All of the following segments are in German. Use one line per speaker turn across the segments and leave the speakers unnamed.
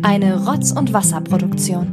Eine Rotz- und Wasserproduktion.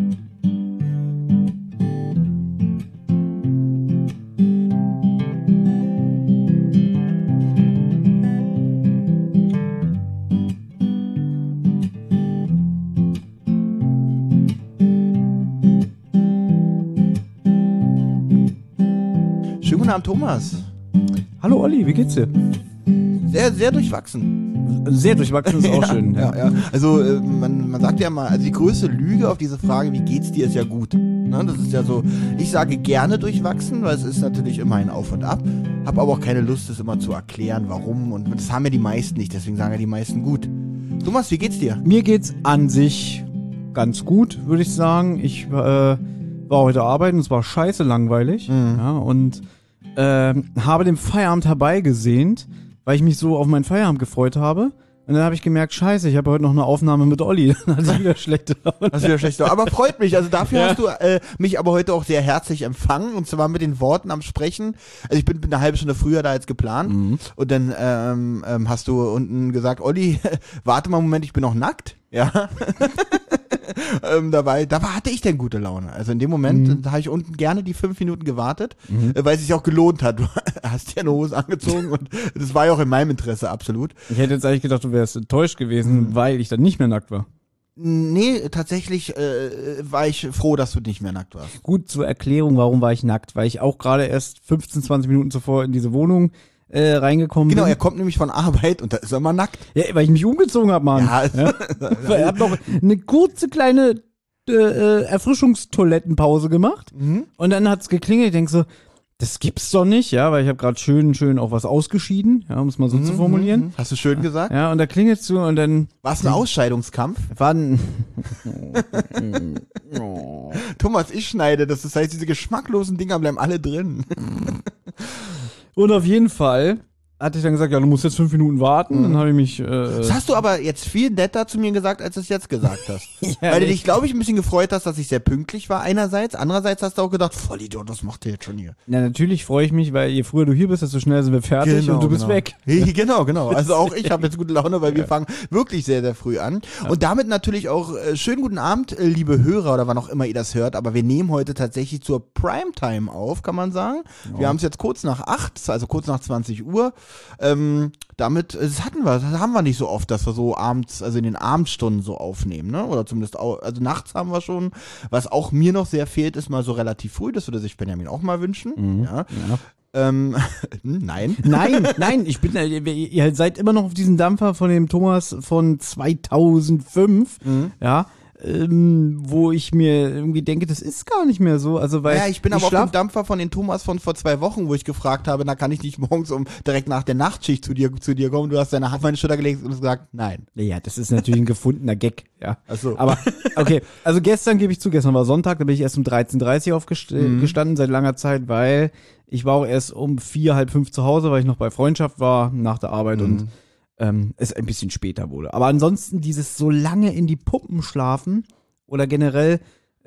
Schönen guten Abend, Thomas.
Hallo Olli, wie geht's dir?
Sehr, sehr durchwachsen.
Sehr durchwachsen ist auch schön. Ja.
Also man sagt ja mal, also die größte Lüge auf diese Frage, wie geht's dir, ist ja gut. Ne? Das ist ja so, ich sage gerne durchwachsen, weil es ist natürlich immer ein Auf und Ab. Habe aber auch keine Lust, das immer zu erklären, warum. Und das haben ja die meisten nicht, deswegen sagen ja die meisten gut. Thomas, wie geht's dir?
Mir geht's an sich ganz gut, würde ich sagen. Ich war heute arbeiten, es war scheiße langweilig. Ja, und habe den Feierabend herbeigesehnt, weil ich mich so auf meinen Feierabend gefreut habe. Und dann habe ich gemerkt, scheiße, ich habe heute noch eine Aufnahme mit Olli. Dann hatte ich wieder schlechte Laune.
Das ist wieder schlecht. Aber freut mich. Also dafür hast du mich aber heute auch sehr herzlich empfangen. Und zwar mit den Worten am Sprechen. Also ich bin eine halbe Stunde früher da als geplant. Und dann hast du unten gesagt, Olli, warte mal einen Moment, ich bin noch nackt. Ja. Da hatte ich denn gute Laune. Also in dem Moment da habe ich unten gerne die 5 Minuten gewartet, weil es sich auch gelohnt hat. Du hast ja eine Hose angezogen und das war ja auch in meinem Interesse, absolut.
Ich hätte jetzt eigentlich gedacht, du wärst enttäuscht gewesen, weil ich dann nicht mehr nackt war.
Nee, tatsächlich war ich froh, dass du nicht mehr nackt warst.
Gut, zur Erklärung, warum war ich nackt? Weil ich auch gerade erst 15, 20 Minuten zuvor in diese Wohnung reingekommen
Genau,
bin.
er kommt nämlich von Arbeit und da ist er mal nackt.
Ja, weil ich mich umgezogen habe, Mann.
Ja.
Er hat noch eine kurze kleine Erfrischungstoilettenpause gemacht und dann hat's geklingelt. Ich denke so, das gibt's doch nicht, ja, weil ich habe gerade schön auch was ausgeschieden, ja, um es mal so zu formulieren.
Hast du schön gesagt?
Ja, und da klingelt's so und dann
War es ein Ausscheidungskampf?
war ein
Thomas, ich schneide das. Das heißt, diese geschmacklosen Dinger bleiben alle drin.
und auf jeden Fall hatte ich dann gesagt, ja, du musst jetzt 5 Minuten warten. Dann habe ich mich
Das hast du aber jetzt viel netter zu mir gesagt, als du es jetzt gesagt hast.
Ja,
Weil du dich, glaube ich, ein bisschen gefreut hast, dass ich sehr pünktlich war einerseits. Andererseits hast du auch gedacht, Vollidiot, was macht der jetzt schon hier?
Na, natürlich freue ich mich, weil je früher du hier bist, desto schneller sind wir fertig und du bist weg.
Genau. Also auch ich habe jetzt gute Laune, weil wir fangen wirklich sehr, sehr früh an. Ja. Und damit natürlich auch schönen guten Abend, liebe Hörer oder wann auch immer ihr das hört. Aber wir nehmen heute tatsächlich zur Primetime auf, kann man sagen. Ja. Wir haben es jetzt kurz nach 8, also kurz nach 20 Uhr. Damit, das haben wir nicht so oft, dass wir so abends, also in den Abendstunden so aufnehmen, ne? Oder zumindest auch, also nachts haben wir schon. Was auch mir noch sehr fehlt, ist mal so relativ früh, das würde sich Benjamin auch mal wünschen. Ja. Nein.
Nein, ihr seid immer noch auf diesem Dampfer von dem Thomas von 2005, ja, wo ich mir irgendwie denke, das ist gar nicht mehr so, also weil
ja, ich bin aber auf dem Dampfer von den Thomas von vor 2 Wochen, wo ich gefragt habe, na kann ich nicht morgens direkt nach der Nachtschicht zu dir kommen, du hast deine Hand auf meine Schulter gelegt und gesagt, nein.
Ja, das ist natürlich ein gefundener Gag, ja.
Ach so.
Aber, okay, also gestern gebe ich zu, gestern war Sonntag, da bin ich erst um 13:30 Uhr aufgestanden, seit langer Zeit, weil ich war auch erst um 4, halb 5 zu Hause, weil ich noch bei Freundschaft war, nach der Arbeit und es ein bisschen später wurde. Aber ansonsten dieses so lange in die Puppen schlafen oder generell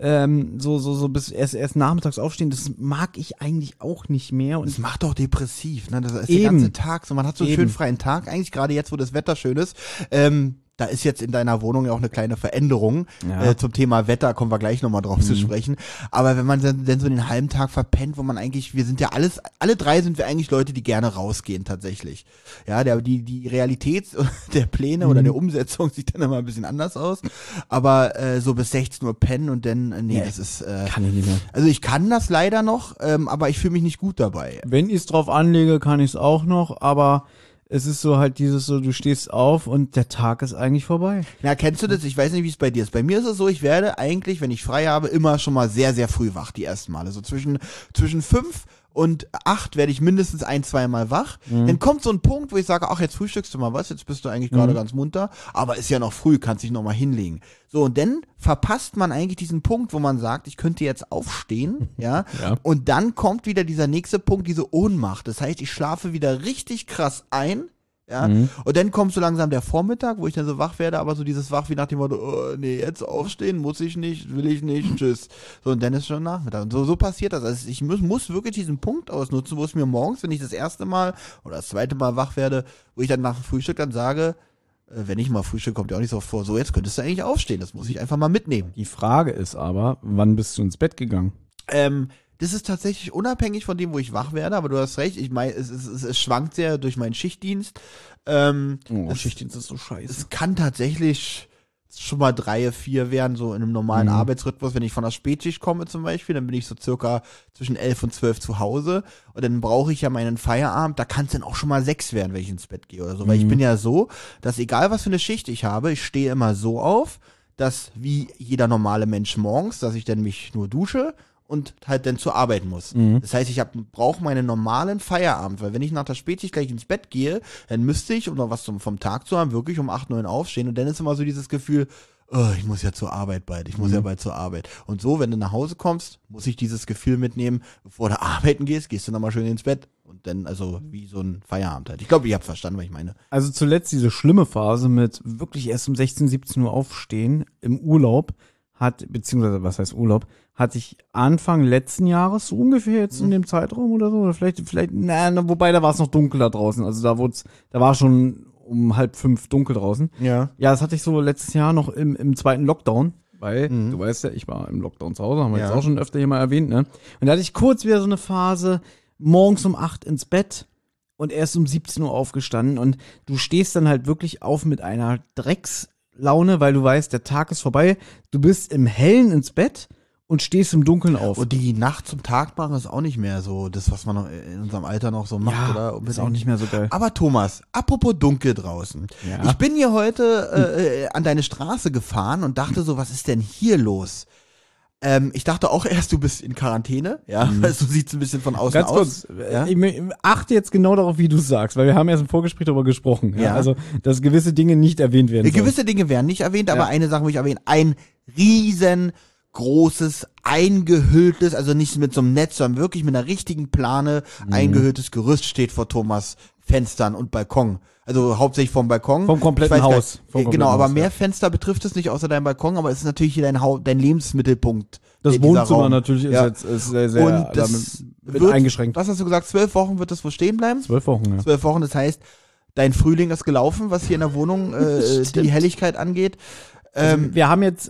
so bis erst nachmittags aufstehen, das mag ich eigentlich auch nicht mehr. Und
das macht doch depressiv, ne? Das ist der ganze Tag so. Man hat so einen schönen freien Tag, eigentlich gerade jetzt, wo das Wetter schön ist. Da ist jetzt in deiner Wohnung ja auch eine kleine Veränderung.
Ja.
Zum Thema Wetter kommen wir gleich nochmal drauf zu sprechen. Aber wenn man dann so den halben Tag verpennt, wo man eigentlich, wir sind ja alle drei sind wir eigentlich Leute, die gerne rausgehen tatsächlich. Ja, die Realität der Pläne oder der Umsetzung sieht dann immer ein bisschen anders aus. Aber so bis 16 Uhr pennen und dann, das ist
kann ich nicht mehr.
Also ich kann das leider noch, aber ich fühle mich nicht gut dabei.
Wenn ich es drauf anlege, kann ich es auch noch, aber es ist so halt dieses so, du stehst auf und der Tag ist eigentlich vorbei.
Ja, kennst du das? Ich weiß nicht, wie es bei dir ist. Bei mir ist es so, ich werde eigentlich, wenn ich frei habe, immer schon mal sehr, sehr früh wach, die ersten Male. So zwischen 5 und 8 werde ich mindestens 1-2 Mal wach. Dann kommt so ein Punkt, wo ich sage, ach, jetzt frühstückst du mal was, jetzt bist du eigentlich gerade ganz munter, aber ist ja noch früh, kannst dich noch mal hinlegen. So, und dann verpasst man eigentlich diesen Punkt, wo man sagt, ich könnte jetzt aufstehen, ja, und dann kommt wieder dieser nächste Punkt, diese Ohnmacht. Das heißt, ich schlafe wieder richtig krass ein, ja, und dann kommt so langsam der Vormittag, wo ich dann so wach werde, aber so dieses Wach wie nach dem Motto, oh, nee, jetzt aufstehen muss ich nicht, will ich nicht, tschüss. So, und dann ist schon Nachmittag. Und so passiert das. Also ich muss wirklich diesen Punkt ausnutzen, wo es mir morgens, wenn ich das erste Mal oder das zweite Mal wach werde, wo ich dann nach dem Frühstück dann sage, wenn ich mal Frühstück, kommt ja auch nicht so oft vor, so jetzt könntest du eigentlich aufstehen, das muss ich einfach mal mitnehmen.
Die Frage ist aber, wann bist du ins Bett gegangen?
Das ist tatsächlich unabhängig von dem, wo ich wach werde, aber du hast recht, ich meine, es schwankt sehr durch meinen Schichtdienst.
Schichtdienst ist so scheiße.
Es kann tatsächlich schon mal 3, 4 werden, so in einem normalen Arbeitsrhythmus. Wenn ich von der Spätschicht komme zum Beispiel, dann bin ich so circa zwischen 11 und 12 zu Hause und dann brauche ich ja meinen Feierabend, da kann es dann auch schon mal 6 werden, wenn ich ins Bett gehe oder so, weil ich bin ja so, dass egal was für eine Schicht ich habe, ich stehe immer so auf, dass wie jeder normale Mensch morgens, dass ich dann mich nur dusche und halt dann zur Arbeit muss. Das heißt, ich brauche meinen normalen Feierabend, weil wenn ich nach der Spätschicht gleich ins Bett gehe, dann müsste ich, um noch was vom Tag zu haben, wirklich um 8, 9 aufstehen und dann ist immer so dieses Gefühl, oh, ich muss ja zur Arbeit bald, ich muss ja bald zur Arbeit. Und so, wenn du nach Hause kommst, muss ich dieses Gefühl mitnehmen, bevor du arbeiten gehst du nochmal schön ins Bett und dann, also wie so ein Feierabend halt. Ich glaube, ihr habt verstanden, was ich meine.
Also zuletzt diese schlimme Phase mit wirklich erst um 16, 17 Uhr aufstehen im Urlaub beziehungsweise was heißt Urlaub, hatte ich Anfang letzten Jahres, so ungefähr jetzt in dem Zeitraum oder so, oder vielleicht, wobei da war es noch dunkel da draußen, also da war schon um 4:30 dunkel draußen.
Ja.
Ja, das hatte ich so letztes Jahr noch im zweiten Lockdown, weil, du weißt ja, ich war im Lockdown zu Hause, haben wir jetzt auch schon öfter hier mal erwähnt, ne? Und da hatte ich kurz wieder so eine Phase, morgens um 8 ins Bett und erst um 17 Uhr aufgestanden und du stehst dann halt wirklich auf mit einer Dreckslaune, weil du weißt, der Tag ist vorbei, du bist im Hellen ins Bett und stehst im Dunkeln auf.
Und die Nacht zum Tag machen ist auch nicht mehr so das, was man noch in unserem Alter noch so macht, oder?
Ist auch nicht mehr so geil.
Aber Thomas, apropos dunkel draußen.
Ja.
Ich bin hier heute an deine Straße gefahren und dachte so, was ist denn hier los? Ich dachte auch erst, du bist in Quarantäne, ja, weil so sieht's ein bisschen von außen
Ganz
aus.
kurz,
Ja?
ich achte jetzt genau darauf, wie du sagst, weil wir haben erst im Vorgespräch darüber gesprochen. Ja.
Ja.
Also, dass gewisse Dinge nicht erwähnt werden sollen.
Gewisse Dinge werden nicht erwähnt, aber
Ja.
eine Sache muss ich erwähnen. Ein riesengroßes, eingehülltes, also nicht mit so einem Netz, sondern wirklich mit einer richtigen Plane eingehülltes Gerüst steht vor Thomas Fenstern und Balkon. Also hauptsächlich vom Balkon.
Vom kompletten
Ich weiß gar
Haus.
nicht,
Vom kompletten
genau, aber
Haus,
mehr
ja.
Fenster betrifft es nicht außer deinem Balkon, aber es ist natürlich hier dein Lebensmittelpunkt.
Das
dieser
Wohnzimmer
Raum.
natürlich ist
Ja.
jetzt sehr, sehr
Und das
damit
wird,
eingeschränkt.
was hast du gesagt, 12 Wochen wird das wohl stehen bleiben?
12 Wochen, ja.
12 Wochen, das heißt, dein Frühling ist gelaufen, was hier in der Wohnung die Helligkeit angeht.
Wir haben jetzt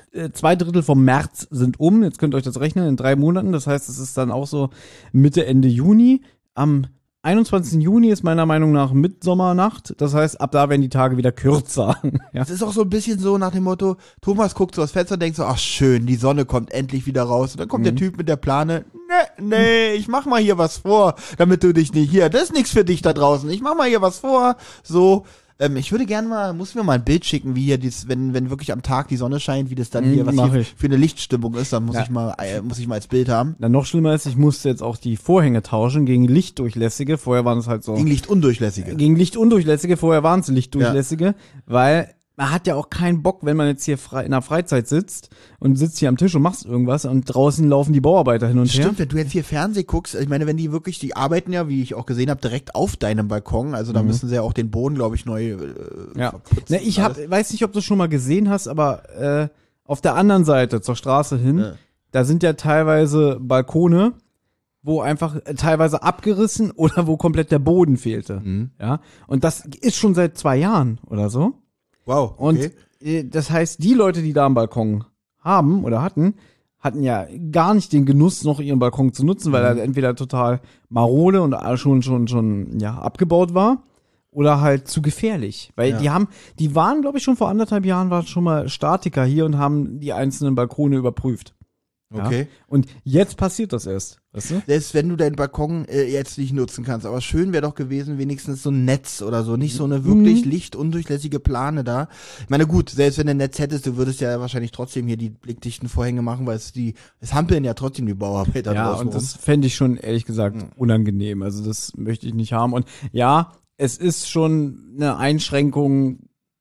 2/3 vom März sind um. Jetzt könnt ihr euch das rechnen in 3 Monaten. Das heißt, es ist dann auch so Mitte, Ende Juni. Am 21. Juni ist meiner Meinung nach Mitsommernacht. Das heißt, ab da werden die Tage wieder kürzer. Ja.
Es ist auch so ein bisschen so nach dem Motto, Thomas guckt so aus Fenster und denkt so, ach schön, die Sonne kommt endlich wieder raus. Und dann kommt der Typ mit der Plane, nee, ich mach mal hier was vor, damit du dich nicht hier, das ist nichts für dich da draußen, ich mach mal hier was vor. So, ich würde gerne mal, muss mir mal ein Bild schicken, wie hier wenn wirklich am Tag die Sonne scheint, wie das dann hier, was
mach
hier
ich.
für eine Lichtstimmung ist, dann muss
Ja.
ich mal als Bild haben.
Dann noch schlimmer ist, ich musste jetzt auch die Vorhänge tauschen gegen lichtdurchlässige. Vorher waren es halt so.
Gegen Lichtundurchlässige.
Gegen lichtundurchlässige, vorher waren es lichtdurchlässige, weil man hat ja auch keinen Bock, wenn man jetzt hier in der Freizeit sitzt und sitzt hier am Tisch und machst irgendwas und draußen laufen die Bauarbeiter hin und her.
Stimmt, wenn du jetzt hier Fernsehen guckst, ich meine, wenn die arbeiten ja, wie ich auch gesehen habe, direkt auf deinem Balkon, also da müssen sie ja auch den Boden, glaube ich, neu
Ja.
verputzen
Ne, ich
und alles.
weiß nicht, ob du es schon mal gesehen hast, aber auf der anderen Seite zur Straße hin,
Ja.
da sind ja teilweise Balkone, wo einfach teilweise abgerissen oder wo komplett der Boden fehlte. Ja, und das ist schon seit 2 Jahren oder so.
Wow,
Und
okay.
das heißt, die Leute, die da einen Balkon haben oder hatten ja gar nicht den Genuss, noch ihren Balkon zu nutzen, weil er entweder total marode und schon abgebaut war oder halt zu gefährlich. Weil die waren, glaube ich, schon vor 1,5 Jahren, waren schon mal Statiker hier und haben die einzelnen Balkone überprüft. Ja?
Okay.
Und jetzt passiert das erst, weißt du?
Selbst wenn du deinen Balkon jetzt nicht nutzen kannst, aber schön wäre doch gewesen, wenigstens so ein Netz oder so, nicht so eine wirklich lichtundurchlässige Plane da. Ich meine, gut, selbst wenn du ein Netz hättest, du würdest ja wahrscheinlich trotzdem hier die blickdichten Vorhänge machen, weil es hampeln ja trotzdem die Bauarbeiter
Ja,
draußen
und
rum.
das fände ich schon, ehrlich gesagt, unangenehm. Also das möchte ich nicht haben. Und ja, es ist schon eine Einschränkung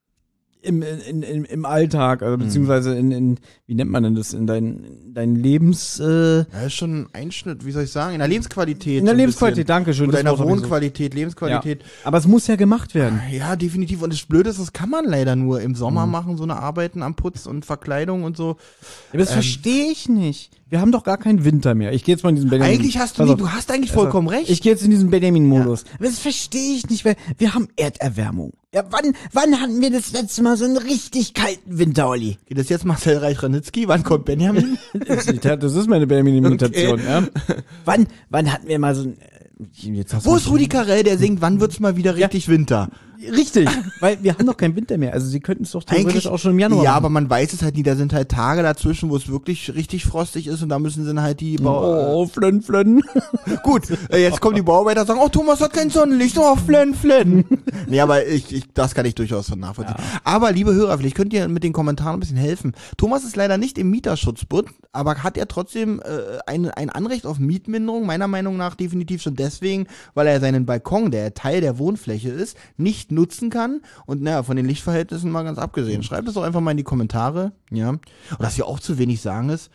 im Alltag, also beziehungsweise wie nennt man denn das, in dein Lebens...
Ja, ist schon ein Einschnitt, wie soll ich sagen, in der Lebensqualität.
in der
so ein
Lebensqualität,
bisschen.
danke schön.
Oder in
das
der
Wort hab ich so-
Wohnqualität, Lebensqualität.
Ja. Aber es muss ja gemacht werden.
Ja, definitiv. Und das Blöde ist, das kann man leider nur im Sommer machen, so eine Arbeiten am Putz und Verkleidung und so.
Aber das verstehe ich nicht. Wir haben doch gar keinen Winter mehr. Ich gehe jetzt mal in diesen Benjamin...
Eigentlich hast
Pass
du
auf.
hast eigentlich vollkommen recht.
Ich gehe jetzt in diesen Benjamin-Modus. Aber das verstehe ich nicht, weil wir haben Erderwärmung. Ja, wann hatten wir das letzte Mal so einen richtig kalten Winter, Olli?
Geht das jetzt Marcel Reich-Ranitzky? Wann kommt Benjamin?
Das ist meine Benjamin-Imitation, ja. Wann hatten wir mal so ein...
Wo ist Rudi Carrell, der singt, wann wird's mal wieder richtig Winter?
Richtig, weil wir haben doch keinen Winter mehr. Also sie könnten es doch theoretisch auch schon im Januar
Ja,
machen.
aber man weiß es halt nie. Da sind halt Tage dazwischen, wo es wirklich richtig frostig ist und da müssen sie dann halt die
Flönn.
Gut, jetzt kommen die Bauarbeiter und sagen, oh, Thomas hat kein Sonnenlicht, oh, Flönn. Nee, aber das kann ich durchaus von nachvollziehen. Ja. Aber, liebe Hörer, vielleicht könnt ihr mit den Kommentaren ein bisschen helfen. Thomas ist leider nicht im Mieterschutzbund, aber hat er trotzdem ein Anrecht auf Mietminderung? Meiner Meinung nach definitiv schon deswegen, weil er seinen Balkon, der Teil der Wohnfläche ist, nicht nutzen kann und naja, von den Lichtverhältnissen mal ganz abgesehen. Schreibt es doch einfach mal in die Kommentare, ja. Und was wir auch zu wenig sagen ist,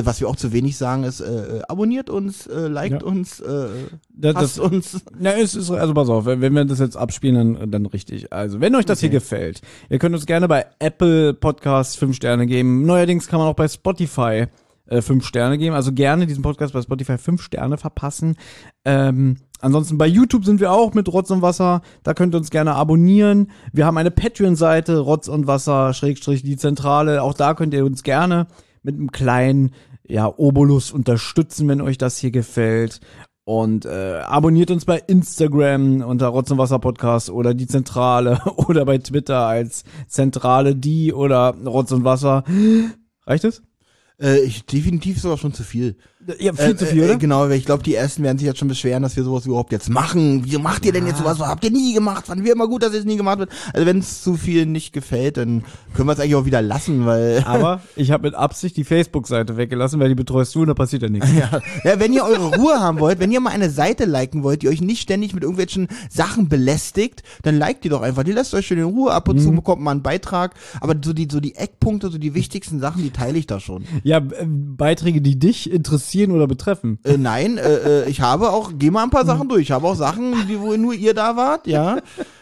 abonniert uns, liked uns, hasst uns.
Na, also pass auf, wenn wir das jetzt abspielen, dann richtig. Also, wenn euch das hier gefällt, ihr könnt uns gerne bei Apple Podcasts 5 Sterne geben. Neuerdings kann man auch bei Spotify 5 Sterne geben. Also gerne diesen Podcast bei Spotify 5 Sterne verpassen. Ansonsten bei YouTube sind wir auch mit Rotz und Wasser. Da könnt ihr uns gerne abonnieren. Wir haben eine Patreon-Seite, Rotz und Wasser, / die Zentrale. Auch da könnt ihr uns gerne mit einem kleinen, Obolus unterstützen, wenn euch das hier gefällt. Und abonniert uns bei Instagram unter Rotz und Wasser Podcast oder die Zentrale oder bei Twitter als Zentrale die oder Rotz und Wasser. Reicht es?
Definitiv sogar schon zu viel.
Ja, viel zu viel, oder?
Genau, weil ich glaube, die Ersten werden sich jetzt schon beschweren, dass wir sowas überhaupt jetzt machen. Wie macht ihr denn jetzt sowas? Was habt ihr nie gemacht? Fanden wir immer gut, dass es nie gemacht wird. Also wenn es zu viel nicht gefällt, dann können wir es eigentlich auch wieder lassen, weil...
Aber ich habe mit Absicht die Facebook-Seite weggelassen, weil die betreust du und da passiert ja nichts.
Ja, wenn ihr eure Ruhe haben wollt, wenn ihr mal eine Seite liken wollt, die euch nicht ständig mit irgendwelchen Sachen belästigt, dann liked die doch einfach. Die lasst euch schön in Ruhe, ab und zu bekommt man einen Beitrag, aber so die Eckpunkte, so die wichtigsten Sachen, die teile ich da schon.
Ja, Beiträge, die dich interessieren oder betreffen.
Nein, ich habe auch, geh mal ein paar Sachen durch. Ich habe auch Sachen, wo nur ihr da wart, ja.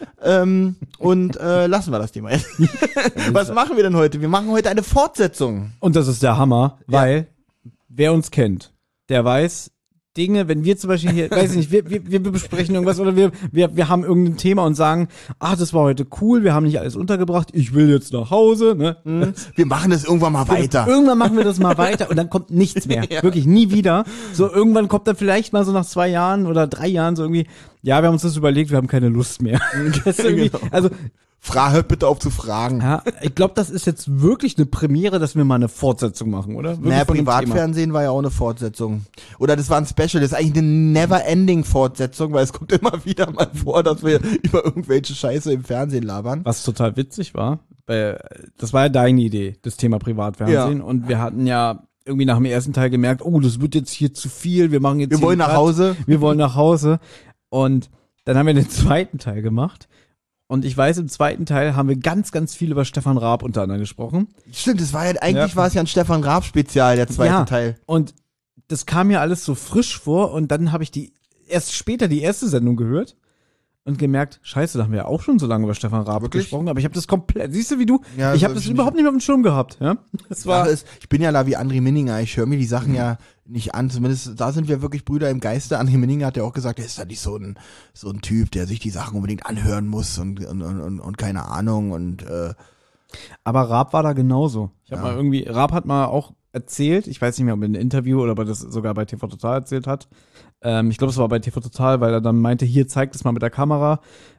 Und lassen wir das Thema jetzt. Was machen wir denn heute? Wir machen heute eine Fortsetzung.
Und das ist der Hammer, weil wer uns kennt, der weiß, Dinge, wenn wir zum Beispiel hier, weiß ich nicht, wir besprechen irgendwas oder wir haben irgendein Thema und sagen, ach, das war heute cool, wir haben nicht alles untergebracht, ich will jetzt nach Hause, ne?
Wir machen das irgendwann mal weiter.
Irgendwann machen wir das mal weiter und dann kommt nichts mehr. Wirklich nie wieder. So, irgendwann kommt dann vielleicht mal so nach 2 Jahren oder 3 Jahren so irgendwie, ja, wir haben uns das überlegt, wir haben keine Lust mehr.
Genau.
Also,
hört bitte auf zu fragen.
Ja, ich glaube, das ist jetzt wirklich eine Premiere, dass wir mal eine Fortsetzung machen, oder?
Naja, Privatfernsehen war ja auch eine Fortsetzung. Oder das war ein Special, das ist eigentlich eine Never-Ending-Fortsetzung, weil es kommt immer wieder mal vor, dass wir über irgendwelche Scheiße im Fernsehen labern.
Was total witzig war, das war ja deine Idee, das Thema Privatfernsehen. Ja. Und wir hatten ja irgendwie nach dem ersten Teil gemerkt, oh, das wird jetzt hier zu viel, wir machen jetzt
Wir wollen nach Hause.
Wir wollen nach Hause. Und dann haben wir den zweiten Teil gemacht. Und ich weiß, im zweiten Teil haben wir ganz, ganz viel über Stefan Raab unter anderem gesprochen.
Stimmt, das war ja, eigentlich war es ja ein Stefan Raab-Spezial, der zweite Teil.
Und das kam mir alles so frisch vor und dann habe ich erst später die erste Sendung gehört und gemerkt, scheiße, da haben wir ja auch schon so lange über Stefan Raab gesprochen, aber ich habe das komplett, siehst du wie du? Ja, ich habe das überhaupt nicht mehr auf dem Schirm gehabt, ja?
Das war ich bin ja da wie André Minninger, ich höre mir die Sachen ja nicht an, zumindest da sind wir wirklich Brüder im Geiste. André Minninger hat ja auch gesagt, er ist ja nicht so ein Typ, der sich die Sachen unbedingt anhören muss und keine Ahnung und
aber Raab war da genauso. Raab hat mal auch erzählt, ich weiß nicht mehr, ob in einem Interview oder ob er das sogar bei TV Total erzählt hat. Ich glaube, es war bei TV Total, weil er dann meinte, hier, zeigt es mal mit der Kamera.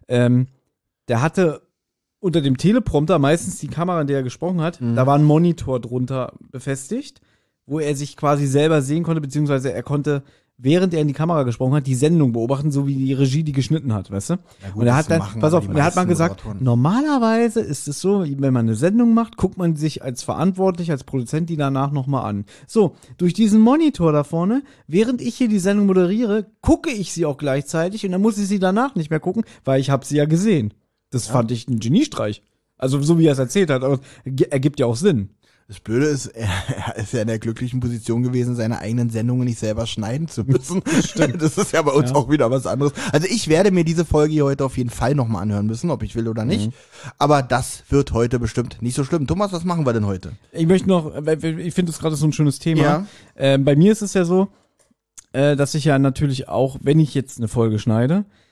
Der hatte unter dem Teleprompter meistens die Kamera, in der er gesprochen hat, da war ein Monitor drunter befestigt, wo er sich quasi selber sehen konnte, beziehungsweise er konnte, während er in die Kamera gesprochen hat, die Sendung beobachten, so wie die Regie die geschnitten hat, weißt du? Ja, gut, und er hat dann, pass auf, er hat mal gesagt, normalerweise ist es so, wenn man eine Sendung macht, guckt man sich als verantwortlich, als Produzent die danach nochmal an. So, durch diesen Monitor da vorne, während ich hier die Sendung moderiere, gucke ich sie auch gleichzeitig und dann muss ich sie danach nicht mehr gucken, weil ich habe sie ja gesehen. Das fand ich ein Geniestreich. Also so wie er es erzählt hat, aber ergibt ja auch Sinn.
Das Blöde ist, er ist ja in der glücklichen Position gewesen, seine eigenen Sendungen nicht selber schneiden zu müssen. Stimmt. Das ist ja bei uns auch wieder was anderes. Also ich werde mir diese Folge hier heute auf jeden Fall nochmal anhören müssen, ob ich will oder nicht. Aber das wird heute bestimmt nicht so schlimm. Thomas, was machen wir denn heute?
Ich möchte noch, ich finde das gerade so ein schönes Thema. Ja. Bei mir ist es ja so, dass ich ja natürlich auch, wenn ich jetzt eine Folge schneide,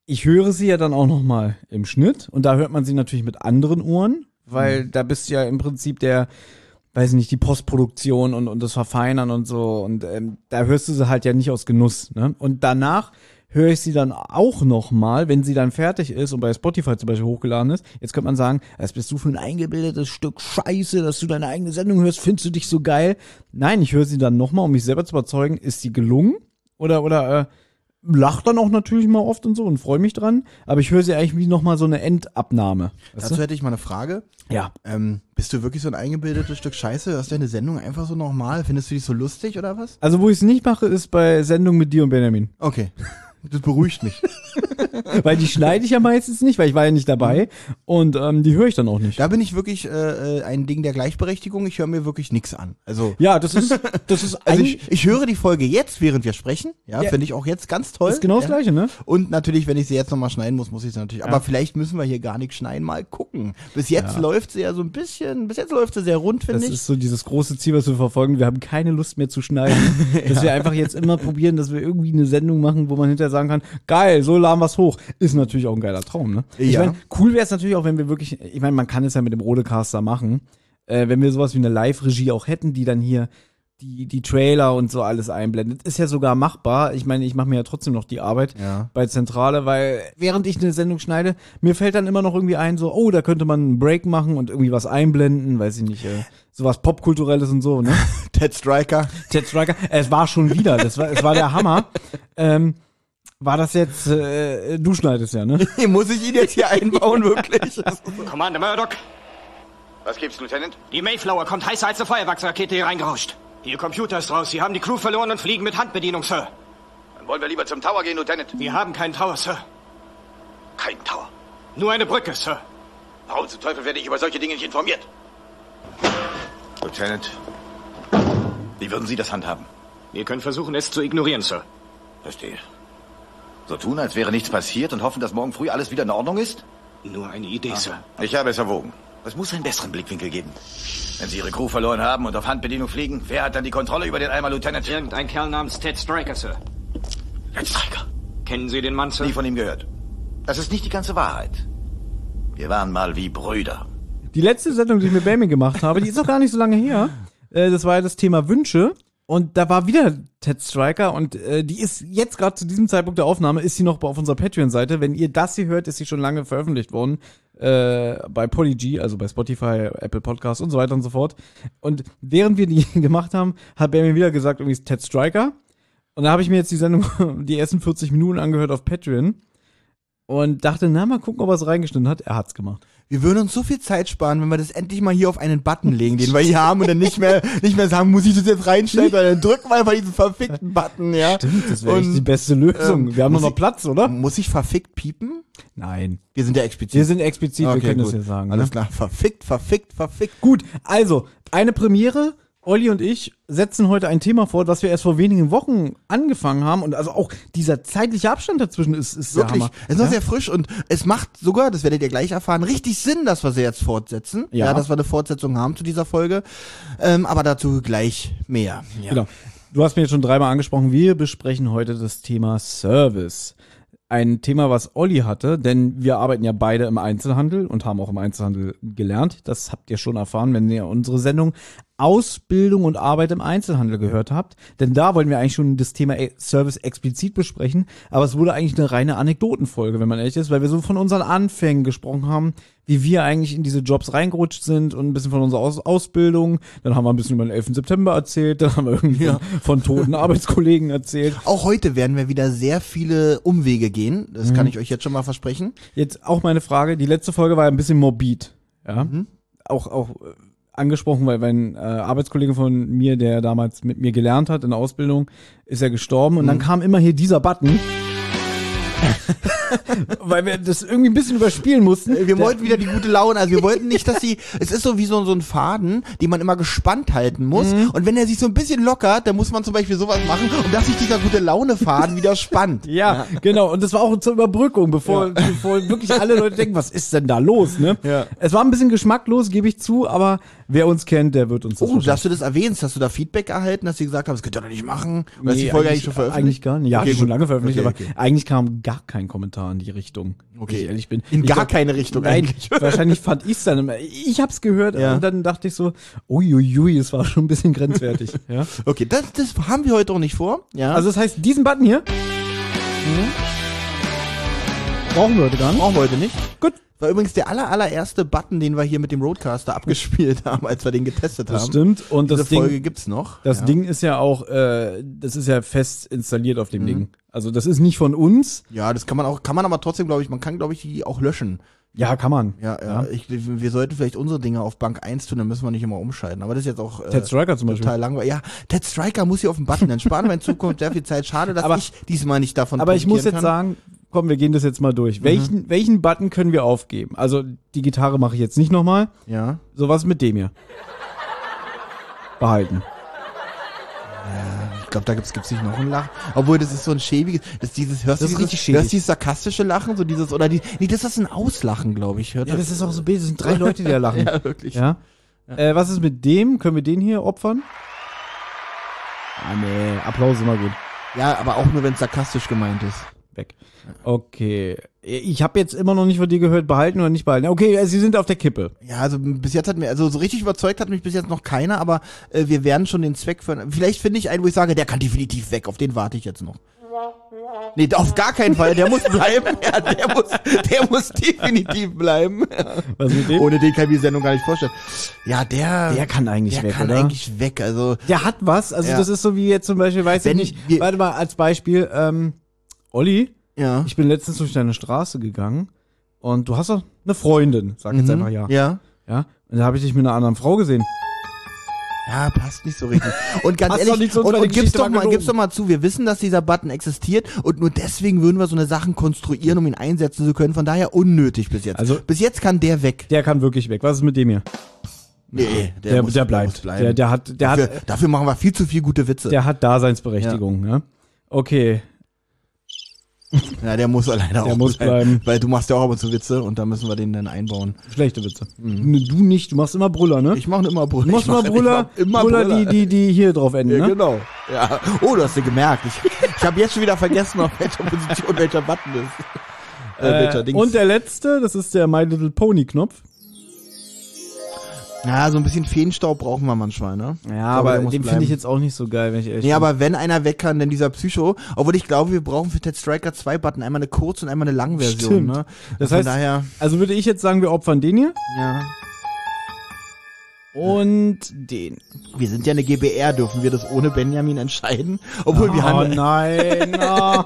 ich höre sie ja dann auch noch mal im Schnitt und da hört man sie natürlich mit anderen Ohren, weil da bist du ja im Prinzip weiß nicht, die Postproduktion und das Verfeinern und so und da hörst du sie halt ja nicht aus Genuss, ne? Und danach höre ich sie dann auch noch mal, wenn sie dann fertig ist und bei Spotify zum Beispiel hochgeladen ist. Jetzt könnte man sagen, was bist du für ein eingebildetes Stück Scheiße, dass du deine eigene Sendung hörst, findest du dich so geil? Nein, ich höre sie dann noch mal, um mich selber zu überzeugen, ist sie gelungen? Oder lach dann auch natürlich mal oft und so und freue mich dran, aber ich höre sie eigentlich wie nochmal so eine Endabnahme.
Dazu hätte ich mal eine Frage.
Ja.
Bist du wirklich so ein eingebildetes Stück Scheiße? Hörst du deine Sendung einfach so normal? Findest du die so lustig oder was?
Also wo ich es nicht mache, ist bei Sendungen mit dir und Benjamin.
Okay. Das beruhigt mich.
Weil die schneide ich ja meistens nicht, weil ich war ja nicht dabei und die höre ich dann auch nicht.
Da bin ich wirklich ein Ding der Gleichberechtigung. Ich höre mir wirklich nichts an. Also
Ja, das ist
also
eigentlich
ich höre die Folge jetzt, während wir sprechen. Ja,
Ja.
finde ich auch jetzt ganz toll.
ist genau das
ja.
Gleiche, ne?
Und natürlich, wenn ich sie jetzt nochmal schneiden muss ich sie natürlich. Aber vielleicht müssen wir hier gar nicht schneiden, mal gucken. Bis jetzt läuft sie ja so ein bisschen, bis jetzt läuft sie sehr rund, finde
Das
ich.
ist so dieses große Ziel, was wir verfolgen. Wir haben keine Lust mehr zu schneiden. Dass wir einfach jetzt immer probieren, dass wir irgendwie eine Sendung machen, wo man hinterher sagen kann, geil, so laden wir's hoch. Ist natürlich auch ein geiler Traum, ne? Ich
Ja.
meine, cool wäre es natürlich auch, wenn wir wirklich, ich meine, man kann es ja mit dem Rodecaster machen, wenn wir sowas wie eine Live-Regie auch hätten, die dann hier die Trailer und so alles einblendet. Ist ja sogar machbar. Ich meine, ich mache mir ja trotzdem noch die Arbeit
Ja.
bei Zentrale, weil während ich eine Sendung schneide, mir fällt dann immer noch irgendwie ein, so, oh, da könnte man einen Break machen und irgendwie was einblenden, weiß ich nicht, sowas Popkulturelles und so, ne?
Ted Striker.
Ted Striker, es war schon wieder, es war der Hammer. War das jetzt, du schneidest ja, ne?
Muss ich ihn jetzt hier einbauen, wirklich?
Commander Murdoch,
Was gibt's, Lieutenant?
die Mayflower kommt heißer als eine Feuerwerksrakete hier reingerauscht. Ihr Computer ist raus. Sie haben die Crew verloren und fliegen mit Handbedienung, Sir.
Dann wollen wir lieber zum Tower gehen, Lieutenant.
Wir haben keinen Tower, Sir.
Kein Tower.
Nur eine Brücke, Sir.
Warum zum Teufel werde ich über solche Dinge nicht informiert? Lieutenant, wie würden Sie das handhaben?
Wir können versuchen, es zu ignorieren, Sir.
Verstehe. So tun, als wäre nichts passiert und hoffen, dass morgen früh alles wieder in Ordnung ist?
Nur eine Idee, Sir.
Ich habe es erwogen. Es muss einen besseren Blickwinkel geben. Wenn Sie Ihre Crew verloren haben und auf Handbedienung fliegen, wer hat dann die Kontrolle über den Eimer, Lieutenant?
Irgendein Kerl namens Ted Striker, Sir.
Ted Striker.
Kennen Sie den Mann, Sir?
Nie von ihm gehört. Das ist nicht die ganze Wahrheit. Wir waren mal wie Brüder.
Die letzte Sendung, die ich mit Benjamin gemacht habe, die ist noch gar nicht so lange her. Das war ja das Thema Wünsche. Und da war wieder Ted Striker und die ist jetzt gerade zu diesem Zeitpunkt der Aufnahme, ist sie noch auf unserer Patreon-Seite. Wenn ihr das hier hört, ist sie schon lange veröffentlicht worden. Bei Polyg, also bei Spotify, Apple Podcasts und so weiter und so fort. Und während wir die gemacht haben, hat Benjamin wieder gesagt, irgendwie ist Ted Striker. Und da habe ich mir jetzt die Sendung, die ersten 40 Minuten angehört auf Patreon. Und dachte, na, mal gucken, ob er es reingeschnitten hat. Er hat's gemacht.
Wir würden uns so viel Zeit sparen, wenn wir das endlich mal hier auf einen Button legen, den wir hier haben und dann nicht mehr sagen, muss ich das jetzt reinstellen, weil dann drücken wir einfach diesen verfickten Button, ja.
Stimmt, das wäre
Und,
die beste Lösung. Wir haben
muss
noch Platz, oder?
Muss ich verfickt piepen?
Nein.
Wir sind ja explizit.
Wir sind explizit, wir können das
gut.
ja sagen.
Alles
Ne?
klar. Verfickt.
Gut, also, eine Premiere. Olli und ich setzen heute ein Thema vor, das wir erst vor wenigen Wochen angefangen haben. Und also auch dieser zeitliche Abstand dazwischen ist der
Wirklich.
Hammer.
Es ist noch sehr frisch und es macht sogar, das werdet ihr gleich erfahren, richtig Sinn, dass wir sie jetzt fortsetzen.
Ja.
Dass wir eine Fortsetzung haben zu dieser Folge. Aber dazu gleich mehr. Ja.
Genau. Du hast mir jetzt schon dreimal angesprochen, wir besprechen heute das Thema Service. Ein Thema, was Olli hatte, denn wir arbeiten ja beide im Einzelhandel und haben auch im Einzelhandel gelernt. Das habt ihr schon erfahren, wenn ihr unsere Sendung Ausbildung und Arbeit im Einzelhandel gehört habt. Denn da wollten wir eigentlich schon das Thema Service explizit besprechen. Aber es wurde eigentlich eine reine Anekdotenfolge, wenn man ehrlich ist, weil wir so von unseren Anfängen gesprochen haben, wie wir eigentlich in diese Jobs reingerutscht sind und ein bisschen von unserer Ausbildung. Dann haben wir ein bisschen über den 11. September erzählt. Dann haben wir irgendwie von toten Arbeitskollegen erzählt.
Auch heute werden wir wieder sehr viele Umwege gehen. Das kann ich euch jetzt schon mal versprechen.
Jetzt auch meine Frage. Die letzte Folge war ja ein bisschen morbid. Ja. Auch angesprochen, weil ein Arbeitskollege von mir, der damals mit mir gelernt hat in der Ausbildung, ist ja gestorben und dann kam immer hier dieser Button. Weil wir das irgendwie ein bisschen überspielen mussten.
Wir wollten wieder die gute Laune, also wir wollten nicht, dass es ist so wie so ein Faden, den man immer gespannt halten muss und wenn er sich so ein bisschen lockert, dann muss man zum Beispiel sowas machen und dass sich dieser gute Laune Faden wieder spannt.
Ja, genau. Und das war auch zur Überbrückung, bevor wirklich alle Leute denken, was ist denn da los, ne?
Ja.
Es war ein bisschen geschmacklos, gebe ich zu, aber wer uns kennt, der wird uns das
Oh, dass du das erwähnst, hast du da Feedback erhalten, dass sie gesagt haben, das könnt ihr doch nicht machen? Oder ist die Folge eigentlich schon veröffentlicht?
Eigentlich gar nicht. Ja,
Okay,
die schon
gut.
lange veröffentlicht,
Okay,
aber eigentlich kam gar kein Kommentar. Kommentar in die Richtung.
Okay.
Wenn ich ehrlich bin.
In
Ich
gar
glaub,
keine Richtung
nein,
eigentlich.
wahrscheinlich fand ich's dann immer. Ich hab's gehört
Ja.
und dann dachte ich so, uiuiui, es war schon ein bisschen grenzwertig. Ja.
Okay, das haben wir heute auch nicht vor. Ja.
Also das heißt, diesen Button hier brauchen wir heute gar nicht.
brauchen wir heute nicht.
Gut.
War übrigens der allererste Button, den wir hier mit dem Roadcaster abgespielt haben, als wir den getestet
Das
haben.
stimmt. Und
Diese
das Ding,
Folge gibt's noch.
das
ja.
Ding ist ja auch, das ist ja fest installiert auf dem Ding. Also das ist nicht von uns.
Ja, das kann man aber trotzdem, glaube ich, die auch löschen.
Ja, kann man.
Ja. Wir sollten vielleicht unsere Dinge auf Bank 1 tun, dann müssen wir nicht immer umschalten. Aber das ist jetzt auch
Ted Striker zum Beispiel.
total langweilig. Ja, Ted Striker muss hier auf den Button, dann sparen wir in Zukunft sehr viel Zeit. Schade, dass
Aber-
ich diesmal nicht davon
Aber ich muss
profitieren
jetzt
kann.
sagen, komm, wir gehen das jetzt mal durch. Welchen Button können wir aufgeben? Also die Gitarre mache ich jetzt nicht nochmal.
Ja.
So was mit dem hier. Behalten.
Ich glaube, da gibt's nicht noch ein Lachen. Obwohl, das ist so ein schäbiges, hörst du
Das ist richtig schäbig.
hörst du dieses sarkastische Lachen, so dieses, oder das ist ein Auslachen, glaube ich. Hört
Ja, das ist auch so böse. Das sind 3 Leute, die da lachen.
ja, wirklich.
Ja. Was ist mit dem? Können wir den hier opfern? Ah, nee. Applaus ist immer gut.
Ja, aber auch nur, wenn es sarkastisch gemeint ist.
Weg. Okay. Ich habe jetzt immer noch nicht von dir gehört, behalten oder nicht behalten. Okay, sie sind auf der Kippe.
Ja, also bis jetzt so richtig überzeugt hat mich bis jetzt noch keiner, aber wir werden schon den Zweck vielleicht finde ich einen, wo ich sage, der kann definitiv weg, auf den warte ich jetzt noch. Nee, auf gar keinen Fall, der muss bleiben. Ja, der muss definitiv bleiben.
Was mit dem?
Ohne den kann ich mir die Sendung gar nicht vorstellen. Ja, der
kann eigentlich weg,
kann
oder?
eigentlich weg, also
Der hat was. Also
Ja.
das ist so wie jetzt zum Beispiel, weiß
Wenn
ich nicht.
wir-
Warte mal, als Beispiel, Olli,
ja.
ich bin letztens durch deine Straße gegangen und du hast doch eine Freundin, sag jetzt einfach ja.
Ja.
Ja. Und da habe ich dich mit einer anderen Frau gesehen.
Ja, passt nicht so richtig. Und ganz
Passt
ehrlich,
doch nicht zu uns,
und
weil die
gib's
Geschichte
doch
war
mal,
gelogen.
gib's doch mal zu, wir wissen, dass dieser Button existiert und nur deswegen würden wir so eine Sachen konstruieren, um ihn einsetzen zu können. Von daher unnötig bis jetzt.
Also-
bis jetzt kann der weg.
Der kann wirklich weg. Was ist mit dem hier?
Nee,
Der
muss
bleibt.
bleiben.
Der
Dafür machen wir viel zu viel gute Witze.
hat Daseinsberechtigung, ne? Okay.
Ja, der muss leider auch
muss bleiben.
Weil du machst ja auch ab und zu Witze und da müssen wir den dann einbauen.
Schlechte Witze. Du nicht, du machst immer Brüller, ne?
Ich mache immer Brüller.
Du machst
Ich mach-
immer Brüller,
ich mach
Brüller, die hier drauf enden,
Ja,
ne?
genau. Ja. Oh, du hast dir gemerkt. Ich habe jetzt schon wieder vergessen, auf welcher Position welcher Button ist. Welcher Dings.
Und der letzte, das ist der My Little Pony Knopf.
Ja, so ein bisschen Feenstaub brauchen wir manchmal, ne?
Ja,
Ich glaube,
aber
der muss
den
bleiben.
finde ich jetzt auch nicht so geil, wenn ich ehrlich
Nee,
bin.
aber wenn einer weg kann, dann dieser Psycho. Obwohl ich glaube, wir brauchen für Ted Striker 2 Button. Einmal eine Kurz- und einmal eine Langversion,
Stimmt.
ne?
Das
Von
heißt,
daher,
also würde ich jetzt sagen, wir opfern den hier
ja.
und den.
Wir sind ja eine GBR, dürfen wir das ohne Benjamin entscheiden? Obwohl wir haben...
nein. Oh.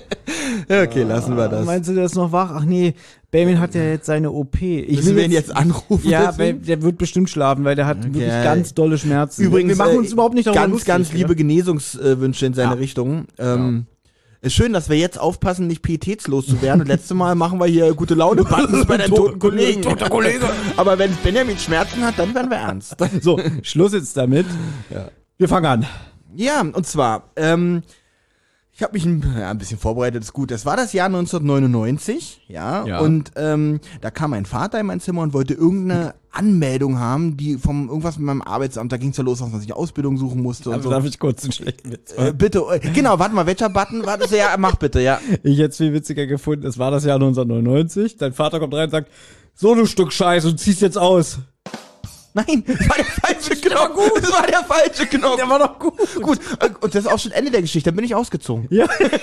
Ja, okay, lassen wir das.
Meinst du, der ist noch wach? Ach nee, Benjamin hat ja jetzt seine OP. Ich
Müssen wir ihn jetzt anrufen?
Ja,
deswegen?
der wird bestimmt schlafen, weil der hat wirklich ganz dolle Schmerzen.
Übrigens,
wir machen uns überhaupt nicht darüber
ganz,
lustig,
ganz
ja?
liebe Genesungswünsche in seine
Ja.
Richtung. Ist schön, dass wir jetzt aufpassen, nicht pietätslos zu werden. Und letztes Mal machen wir hier gute Laune-Buttons bei deinen toten Kollegen.
Toter Kollege.
Aber wenn Benjamin Schmerzen hat, dann werden wir ernst.
So, Schluss jetzt damit. Wir fangen an.
Ja, und zwar, ich habe mich ein bisschen vorbereitet, ist gut. Das war das Jahr 1999, ja. Und da kam mein Vater in mein Zimmer und wollte irgendeine Anmeldung haben, die vom irgendwas mit meinem Arbeitsamt, da ging's ja los, dass man sich eine Ausbildung suchen musste und
Also
so.
darf ich kurz einen schlechten Witz
Bitte, genau, warte mal, welcher Button war das? Ja, mach bitte, ja.
Ich hätte es viel witziger gefunden. Es war das Jahr 1999. Dein Vater kommt rein und sagt, so du Stück Scheiße, du ziehst jetzt aus.
Nein, das war der falsche Knopf. Das war der falsche Knopf.
Der war doch gut.
Gut, und das ist auch schon Ende der Geschichte, dann bin ich ausgezogen.
Ja.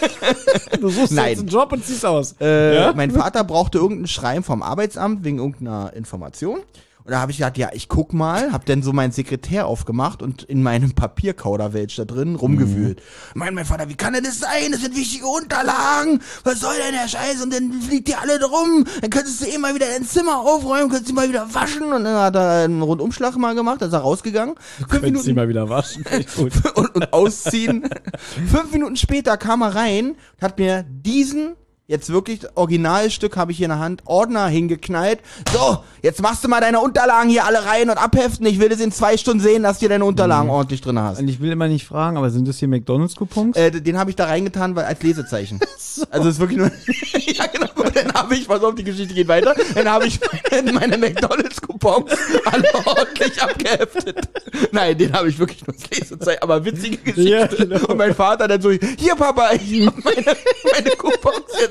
Du suchst
Nein.
jetzt einen Job und ziehst aus.
Mein Vater brauchte irgendein Schreiben vom Arbeitsamt wegen irgendeiner Information. Und da habe ich gedacht, ja, ich guck mal, hab dann so meinen Sekretär aufgemacht und in meinem Papierkauderwelsch da drin rumgewühlt. Mein Vater, wie kann denn das sein? Das sind wichtige Unterlagen. Was soll denn der Scheiß? Und dann fliegt die alle drum. Dann könntest du mal wieder dein Zimmer aufräumen, könntest du mal wieder waschen. Und dann hat er einen Rundumschlag mal gemacht, dann ist er rausgegangen. 5
Könntest sie
Minuten
mal wieder waschen. Echt gut.
und ausziehen. 5 Minuten später kam er rein und hat mir diesen, jetzt wirklich Originalstück habe ich hier in der Hand, Ordner hingeknallt. So, jetzt machst du mal deine Unterlagen hier alle rein und abheften. Ich will das in 2 Stunden sehen, dass du deine Unterlagen ordentlich drin hast.
Und ich will immer nicht fragen, aber sind das hier McDonalds-Coupons?
Den habe ich da reingetan, weil als Lesezeichen. Also ist wirklich nur. Ja, genau. Und dann habe ich, pass auf, die Geschichte geht weiter. Dann habe ich meine McDonalds-Coupons alle ordentlich abgeheftet. Nein, den habe ich wirklich nur als Lesezeichen. Aber witzige Geschichte.
Ja, genau.
Und mein Vater dann so, hier Papa, ich hab meine Coupons jetzt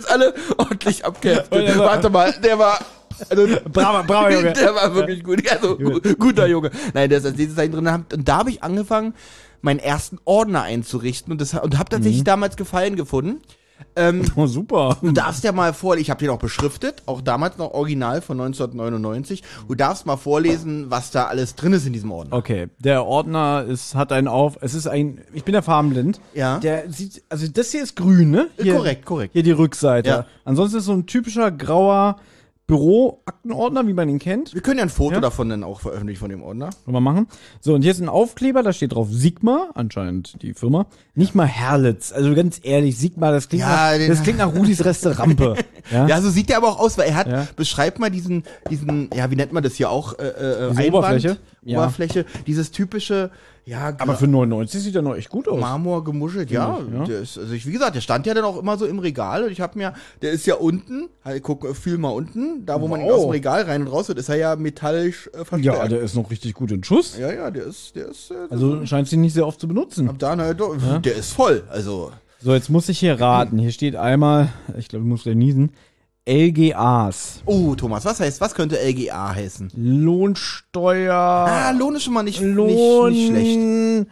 uns alle ordentlich abkämpft. Warte mal, der war... Also,
braver Junge.
Der war wirklich gut. Also, guter Junge. Nein, der ist als Lesezeichen drin. Und da habe ich angefangen, meinen ersten Ordner einzurichten und habe tatsächlich damals Gefallen gefunden.
Oh, super.
Du darfst ja mal ich habe den auch beschriftet, auch damals noch original von 1999. Du darfst mal vorlesen, was da alles drin ist in diesem Ordner.
Okay, der Ordner ich bin ja farbenblind.
Ja.
Der sieht, also das hier ist grün, ne? Hier,
Korrekt.
Hier die Rückseite.
Ja.
Ansonsten ist so ein typischer grauer Büroaktenordner, wie man ihn kennt.
Wir können ja ein Foto davon dann auch veröffentlichen von dem Ordner.
Können wir machen. So, und hier ist ein Aufkleber, da steht drauf Sigma, anscheinend die Firma. Nicht mal Herlitz. Also ganz ehrlich, Sigma, das klingt, das klingt nach Rudis Resterampe.
Ja, so sieht der aber auch aus, weil er hat, beschreibt mal diesen, ja, wie nennt man das hier auch? Einband,
Oberfläche? Ja.
Oberfläche, dieses typische, ja.
Aber für 99 sieht er noch echt gut aus.
Marmor gemuschelt, ja. Der ist, also wie gesagt, der stand ja dann auch immer so im Regal und ich habe mir, der ist ja unten, halt, fühl mal unten, da wo man ihn aus dem Regal rein und raus wird, ist er ja metallisch verstärkt.
Ja, der ist noch richtig gut in Schuss.
Ja, der ist.
Also scheint sie nicht sehr oft zu benutzen.
Ab da, der ist voll, also.
So, jetzt muss ich hier raten. Hier steht einmal, ich glaube, ich muss gleich niesen, LGAs.
Oh, Thomas, was könnte LGA heißen?
Lohnsteuer.
Lohn ist schon mal nicht schlecht.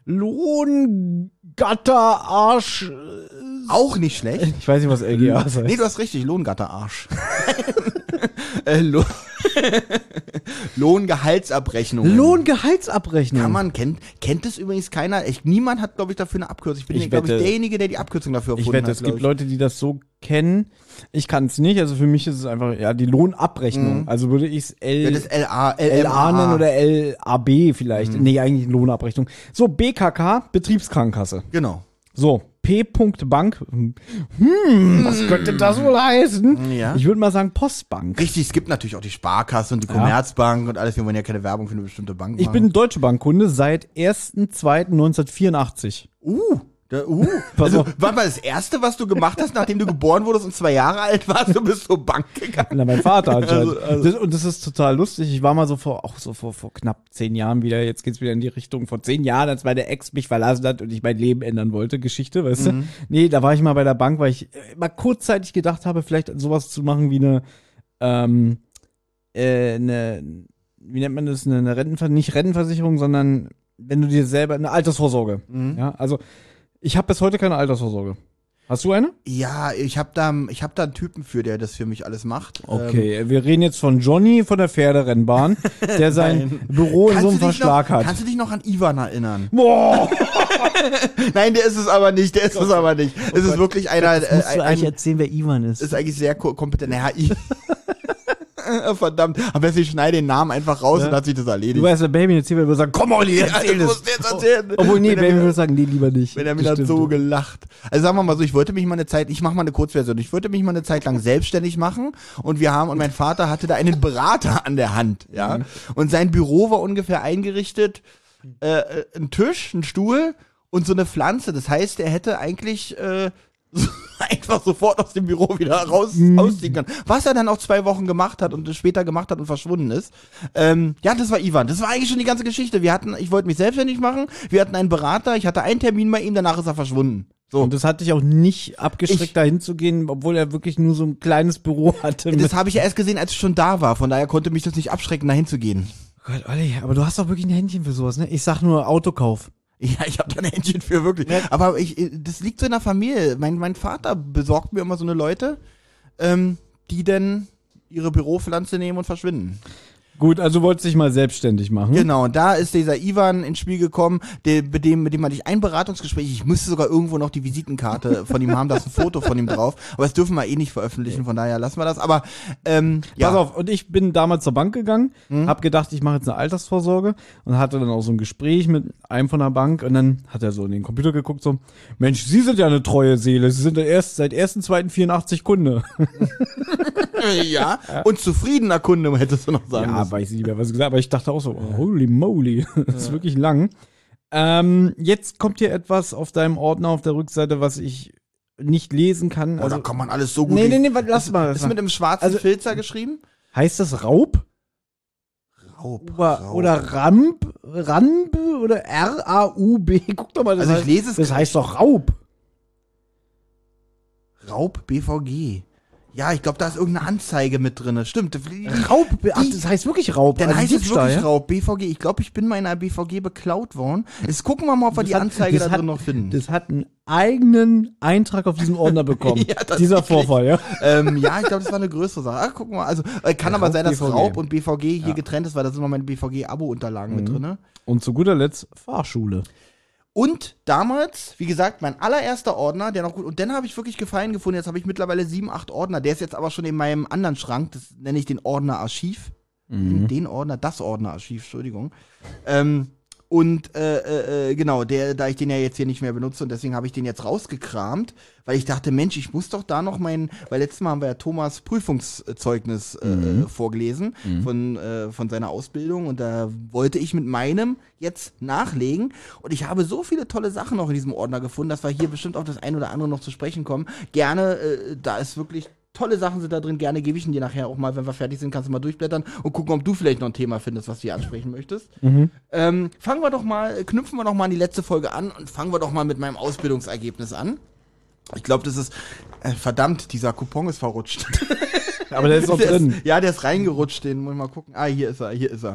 Lohngatter, Arsch.
Auch nicht schlecht.
Ich weiß nicht, was LGA heißt.
Nee, du hast richtig, Lohngatterarsch. Lohngehaltsabrechnung.
Lohngehaltsabrechnung.
Kennt es übrigens keiner. Niemand hat, glaube ich, dafür eine Abkürzung. Ich bin, glaube ich, derjenige, der die Abkürzung dafür erfunden hat.
Es gibt Leute, die das so kennen. Ich kann es nicht. Also für mich ist es einfach, ja, die Lohnabrechnung. Also würde ich es
das LA
nennen oder LAB vielleicht. Nee, eigentlich Lohnabrechnung. So, BKK, Betriebskrankenkasse.
Genau.
So, P.Bank. Was könnte das wohl heißen?
Ja.
Ich würde mal sagen Postbank.
Richtig, es gibt natürlich auch die Sparkasse und die Commerzbank und alles. Wir wollen ja keine Werbung für eine bestimmte Bank machen.
Ich bin Deutsche Bankkunde seit 1.2.1984.
Also, war mal das Erste, was du gemacht hast, nachdem du geboren wurdest und 2 Jahre alt warst, du bist zur Bank gegangen?
Na, mein Vater anscheinend. Und das ist total lustig. Ich war mal vor knapp 10 Jahren wieder, jetzt geht's wieder in die Richtung vor 10 Jahren, als meine Ex mich verlassen hat und ich mein Leben ändern wollte, Geschichte, weißt du? Nee, da war ich mal bei der Bank, weil ich mal kurzzeitig gedacht habe, vielleicht sowas zu machen wie wie nennt man das, eine nicht Rentenversicherung, sondern wenn du dir selber, eine Altersvorsorge. Ja, also, ich habe bis heute keine Altersvorsorge. Hast du eine?
Ja, ich hab da einen Typen der das für mich alles macht.
Okay, wir reden jetzt von Johnny von der Pferderennbahn, der sein Büro in so einem Verschlag hat.
Kannst du dich noch an Ivan erinnern?
Boah!
Nein, der ist es aber nicht. Es ist wirklich einer.
Musst du eigentlich erzählen, wer Ivan ist?
Ist eigentlich sehr kompetent. Naja, verdammt. Am besten ich schneide den Namen einfach raus und hat sich das erledigt.
Du weißt, der Baby jetzt hier würde sagen, komm Olli, erzähl das. Obwohl, nee, Baby würde sagen, nee, lieber nicht.
Wenn er mir dann so gelacht. Also sagen wir mal so, ich mache mal eine Kurzversion. Ich wollte mich mal eine Zeit lang selbstständig machen und mein Vater hatte da einen Berater an der Hand, ja. Und sein Büro war ungefähr eingerichtet, ein Tisch, ein Stuhl und so eine Pflanze. Das heißt, er hätte eigentlich, einfach sofort aus dem Büro wieder ausziehen können. Was er dann auch 2 Wochen gemacht hat und später gemacht hat und verschwunden ist. Ja, das war Ivan. Das war eigentlich schon die ganze Geschichte. Ich wollte mich selbstständig machen. Wir hatten einen Berater. Ich hatte einen Termin bei ihm. Danach ist er verschwunden. So.
Und das hat dich auch nicht abgeschreckt, da hinzugehen, obwohl er wirklich nur so ein kleines Büro hatte.
Das habe ich ja erst gesehen, als ich schon da war. Von daher konnte mich das nicht abschrecken, da hinzugehen.
Gott, Olli, aber du hast doch wirklich ein Händchen für sowas, ne? Ich sag nur Autokauf.
Ja, ich habe da ein Händchen für, wirklich. Ja. Aber das liegt so in der Familie. Mein Vater besorgt mir immer so eine Leute, die dann ihre Büropflanze nehmen und verschwinden.
Gut, also du wolltest dich mal selbstständig machen.
Genau, und da ist dieser Ivan ins Spiel gekommen, mit dem hatte ich ein Beratungsgespräch. Ich müsste sogar irgendwo noch die Visitenkarte von ihm haben, da ist ein Foto von ihm drauf. Aber das dürfen wir nicht veröffentlichen, von daher lassen wir das. Aber ja.
Pass auf, und ich bin damals zur Bank gegangen, hab gedacht, ich mache jetzt eine Altersvorsorge und hatte dann auch so ein Gespräch mit einem von der Bank und dann hat er so in den Computer geguckt, so, Mensch, Sie sind ja eine treue Seele, Sie sind seit 1.2.84 Kunde.
Ja, und zufriedener Kunde, hättest du noch sagen müssen.
Weiß ich nicht mehr, was gesagt, aber ich dachte auch so, holy moly, das ist wirklich lang. Jetzt kommt hier etwas auf deinem Ordner auf der Rückseite, was ich nicht lesen kann.
Also, da kann man alles so gut
lesen. Nee, lass mal.
Ist mit einem schwarzen Filzer geschrieben?
Heißt das Raub? Oder Ramb oder R-A-U-B. Guck doch mal,
ich lese es.
Das heißt doch Raub.
Raub BVG. Ja, ich glaube, da ist irgendeine Anzeige mit drin. Stimmt.
Raub? Ach, das heißt wirklich Raub.
Dann
also
heißt es
Diebstahl,
wirklich
ja?
Raub, BVG. Ich glaube, ich bin mal in einer BVG beklaut worden. Jetzt gucken wir mal, ob wir die Anzeige da drin noch finden.
Das hat einen eigenen Eintrag auf diesem Ordner bekommen.
Ja, tatsächlich.
Dieser Vorfall, ja.
Ja, ich glaube, das war eine größere Sache. Ach, gucken wir mal. Also, kann aber
Raub,
sein, dass
BVG.
Raub und BVG hier getrennt ist, weil da sind noch meine BVG-Abo-Unterlagen mit drin.
Und zu guter Letzt Fahrschule.
Und damals, wie gesagt, mein allererster Ordner, der noch gut, und dann habe ich wirklich Gefallen gefunden. Jetzt habe ich mittlerweile 7, 8 Ordner. Der ist jetzt aber schon in meinem anderen Schrank. Das nenne ich den Ordner Archiv. Den Ordner, das Ordner Archiv, Entschuldigung. Genau, da ich den ja jetzt hier nicht mehr benutze und deswegen habe ich den jetzt rausgekramt, weil ich dachte, Mensch, ich muss doch da noch weil letztes Mal haben wir ja Thomas Prüfungszeugnis vorgelesen von seiner Ausbildung und da wollte ich mit meinem jetzt nachlegen und ich habe so viele tolle Sachen noch in diesem Ordner gefunden, dass wir hier bestimmt auf das ein oder andere noch zu sprechen kommen. Gerne, da ist wirklich tolle Sachen sind da drin, gerne gebe ich ihn dir nachher auch mal, wenn wir fertig sind, kannst du mal durchblättern und gucken, ob du vielleicht noch ein Thema findest, was du hier ansprechen möchtest. Knüpfen wir doch mal an die letzte Folge an und fangen wir doch mal mit meinem Ausbildungsergebnis an. Ich glaube, das ist, verdammt, dieser Coupon ist verrutscht.
Aber der ist auch drin.
Ja, der ist reingerutscht, den muss ich mal gucken. Ah, hier ist er.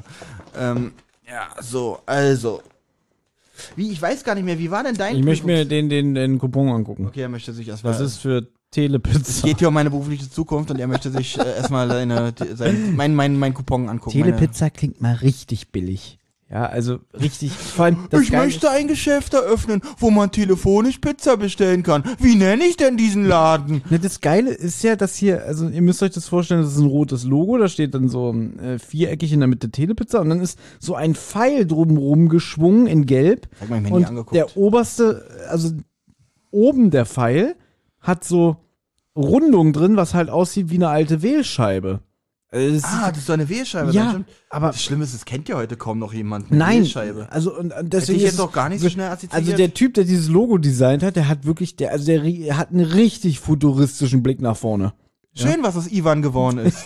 Ja, so, also. Ich weiß gar nicht mehr, wie war denn dein
Ich möchte mir den Coupon angucken.
Okay, er möchte sich erstmal.
Das ist für
Es
Telepizza.
geht hier um meine berufliche Zukunft und er möchte sich erstmal mein Coupon angucken.
Telepizza klingt mal richtig billig. Ja, also richtig. Vor allem das
Ich möchte ein Geschäft eröffnen, wo man telefonisch Pizza bestellen kann. Wie nenne ich denn diesen Laden?
Ne, das Geile ist ja, dass hier, also ihr müsst euch das vorstellen, das ist ein rotes Logo, da steht dann so viereckig in der Mitte Telepizza und dann ist so ein Pfeil drumrum geschwungen in Gelb.
Hab mal im Handy
Und
angeguckt.
der oberste, also oben der Pfeil hat so Rundung drin, was halt aussieht wie eine alte Wählscheibe. Also
Das ist so eine Wählscheibe.
ja,
das stimmt.
aber
Das Schlimme ist, das kennt ja heute kaum noch jemand. Eine
nein,
Wählscheibe.
also und deswegen
Hätte ich
ist
jetzt
es-
auch gar nicht so schnell assoziiert.
Also der Typ, der dieses Logo designt hat, der hat wirklich, der hat einen richtig futuristischen Blick nach vorne.
Schön, was aus Ivan geworden ist.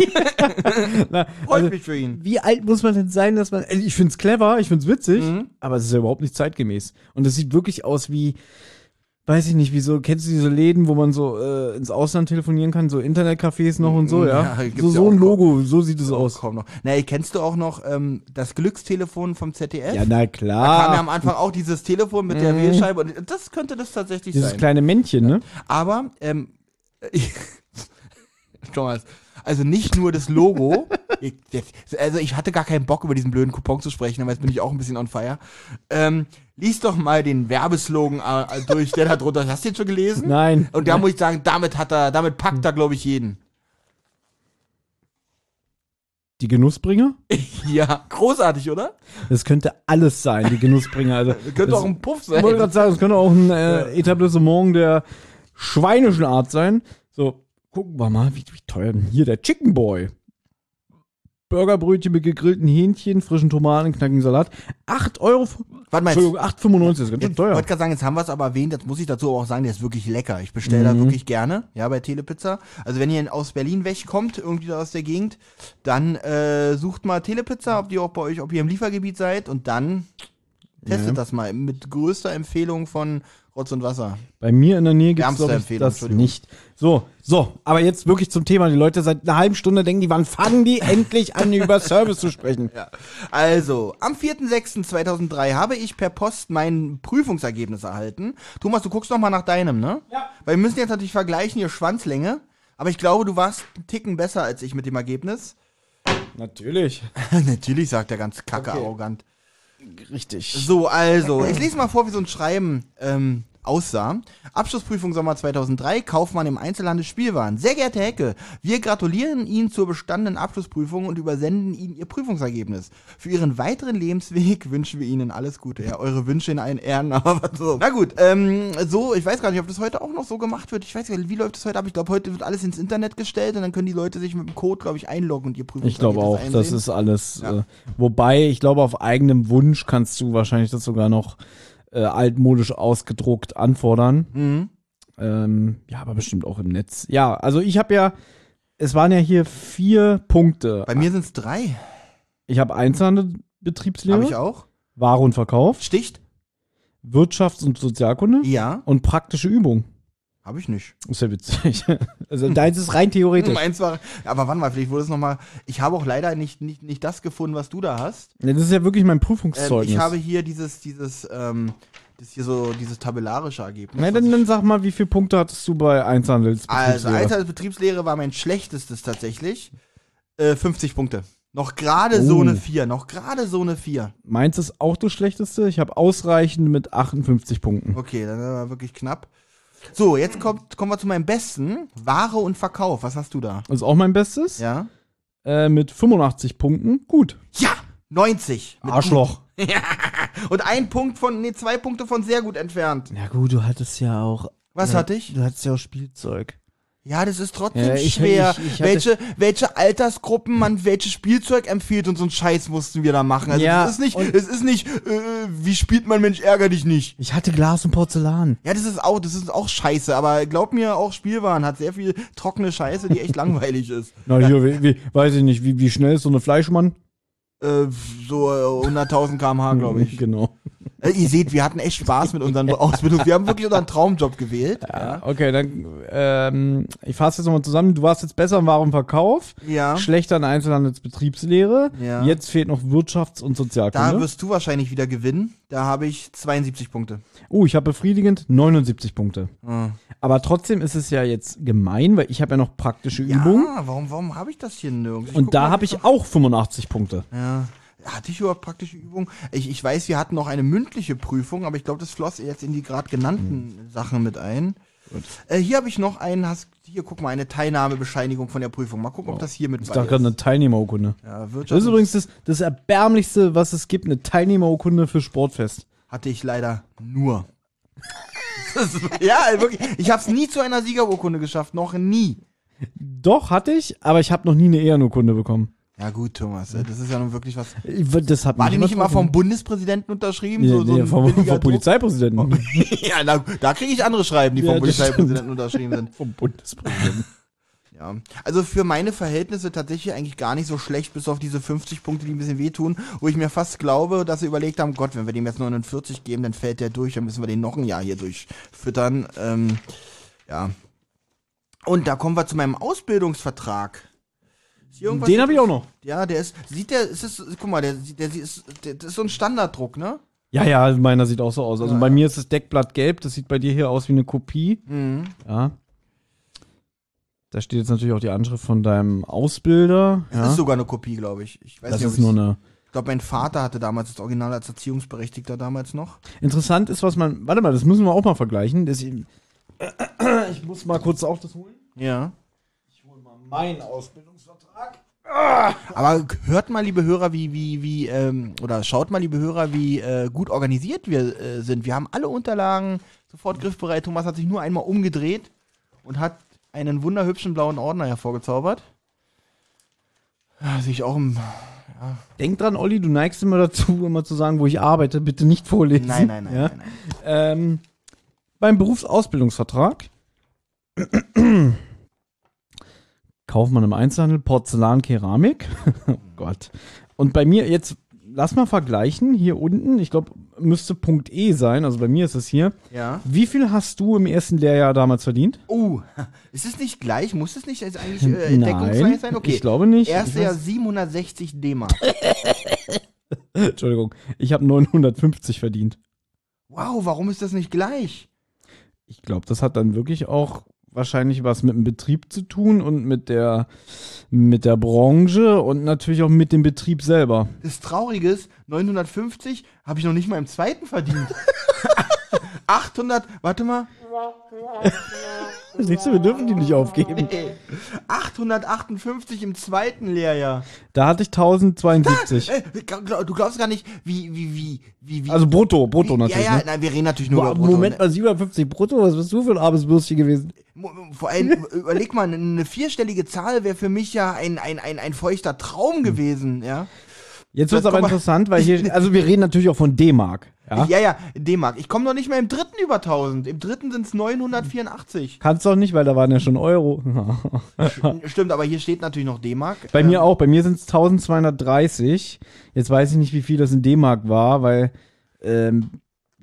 Na,
Freut
also,
mich für ihn.
wie alt muss man denn sein, dass man, ich find's clever, ich find's witzig, aber es ist ja überhaupt nicht zeitgemäß. Und es sieht wirklich aus wie, weiß ich nicht, wie so, kennst du diese Läden, wo man so ins Ausland telefonieren kann, so Internetcafés noch und so, ja?
gibt's
So,
ja
so
auch
ein
kaum.
Logo, so sieht es aus.
Kaum noch. Na, kennst du auch noch das Glückstelefon vom ZDF?
Ja, na
Da kam ja
klar.
am Anfang auch dieses Telefon mit der Wählscheibe und das könnte das tatsächlich
Dieses
sein.
kleine Männchen, ne?
Aber, Thomas, also nicht nur das Logo, ich hatte gar keinen Bock über diesen blöden Coupon zu sprechen, aber jetzt bin ich auch ein bisschen on fire. Lies doch mal den Werbeslogan durch, der da drunter ist. Hast du den schon gelesen?
Nein.
Und da muss ich sagen, damit packt er, glaube ich, jeden.
Die Genussbringer?
Ja, großartig, oder?
Das könnte alles sein, die Genussbringer. Also,
Könnte
das-
auch ein Puff
Ich wollte
sein.
gerade sagen, es könnte auch ein Etablissement der schweinischen Art sein. So, gucken wir mal, wie teuer denn hier der Chicken Boy. Burgerbrötchen mit gegrillten Hähnchen, frischen Tomaten, knackigen Salat. 8 Euro.
Warte mal,
Entschuldigung, 8,95, das ist ganz schön
Ich
teuer.
wollte gerade sagen, jetzt haben wir es aber erwähnt, jetzt muss ich dazu aber auch sagen, der ist wirklich lecker. Ich bestelle da wirklich gerne, ja, bei Telepizza. Also wenn ihr aus Berlin wegkommt, irgendwie da aus der Gegend, dann sucht mal Telepizza, ob ihr im Liefergebiet seid und dann testet das mal mit größter Empfehlung von Rotz und Wasser.
Bei mir in der Nähe gibt es,
Wärmste
glaube ich,
Empfehlung,
das
Entschuldigung.
nicht. So, aber jetzt wirklich zum Thema. Die Leute seit einer halben Stunde denken, wann fangen die endlich an, über Service zu sprechen?
Ja. Also, am 4.6.2003 habe ich per Post mein Prüfungsergebnis erhalten. Thomas, du guckst noch mal nach deinem, ne? Ja. Weil wir müssen jetzt natürlich vergleichen, hier Schwanzlänge. Aber ich glaube, du warst einen Ticken besser als ich mit dem Ergebnis.
Natürlich.
Natürlich, sagt er ganz kacke arrogant.
Richtig.
So, also, ich lese mal vor, wie so ein Schreiben aussah. Abschlussprüfung Sommer 2003, Kaufmann im Einzelhandel Spielwaren. Sehr geehrter Hecke, wir gratulieren Ihnen zur bestandenen Abschlussprüfung und übersenden Ihnen Ihr Prüfungsergebnis. Für Ihren weiteren Lebensweg wünschen wir Ihnen alles Gute. Ja, eure Wünsche in allen Ehren, aber so. Na gut, so, ich weiß gar nicht, ob das heute auch noch so gemacht wird. Ich weiß gar nicht, wie läuft das heute ab? Ich glaube, heute wird alles ins Internet gestellt und dann können die Leute sich mit dem Code, glaube ich, einloggen und ihr Prüfungsergebnis
Ich glaube auch,
einsehen.
das ist alles. Wobei, ich glaube, auf eigenem Wunsch kannst du wahrscheinlich das sogar noch altmodisch ausgedruckt anfordern. Ja, aber bestimmt auch im Netz. Ja, also ich habe ja, es waren ja hier 4 Punkte.
Bei mir sind es 3.
Ich habe Einzelhandel-Betriebslehre,
Habe ich auch.
Ware und Verkauf,
Sticht?
Wirtschafts- und Sozialkunde
Ja.
und praktische Übung.
Habe ich nicht.
Ist ja witzig. Also deins ist rein theoretisch.
Meins war, aber warte mal, vielleicht wurde es nochmal, ich habe auch leider nicht das gefunden, was du da hast.
Ja, das ist ja wirklich mein Prüfungszeugnis.
Ich habe hier dieses tabellarische Ergebnis.
Na, dann sag mal, wie viele Punkte hattest du bei Einzelhandelsbetriebslehre?
Also Einzelhandelsbetriebslehre war mein schlechtestes tatsächlich. 50 Punkte. Noch gerade so eine 4.
Meins ist auch das schlechteste. Ich habe ausreichend mit 58 Punkten.
Okay, dann war wirklich knapp. So, jetzt kommen wir zu meinem Besten. Ware und Verkauf. Was hast du da?
Das ist auch mein Bestes.
Ja.
Mit 85 Punkten. Gut.
Ja! 90. Mit
Arschloch.
Ja. Und 2 Punkte von sehr gut entfernt.
Ja gut, du hattest ja auch...
Was hatte ich?
Du hattest ja auch Spielzeug.
Ja, das ist trotzdem
Ja,
schwer.
ich hatte-
welche Altersgruppen man welches Spielzeug empfiehlt und so einen Scheiß mussten wir da machen. Also
Ja,
es ist nicht, wie spielt man Mensch, ärger dich nicht.
Ich hatte Glas und Porzellan.
Ja, das ist auch scheiße, aber glaub mir, auch Spielwaren hat sehr viel trockene Scheiße, die echt langweilig ist.
Na hier, weiß ich nicht, wie schnell ist so eine Fleischmann?
So 100.000 km/h, glaube ich.
Genau.
Ihr seht, wir hatten echt Spaß mit unseren Ausbildungen. Wir haben wirklich unseren Traumjob gewählt.
Ja. Okay, dann ich fasse jetzt nochmal zusammen. Du warst jetzt besser im Warenverkauf,
Ja.
schlechter in Einzelhandelsbetriebslehre.
Ja.
Jetzt fehlt noch Wirtschafts- und
Da
Sozialkunde.
wirst du wahrscheinlich wieder gewinnen. Da habe ich 72 Punkte.
Ich habe befriedigend 79 Punkte.
Ah.
Aber trotzdem ist es ja jetzt gemein, weil ich habe ja noch praktische Übungen.
Ja, warum habe ich das hier nirgends? Ich
Und
guck
da
mal,
habe ich auch 85 Punkte.
Ja. Hatte ich überhaupt praktische Übungen? Ich weiß, wir hatten noch eine mündliche Prüfung, aber ich glaube, das floss jetzt in die gerade genannten Sachen mit ein. Hier habe ich noch hier, guck mal, eine Teilnahmebescheinigung von der Prüfung. Mal gucken, ob das hier mit
Ich
bei
dachte gerade
ist.
eine Teilnehmerurkunde.
Ja,
Das
Wirtschaft
ist übrigens das Erbärmlichste, was es gibt, eine Teilnehmerurkunde für Sportfest.
hatte ich leider nur. Ja, wirklich. Ich habe es nie zu einer Siegerurkunde geschafft, noch nie.
Doch, hatte ich, aber ich habe noch nie eine Ehrenurkunde bekommen.
Ja gut, Thomas, das ist ja nun wirklich was.
Das hat
War
mich
die nicht immer
betroffen.
vom Bundespräsidenten unterschrieben?
Nee,
so ein
vom
billiger Druck?
Polizeipräsidenten.
Ja, da kriege ich andere Schreiben, die
Ja,
vom
das
Polizeipräsidenten unterschrieben sind.
Vom Bundespräsidenten.
Ja. Also für meine Verhältnisse tatsächlich eigentlich gar nicht so schlecht, bis auf diese 50 Punkte, die ein bisschen wehtun, wo ich mir fast glaube, dass sie überlegt haben, Gott, wenn wir dem jetzt 49 geben, dann fällt der durch, dann müssen wir den noch ein Jahr hier durchfüttern. Ja. Und da kommen wir zu meinem Ausbildungsvertrag. Ist hier irgendwas-
Den habe ich auch noch.
Ja, der ist, guck mal, das ist so ein Standarddruck, ne?
Ja, meiner sieht auch so aus. Also
Ja,
bei
ja.
mir ist das Deckblatt gelb, das sieht bei dir hier aus wie eine Kopie.
Mhm.
Ja. Da steht jetzt natürlich auch die Anschrift von deinem Ausbilder.
Das
Ja.
ist sogar eine Kopie, glaube ich. Ich weiß
Das
nicht, ob
ist nur eine.
ich glaube, mein Vater hatte damals das Original als Erziehungsberechtigter damals noch.
Interessant ist, was man. Warte mal, das müssen wir auch mal vergleichen. Ich muss mal kurz auch das holen.
Ja.
Mein Ausbildungsvertrag.
Aber hört mal, liebe Hörer, oder schaut mal, liebe Hörer, wie gut organisiert wir sind. Wir haben alle Unterlagen sofort griffbereit. Thomas hat sich nur einmal umgedreht und hat einen wunderhübschen blauen Ordner hervorgezaubert. Ja, sehe ich auch im...
Denk dran, Olli, du neigst immer dazu, immer zu sagen, wo ich arbeite. Bitte nicht vorlesen.
Nein.
Ja? Beim Berufsausbildungsvertrag Kaufmann im Einzelhandel, Porzellan, Keramik. Oh Gott. Und bei mir jetzt, lass mal vergleichen, hier unten, ich glaube, müsste Punkt E sein, also bei mir ist es hier.
Ja.
Wie viel hast du im ersten Lehrjahr damals verdient?
Ist es nicht gleich? Muss es nicht jetzt eigentlich deckungsgleich sein? Okay.
Ich glaube nicht.
Erste
Ich
Jahr
weiß-
760 D-Mark.
Entschuldigung, ich habe 950 verdient.
Wow, warum ist das nicht gleich?
Ich glaube, das hat dann wirklich auch wahrscheinlich was mit dem Betrieb zu tun und mit der Branche und natürlich auch mit dem Betrieb selber.
Das Traurige ist, 950 habe ich noch nicht mal im zweiten verdient. 800, warte mal.
Siehst du, wir dürfen die nicht aufgeben.
858 im zweiten Lehrjahr.
Da hatte ich 1072.
Du glaubst gar nicht, wie.
Also brutto natürlich.
Ja,
Ne?
nein, wir reden natürlich nur
Boah,
über Brutto.
Moment mal, 750 brutto, was bist du für ein armes Bürstchen gewesen?
Vor allem, überleg mal, eine vierstellige Zahl wäre für mich ja ein feuchter Traum gewesen, ja.
Jetzt wird's aber
Guck mal.
interessant, weil hier, also wir reden natürlich auch von D-Mark. Ja?
Ja, D-Mark. Ich komme noch nicht mal im dritten über 1000. Im dritten sind es 984.
Kannst doch nicht, weil da waren ja schon Euro.
Stimmt, aber hier steht natürlich noch D-Mark.
Bei mir auch, bei mir sind es 1230. Jetzt weiß ich nicht, wie viel das in D-Mark war, weil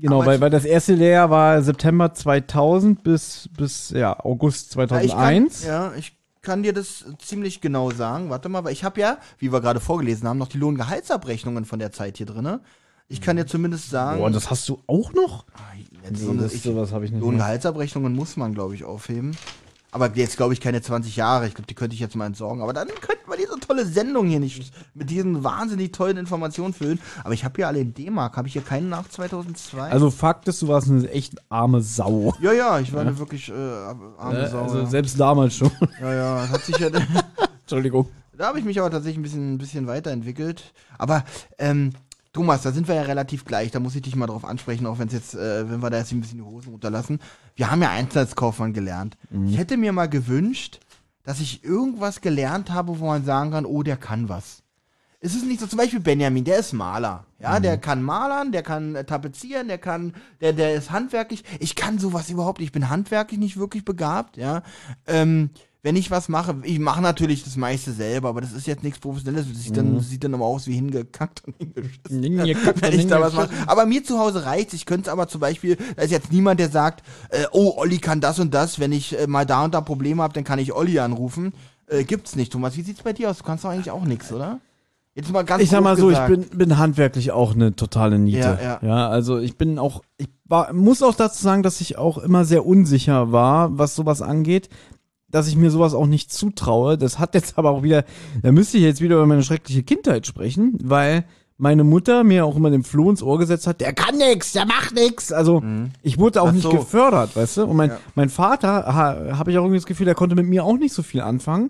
Genau, weil das erste Lehrjahr war September 2000 bis August 2001.
Ich kann dir das ziemlich genau sagen. Warte mal, weil ich habe ja, wie wir gerade vorgelesen haben, noch die Lohngehaltsabrechnungen von der Zeit hier drin. Ich kann dir zumindest sagen...
Boah, das hast du auch noch?
Sowas
habe ich nicht.
Lohngehaltsabrechnungen muss man, glaube ich, aufheben. Aber jetzt, glaube ich, keine 20 Jahre. Ich glaube, die könnte ich jetzt mal entsorgen. Aber dann könnten wir diese tolle Sendung hier nicht mit diesen wahnsinnig tollen Informationen füllen. Aber ich habe hier alle in D-Mark. Habe ich hier keinen nach 2002?
Also Fakt ist, du warst eine echt arme Sau.
Ja, ich war eine wirklich arme Sau.
Also selbst damals schon.
Ja, das hat sich ja...
Entschuldigung.
Da habe ich mich aber tatsächlich ein bisschen weiterentwickelt. Aber, Thomas, da sind wir ja relativ gleich. Da muss ich dich mal drauf ansprechen, auch wenn wir da jetzt ein bisschen die Hosen runterlassen. Wir haben ja Einzelhandelskaufmann gelernt. Ich hätte mir mal gewünscht, dass ich irgendwas gelernt habe, wo man sagen kann, oh, der kann was. Es ist nicht so, zum Beispiel Benjamin, der ist Maler. Ja, der kann malern, der kann tapezieren, der ist handwerklich. Ich kann sowas überhaupt nicht. Ich bin handwerklich nicht wirklich begabt, ja. Wenn ich was mache, ich mache natürlich das meiste selber, aber das ist jetzt nichts Professionelles. Das sieht dann aber aus wie hingekackt und hingeschissen, wenn ich da was mache. Aber mir zu Hause reicht's. Ich könnte es aber zum Beispiel, da ist jetzt niemand, der sagt, oh, Olli kann das und das. Wenn ich mal da und da Probleme habe, dann kann ich Olli anrufen. Gibt's nicht, Thomas. Wie sieht's bei dir aus? Du kannst doch eigentlich auch nichts, oder? Jetzt mal ganz
ich sag mal so,
gesagt.
ich bin handwerklich auch eine totale Niete. Ja, also muss auch dazu sagen, dass ich auch immer sehr unsicher war, was sowas angeht, dass ich mir sowas auch nicht zutraue. Das hat jetzt aber auch wieder, da müsste ich jetzt wieder über meine schreckliche Kindheit sprechen, weil meine Mutter mir auch immer den Floh ins Ohr gesetzt hat, der kann nix, der macht nix. Also ich wurde auch nicht gefördert, weißt du? Und mein Vater, habe ich auch irgendwie das Gefühl, der konnte mit mir auch nicht so viel anfangen.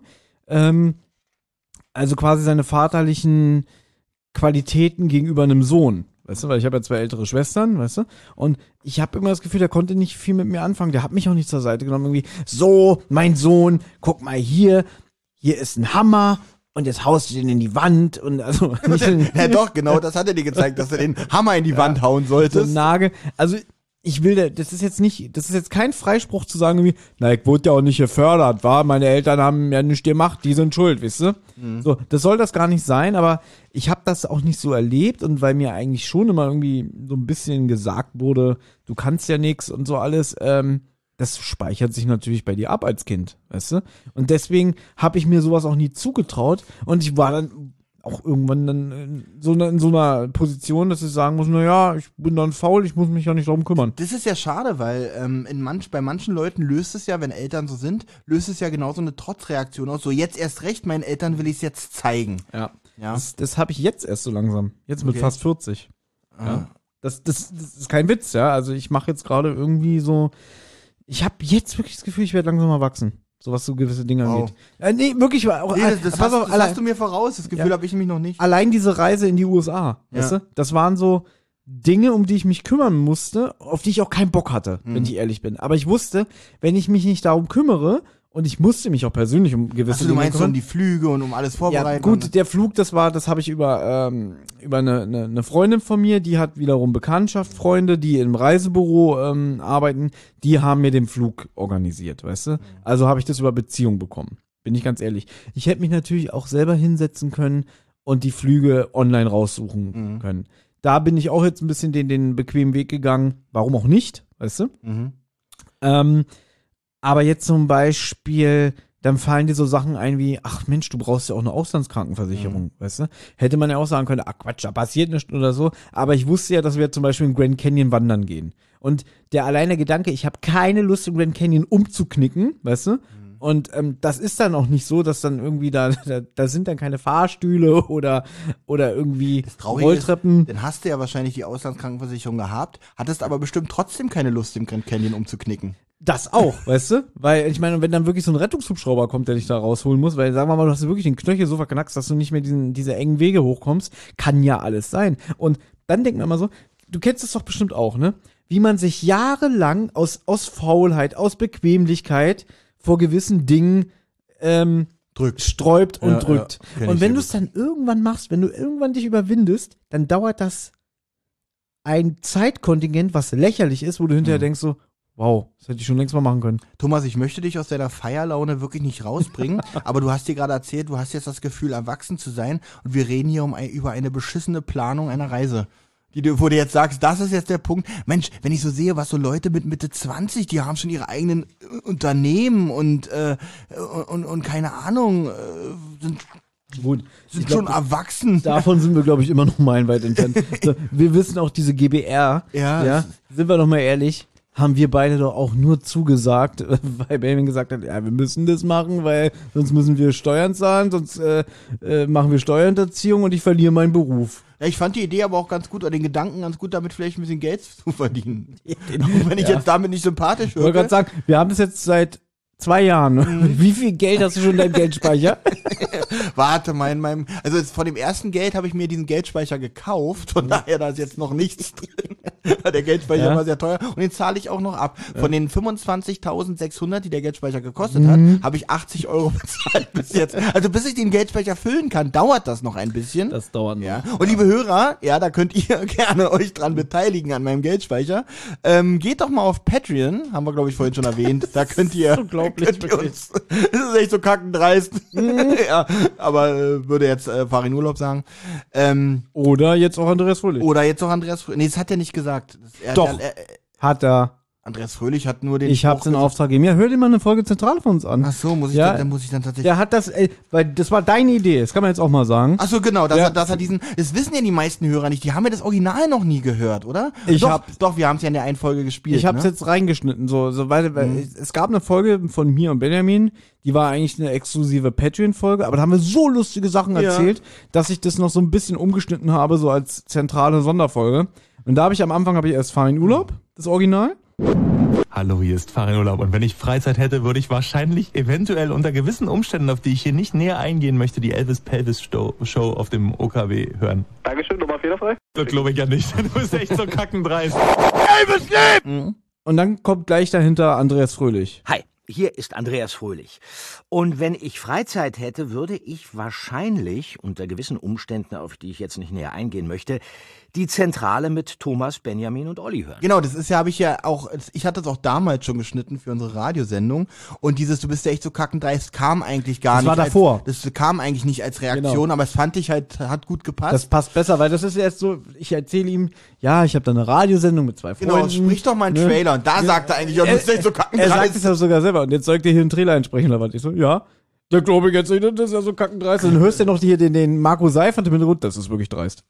Also quasi seine vaterlichen Qualitäten gegenüber einem Sohn. Weißt du, weil ich habe ja 2 ältere Schwestern, weißt du? Und ich habe immer das Gefühl, der konnte nicht viel mit mir anfangen. Der hat mich auch nicht zur Seite genommen. Irgendwie, so, mein Sohn, guck mal hier ist ein Hammer und jetzt haust du den in die Wand. Und also
ja doch, genau, das hat er dir gezeigt, dass du den Hammer in die Wand hauen solltest.
So ein Nagel. Also ich will, das ist jetzt kein Freispruch zu sagen, irgendwie, na, ich wurde ja auch nicht gefördert, war, meine Eltern haben ja nichts gemacht, die sind schuld, wisst ihr? So, das soll das gar nicht sein, aber ich habe das auch nicht so erlebt und weil mir eigentlich schon immer irgendwie so ein bisschen gesagt wurde, du kannst ja nix und so alles, das speichert sich natürlich bei dir ab als Kind, weißt du? Und deswegen habe ich mir sowas auch nie zugetraut und ich war dann auch irgendwann dann in so einer Position, dass ich sagen muss, naja, ich bin dann faul, ich muss mich ja nicht darum kümmern.
Das ist ja schade, weil bei manchen Leuten löst es ja, wenn Eltern so sind, löst es ja genau so eine Trotzreaktion aus. So, jetzt erst recht, meinen Eltern will ich es jetzt zeigen.
Ja. Das habe ich jetzt erst so langsam. Jetzt mit fast 40. Ja. Das ist kein Witz, ja. Also ich mache jetzt gerade irgendwie so, ich habe jetzt wirklich das Gefühl, ich werde langsam erwachsen. So was so gewisse Dinge angeht. Nee, wirklich. Auch,
das hast du mir voraus. Das Gefühl habe ich nämlich noch nicht.
Allein diese Reise in die USA, weißt du? Das waren so Dinge, um die ich mich kümmern musste, auf die ich auch keinen Bock hatte, wenn ich ehrlich bin. Aber ich wusste, wenn ich mich nicht darum kümmere, und ich musste mich auch persönlich um gewisse Dinge
kümmern. Du meinst
kümmern.
um die Flüge und um alles vorbereiten?
Ja, gut, der Flug, das habe ich über eine Freundin von mir, die hat wiederum Bekanntschaft, Freunde, die im Reisebüro arbeiten, die haben mir den Flug organisiert, weißt du? Also habe ich das über Beziehung bekommen, bin ich ganz ehrlich. Ich hätte mich natürlich auch selber hinsetzen können und die Flüge online raussuchen können. Da bin ich auch jetzt ein bisschen den bequemen Weg gegangen. Warum auch nicht, weißt du? Aber jetzt zum Beispiel, dann fallen dir so Sachen ein wie, ach Mensch, du brauchst ja auch eine Auslandskrankenversicherung, weißt du? Hätte man ja auch sagen können, ach Quatsch, da passiert nichts oder so. Aber ich wusste ja, dass wir zum Beispiel in Grand Canyon wandern gehen. Und der alleine Gedanke, ich habe keine Lust, in Grand Canyon umzuknicken, weißt du? Und das ist dann auch nicht so, dass dann irgendwie da sind dann keine Fahrstühle oder irgendwie Rolltreppen.
Dann hast du ja wahrscheinlich die Auslandskrankenversicherung gehabt, hattest aber bestimmt trotzdem keine Lust, im Grand Canyon umzuknicken.
Das auch, weißt du? Weil, ich meine, wenn dann wirklich so ein Rettungshubschrauber kommt, der dich da rausholen muss, weil, sagen wir mal, du hast wirklich den Knöchel so verknackst, dass du nicht mehr diese engen Wege hochkommst, kann ja alles sein. Und dann denkt man immer so, du kennst es doch bestimmt auch, ne? Wie man sich jahrelang aus Faulheit, aus Bequemlichkeit vor gewissen Dingen sträubt und drückt. Und wenn du es dann irgendwann machst, wenn du irgendwann dich überwindest, dann dauert das ein Zeitkontingent, was lächerlich ist, wo du hinterher denkst so, wow, das hätte ich schon längst mal machen können.
Thomas, ich möchte dich aus deiner Feierlaune wirklich nicht rausbringen, aber du hast dir gerade erzählt, du hast jetzt das Gefühl, erwachsen zu sein und wir reden hier über eine beschissene Planung einer Reise. Wo du jetzt sagst, das ist jetzt der Punkt. Mensch, wenn ich so sehe, was so Leute mit Mitte 20, die haben schon ihre eigenen Unternehmen und keine Ahnung,
Gut.
sind schon erwachsen.
Davon sind wir, glaube ich, immer noch meilenweit entfernt. So, wir wissen auch diese GBR.
Ja.
Sind wir doch mal ehrlich, haben wir beide doch auch nur zugesagt, weil Benjamin gesagt hat, ja, wir müssen das machen, weil sonst müssen wir Steuern zahlen, sonst machen wir Steuerhinterziehung und ich verliere meinen Beruf.
Ja, ich fand die Idee aber auch ganz gut, oder den Gedanken ganz gut, damit vielleicht ein bisschen Geld zu verdienen. Auch wenn ich jetzt damit nicht sympathisch
Ich wollte
wirke.
gerade sagen, wir haben das jetzt seit 2 Jahren. Wie viel Geld hast du schon in deinem Geldspeicher?
Warte mal, also jetzt von dem ersten Geld habe ich mir diesen Geldspeicher gekauft, von daher da ist jetzt noch nichts drin. Der Geldspeicher war sehr teuer und den zahle ich auch noch ab. Von den 25.600, die der Geldspeicher gekostet hat, habe ich 80 € bezahlt bis jetzt. Also bis ich den Geldspeicher füllen kann, dauert das noch ein bisschen.
Das dauert noch.
Ja. Und liebe Hörer, ja, da könnt ihr gerne euch dran beteiligen an meinem Geldspeicher. Geht doch mal auf Patreon, haben wir glaube ich vorhin schon erwähnt. Da könnt ihr, könnt ihr uns, das ist echt so kackendreist. Ja, aber würde jetzt fahr in Urlaub sagen.
Oder jetzt auch Andreas Fröhlich.
Oder jetzt auch Andreas Fröhlich. Nee, das hat er nicht gesagt.
Doch. Hat er.
Andreas Fröhlich hat nur den
Ich hab's in
Spruch
Auftrag gegeben. Ja, hör dir mal eine Folge Zentrale von uns an.
Ach so, muss ich
Ja.
dann muss ich dann tatsächlich.
Der hat das, weil das war deine Idee, das kann man jetzt auch mal sagen.
Ach so, genau, das
Ja.
hat diesen, das wissen ja die meisten Hörer nicht, die haben ja das Original noch nie gehört, oder?
Ich
doch,
hab-
doch, wir haben es ja in der einen Folge gespielt.
Ich hab's
ne?
jetzt reingeschnitten, weil es gab eine Folge von mir und Benjamin, die war eigentlich eine exklusive Patreon-Folge, aber da haben wir so lustige Sachen
Ja.
erzählt, dass ich das noch so ein bisschen umgeschnitten habe, so als zentrale Sonderfolge. Und da habe ich am Anfang erst Fahr in Urlaub, das Original.
Hallo, hier ist Farin Urlaub und wenn ich Freizeit hätte, würde ich wahrscheinlich eventuell unter gewissen Umständen, auf die ich hier nicht näher eingehen möchte, die Elvis Pelvis Show auf dem OKW hören.
Dankeschön, Nummer fehlerfrei.
Das glaube ich ja nicht. Du bist echt so kackendreist.
Und dann kommt gleich dahinter Andreas Fröhlich.
Hi, hier ist Andreas Fröhlich. Und wenn ich Freizeit hätte, würde ich wahrscheinlich, unter gewissen Umständen, auf die ich jetzt nicht näher eingehen möchte, die Zentrale mit Thomas, Benjamin und Olli hören.
Genau, das ist ja, ich hatte das auch damals schon geschnitten für unsere Radiosendung und dieses, du bist ja echt so kackendreist, kam eigentlich gar
Das
nicht.
war davor.
Das kam eigentlich nicht als Reaktion,
Genau.
aber es fand ich halt, hat gut gepasst.
Das passt besser, weil das ist erst so, ich erzähle ihm, ja, ich habe da eine Radiosendung mit 2 Freunden.
Genau, sprich doch mal einen Trailer und da sagt er eigentlich, ja, du bist echt so
Er sagt
kackendreist.
es ja sogar selber und jetzt soll ich dir hier einen Trailer einsprechen oder was? Ich so, ja. Da glaube ich jetzt nicht, das ist ja so kackendreist. Und dann hörst du ja noch hier den Marco Seifert im Hintergrund, das ist wirklich dreist.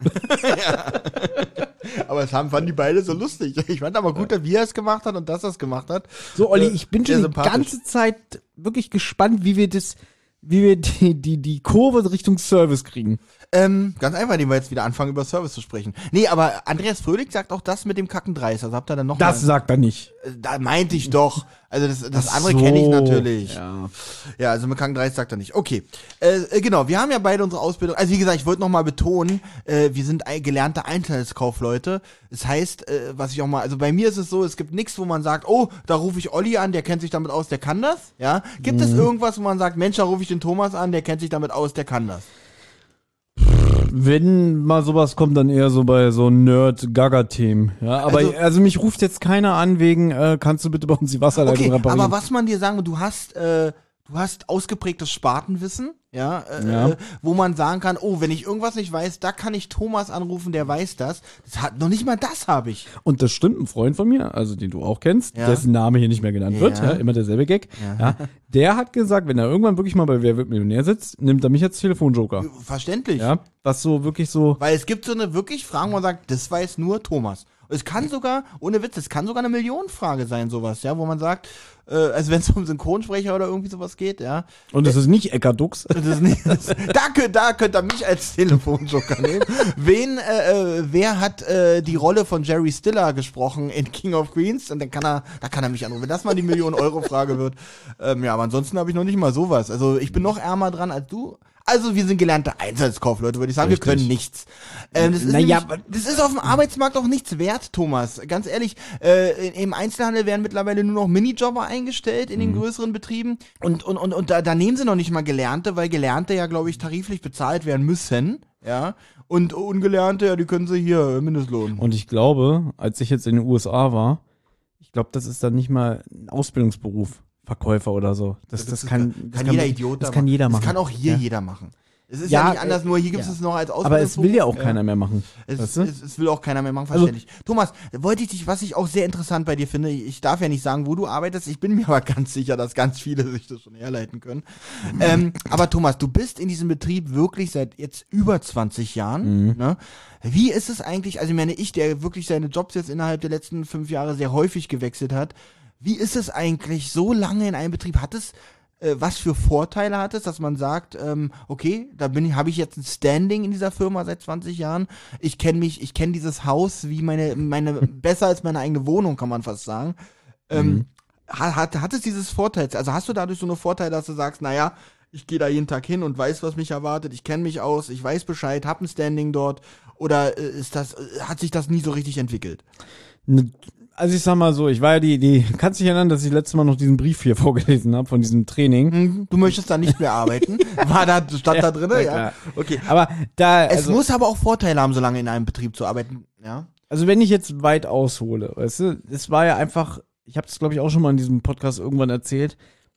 Aber fanden die beide so lustig. Ich fand aber gut, wie er es gemacht hat und dass er es gemacht hat.
So, Olli, ich bin
sehr
schon die
sympathisch.
ganze Zeit wirklich gespannt, wie wir die Kurve Richtung Service kriegen.
Ganz einfach, indem wir jetzt wieder anfangen, über Service zu sprechen. Nee, aber Andreas Fröhlich sagt auch das mit dem Kackendreis. Also habt ihr dann noch
Das
mal,
sagt er nicht.
da meinte ich doch. Also das
Ach
andere
so.
kenne ich natürlich.
Ja.
Ja, also mit Kackendreis sagt er nicht. Okay, genau, wir haben ja beide unsere Ausbildung. Also wie gesagt, ich wollte noch mal betonen, wir sind gelernte Einzelhandelskaufleute. Das heißt, was ich auch mal, also bei mir ist es so, es gibt nichts, wo man sagt, oh, da rufe ich Olli an, der kennt sich damit aus, der kann das. Ja, gibt es irgendwas, wo man sagt, Mensch, da rufe ich den Thomas an, der kennt sich damit aus, der kann das.
Wenn mal sowas kommt, dann eher so bei so Nerd-Gaga-Themen. Ja, aber also mich ruft jetzt keiner an wegen, kannst du bitte bei uns die Wasserleitung
Okay,
reparieren?
aber was man dir sagen, du hast ausgeprägtes Spartenwissen, ja, wo man sagen kann, oh, wenn ich irgendwas nicht weiß, da kann ich Thomas anrufen, der weiß das. Noch nicht mal das habe ich.
Und das stimmt, ein Freund von mir, also den du auch kennst,
Ja.
dessen Name hier nicht mehr genannt wird,
Ja.
ja, immer derselbe Gag, ja, der hat gesagt, wenn er irgendwann wirklich mal bei Wer wird Millionär sitzt, nimmt er mich als Telefonjoker.
Verständlich.
Ja, was so wirklich so,
Weil es gibt so eine wirklich Fragen, wo man sagt, das weiß nur Thomas. Es kann sogar, ohne Witz, es kann sogar eine Millionenfrage sein, sowas, ja, wo man sagt, also wenn es um Synchronsprecher oder irgendwie sowas geht, ja.
und das ist nicht Eckart Dux.
Das ist nicht, da könnt ihr mich als Telefonjoker nehmen. Wer hat die Rolle von Jerry Stiller gesprochen in King of Queens? Und da kann er mich anrufen. Wenn das mal die Millionen-Euro-Frage wird. Ja, aber ansonsten habe ich noch nicht mal sowas. Also ich bin noch ärmer dran als du. Also wir sind gelernte Einzelhandelskaufleute, würde ich sagen.
Richtig.
Wir können nichts. Das ist
Naja,
nämlich, das ist auf dem Arbeitsmarkt auch nichts wert, Thomas. Ganz ehrlich, im Einzelhandel werden mittlerweile nur noch Minijobber eingestellt in den größeren Betrieben. Und da nehmen sie noch nicht mal Gelernte, weil Gelernte ja, glaube ich, tariflich bezahlt werden müssen. Ja. Und Ungelernte, ja, die können sie hier Mindestlohn.
Und ich glaube, als ich jetzt in den USA war, ich glaube, das ist dann nicht mal ein Ausbildungsberuf, Verkäufer oder so. Das kann
jeder Idiot
das
da
kann
machen.
jeder machen.
Das kann auch hier
Ja.
jeder machen. Es ist ja nicht anders, nur hier gibt es noch als Ausbildung.
Aber es will ja auch keiner mehr machen.
Es will auch keiner mehr machen, verständlich. Thomas, was ich auch sehr interessant bei dir finde, ich darf ja nicht sagen, wo du arbeitest, ich bin mir aber ganz sicher, dass ganz viele sich das schon herleiten können. Aber Thomas, du bist in diesem Betrieb wirklich seit jetzt über 20 Jahren. Ne? Wie ist es eigentlich, also ich meine, der wirklich seine Jobs jetzt innerhalb der letzten 5 Jahre sehr häufig gewechselt hat, wie ist es eigentlich, so lange in einem Betrieb? Was für Vorteile hat es, dass man sagt, okay, habe ich jetzt ein Standing in dieser Firma seit 20 Jahren. Ich kenne dieses Haus wie meine besser als meine eigene Wohnung, kann man fast sagen. Hat es dieses Vorteil? Also hast du dadurch so eine Vorteile, dass du sagst, naja, ich gehe da jeden Tag hin und weiß, was mich erwartet, ich kenne mich aus, ich weiß Bescheid, habe ein Standing dort, oder hat sich das nie so richtig entwickelt?
Also ich sag mal so, ich war ja kannst dich erinnern, dass ich letztes Mal noch diesen Brief hier vorgelesen habe von diesem Training.
Du möchtest da nicht mehr arbeiten? Stand da drin? Ja. Okay.
Aber
es muss aber auch Vorteile haben, so lange in einem Betrieb zu arbeiten, ja?
Also wenn ich jetzt weit aushole, weißt du, es war ja einfach, ich habe das glaube ich auch schon mal in diesem Podcast irgendwann erzählt,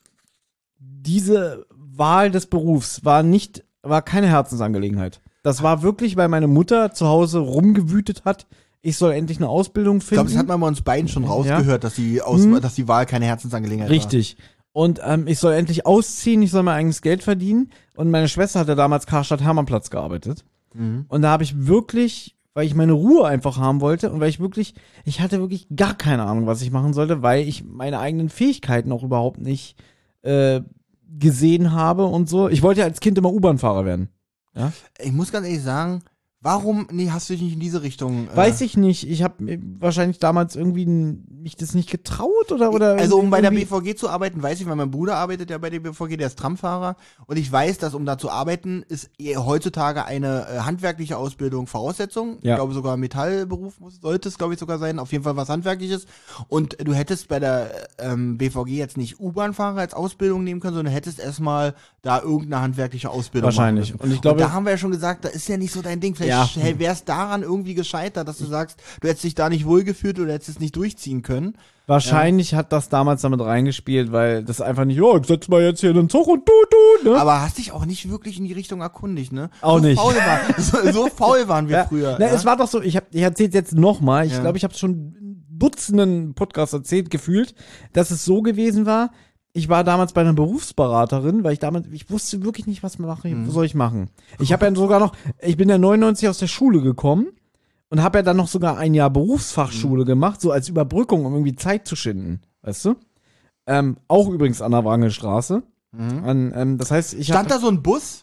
diese Wahl des Berufs war keine Herzensangelegenheit. Das war wirklich, weil meine Mutter zu Hause rumgewütet hat, ich soll endlich eine Ausbildung finden.
Ich glaube, das hat man bei uns beiden schon rausgehört, dass die Wahl keine Herzensangelegenheit war.
Richtig. Und ich soll endlich ausziehen, ich soll mein eigenes Geld verdienen. Und meine Schwester hatte damals Karstadt-Hermannplatz gearbeitet. Und da habe ich wirklich, weil ich meine Ruhe einfach haben wollte und weil ich hatte wirklich gar keine Ahnung, was ich machen sollte, weil ich meine eigenen Fähigkeiten auch überhaupt nicht gesehen habe und so. Ich wollte ja als Kind immer U-Bahn-Fahrer werden. Ja?
Ich muss ganz ehrlich sagen, warum hast du dich nicht in diese Richtung?
Weiß ich nicht. Ich habe wahrscheinlich damals irgendwie mich das nicht getraut oder.
Also um bei der BVG zu arbeiten, weiß ich, weil mein Bruder arbeitet ja bei der BVG, der ist Tramfahrer. Und ich weiß, dass um da zu arbeiten, ist heutzutage eine handwerkliche Ausbildung Voraussetzung. Ja. Ich glaube sogar Metallberuf sollte es, glaube ich, sogar sein. Auf jeden Fall was Handwerkliches. Und du hättest bei der BVG jetzt nicht U-Bahn-Fahrer als Ausbildung nehmen können, sondern hättest erstmal da irgendeine handwerkliche Ausbildung
wahrscheinlich.
Machen müssen. Und ich glaube, da haben wir ja schon gesagt, da ist ja nicht so dein Ding. Vielleicht wäre es daran irgendwie gescheitert, dass du sagst, du hättest dich da nicht wohlgefühlt oder hättest es nicht durchziehen können.
Wahrscheinlich hat das damals damit reingespielt, weil das einfach nicht, ich setz mal jetzt hier in den Zug und du, ne?
Aber hast dich auch nicht wirklich in die Richtung erkundigt, ne?
Auch so nicht.
So faul waren wir früher.
Na, es war doch so, ich erzähl's jetzt nochmal, ich glaube, ich habe es schon Dutzenden Podcasts erzählt, gefühlt, dass es so gewesen war, ich war damals bei einer Berufsberaterin, weil ich wusste wirklich nicht, was soll ich machen. Ich habe ja sogar noch, ich bin ja 99 aus der Schule gekommen und habe ja dann noch sogar ein Jahr Berufsfachschule gemacht, so als Überbrückung, um irgendwie Zeit zu schinden, weißt du? Auch übrigens an der Wrangelstraße. Das heißt,
stand da so ein Bus?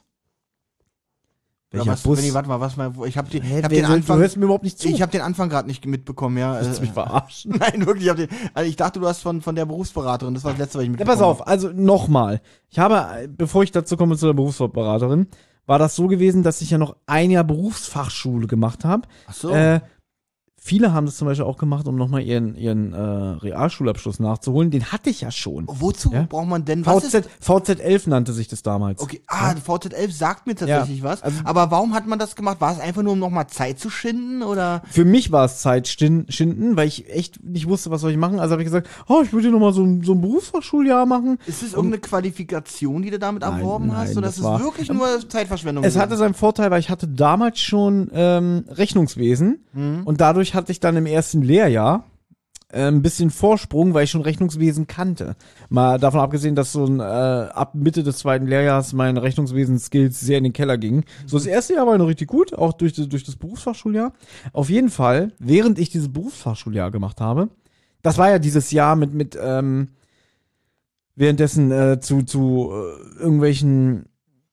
Welcher Bus?
Warte mal, ich hab den
Anfang. Du hörst mir überhaupt nicht zu.
Ich habe den Anfang gerade nicht mitbekommen, ja.
Willst du mich verarschen?
Nein, wirklich. Ich dachte, du hast von der Berufsberaterin. Das war das letzte, was ich mitbekommen
habe. Ja, pass auf. Also nochmal. Ich habe, bevor ich dazu komme zu der Berufsberaterin, war das so gewesen, dass ich ja noch ein Jahr Berufsfachschule gemacht habe. Ach so. Viele haben das zum Beispiel auch gemacht, um nochmal ihren Realschulabschluss nachzuholen. Den hatte ich ja schon.
Wozu braucht man denn
VZ11 nannte sich das damals.
Okay, VZ11 sagt mir tatsächlich was. Also, aber warum hat man das gemacht? War es einfach nur, um nochmal Zeit zu schinden? Oder?
Für mich war es Zeit schinden, weil ich echt nicht wusste, was soll ich machen. Also habe ich gesagt, ich würde nochmal so ein Berufsfachschuljahr machen.
Ist es irgendeine Qualifikation, die du damit erworben hast? Oder ist es wirklich nur Zeitverschwendung?
Es hatte seinen Vorteil, weil ich hatte damals schon Rechnungswesen und dadurch hatte ich dann im ersten Lehrjahr ein bisschen Vorsprung, weil ich schon Rechnungswesen kannte. Mal davon abgesehen, dass ab Mitte des zweiten Lehrjahres meine Rechnungswesen-Skills sehr in den Keller gingen. So, das erste Jahr war noch richtig gut, auch durch das Berufsfachschuljahr. Auf jeden Fall, während ich dieses Berufsfachschuljahr gemacht habe, das war ja dieses Jahr mit währenddessen zu irgendwelchen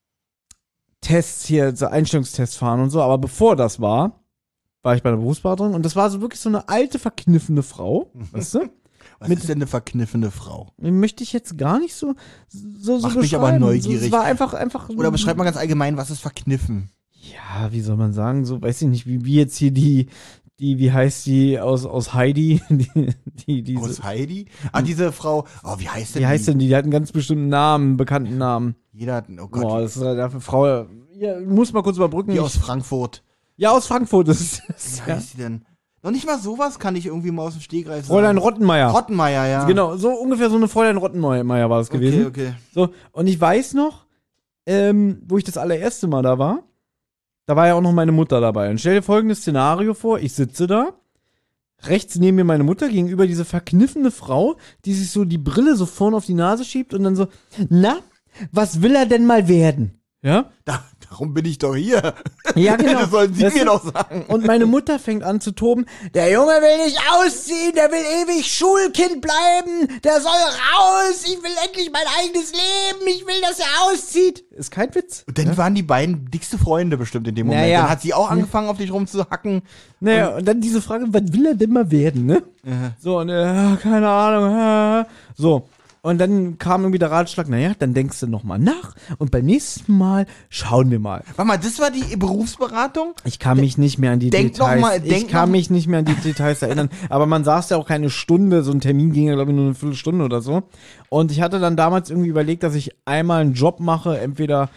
Tests hier, so Einstellungstests fahren und so, aber bevor das war ich bei der Berufsberaterin und das war so wirklich so eine alte, verkniffene Frau, weißt du?
Was ist denn eine verkniffene Frau?
Möchte ich jetzt gar nicht so
Mach mich aber neugierig.
Es war einfach.
Oder beschreib mal ganz allgemein, was ist verkniffen?
Ja, wie soll man sagen, so, weiß ich nicht, wie jetzt hier wie heißt die aus Heidi?
Aus Heidi? Diese Frau, wie heißt denn die?
Wie heißt denn die? Die hat einen ganz bestimmten Namen, bekannten Namen.
Jeder hat, oh Gott.
Boah, das ist eine Frau, muss mal kurz überbrücken.
Die aus Frankfurt.
Ja, aus Frankfurt.
Wie heißt die denn? Noch nicht mal sowas kann ich irgendwie mal aus dem Stegreif sagen.
Fräulein Rottenmeier.
Rottenmeier, ja.
Genau, so ungefähr so eine Fräulein Rottenmeier war es gewesen.
Okay.
So, und ich weiß noch, wo ich das allererste Mal da war ja auch noch meine Mutter dabei. Und stell dir folgendes Szenario vor, ich sitze da, rechts neben mir meine Mutter, gegenüber diese verkniffene Frau, die sich so die Brille so vorne auf die Nase schiebt und dann so, na, was will er denn mal werden? Ja?
Darum bin ich doch hier.
Ja, genau.
Das sollen Sie mir doch sagen.
Und meine Mutter fängt an zu toben, der Junge will nicht ausziehen, der will ewig Schulkind bleiben, der soll raus, ich will endlich mein eigenes Leben, ich will, dass er auszieht. Ist kein Witz.
Und dann waren die beiden dickste Freunde bestimmt in dem Moment.
Naja.
Dann hat sie auch angefangen, auf dich rumzuhacken.
Naja, und dann diese Frage, was will er denn mal werden, ne? So, und keine Ahnung, so. Und dann kam irgendwie der Ratschlag, naja, dann denkst du nochmal nach und beim nächsten Mal schauen wir mal.
Warte mal, das war die Berufsberatung?
Ich kann mich nicht mehr an die Details. Ich kann mich nicht mehr an die Details erinnern. Aber man saß ja auch keine Stunde, so ein Termin ging ja, glaube ich, nur eine Viertelstunde oder so. Und ich hatte dann damals irgendwie überlegt, dass ich einmal einen Job mache, entweder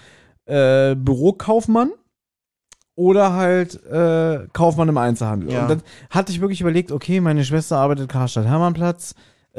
Bürokaufmann oder halt Kaufmann im Einzelhandel.
Ja.
Und dann hatte ich wirklich überlegt, okay, meine Schwester arbeitet Karstadt-Hermannplatz,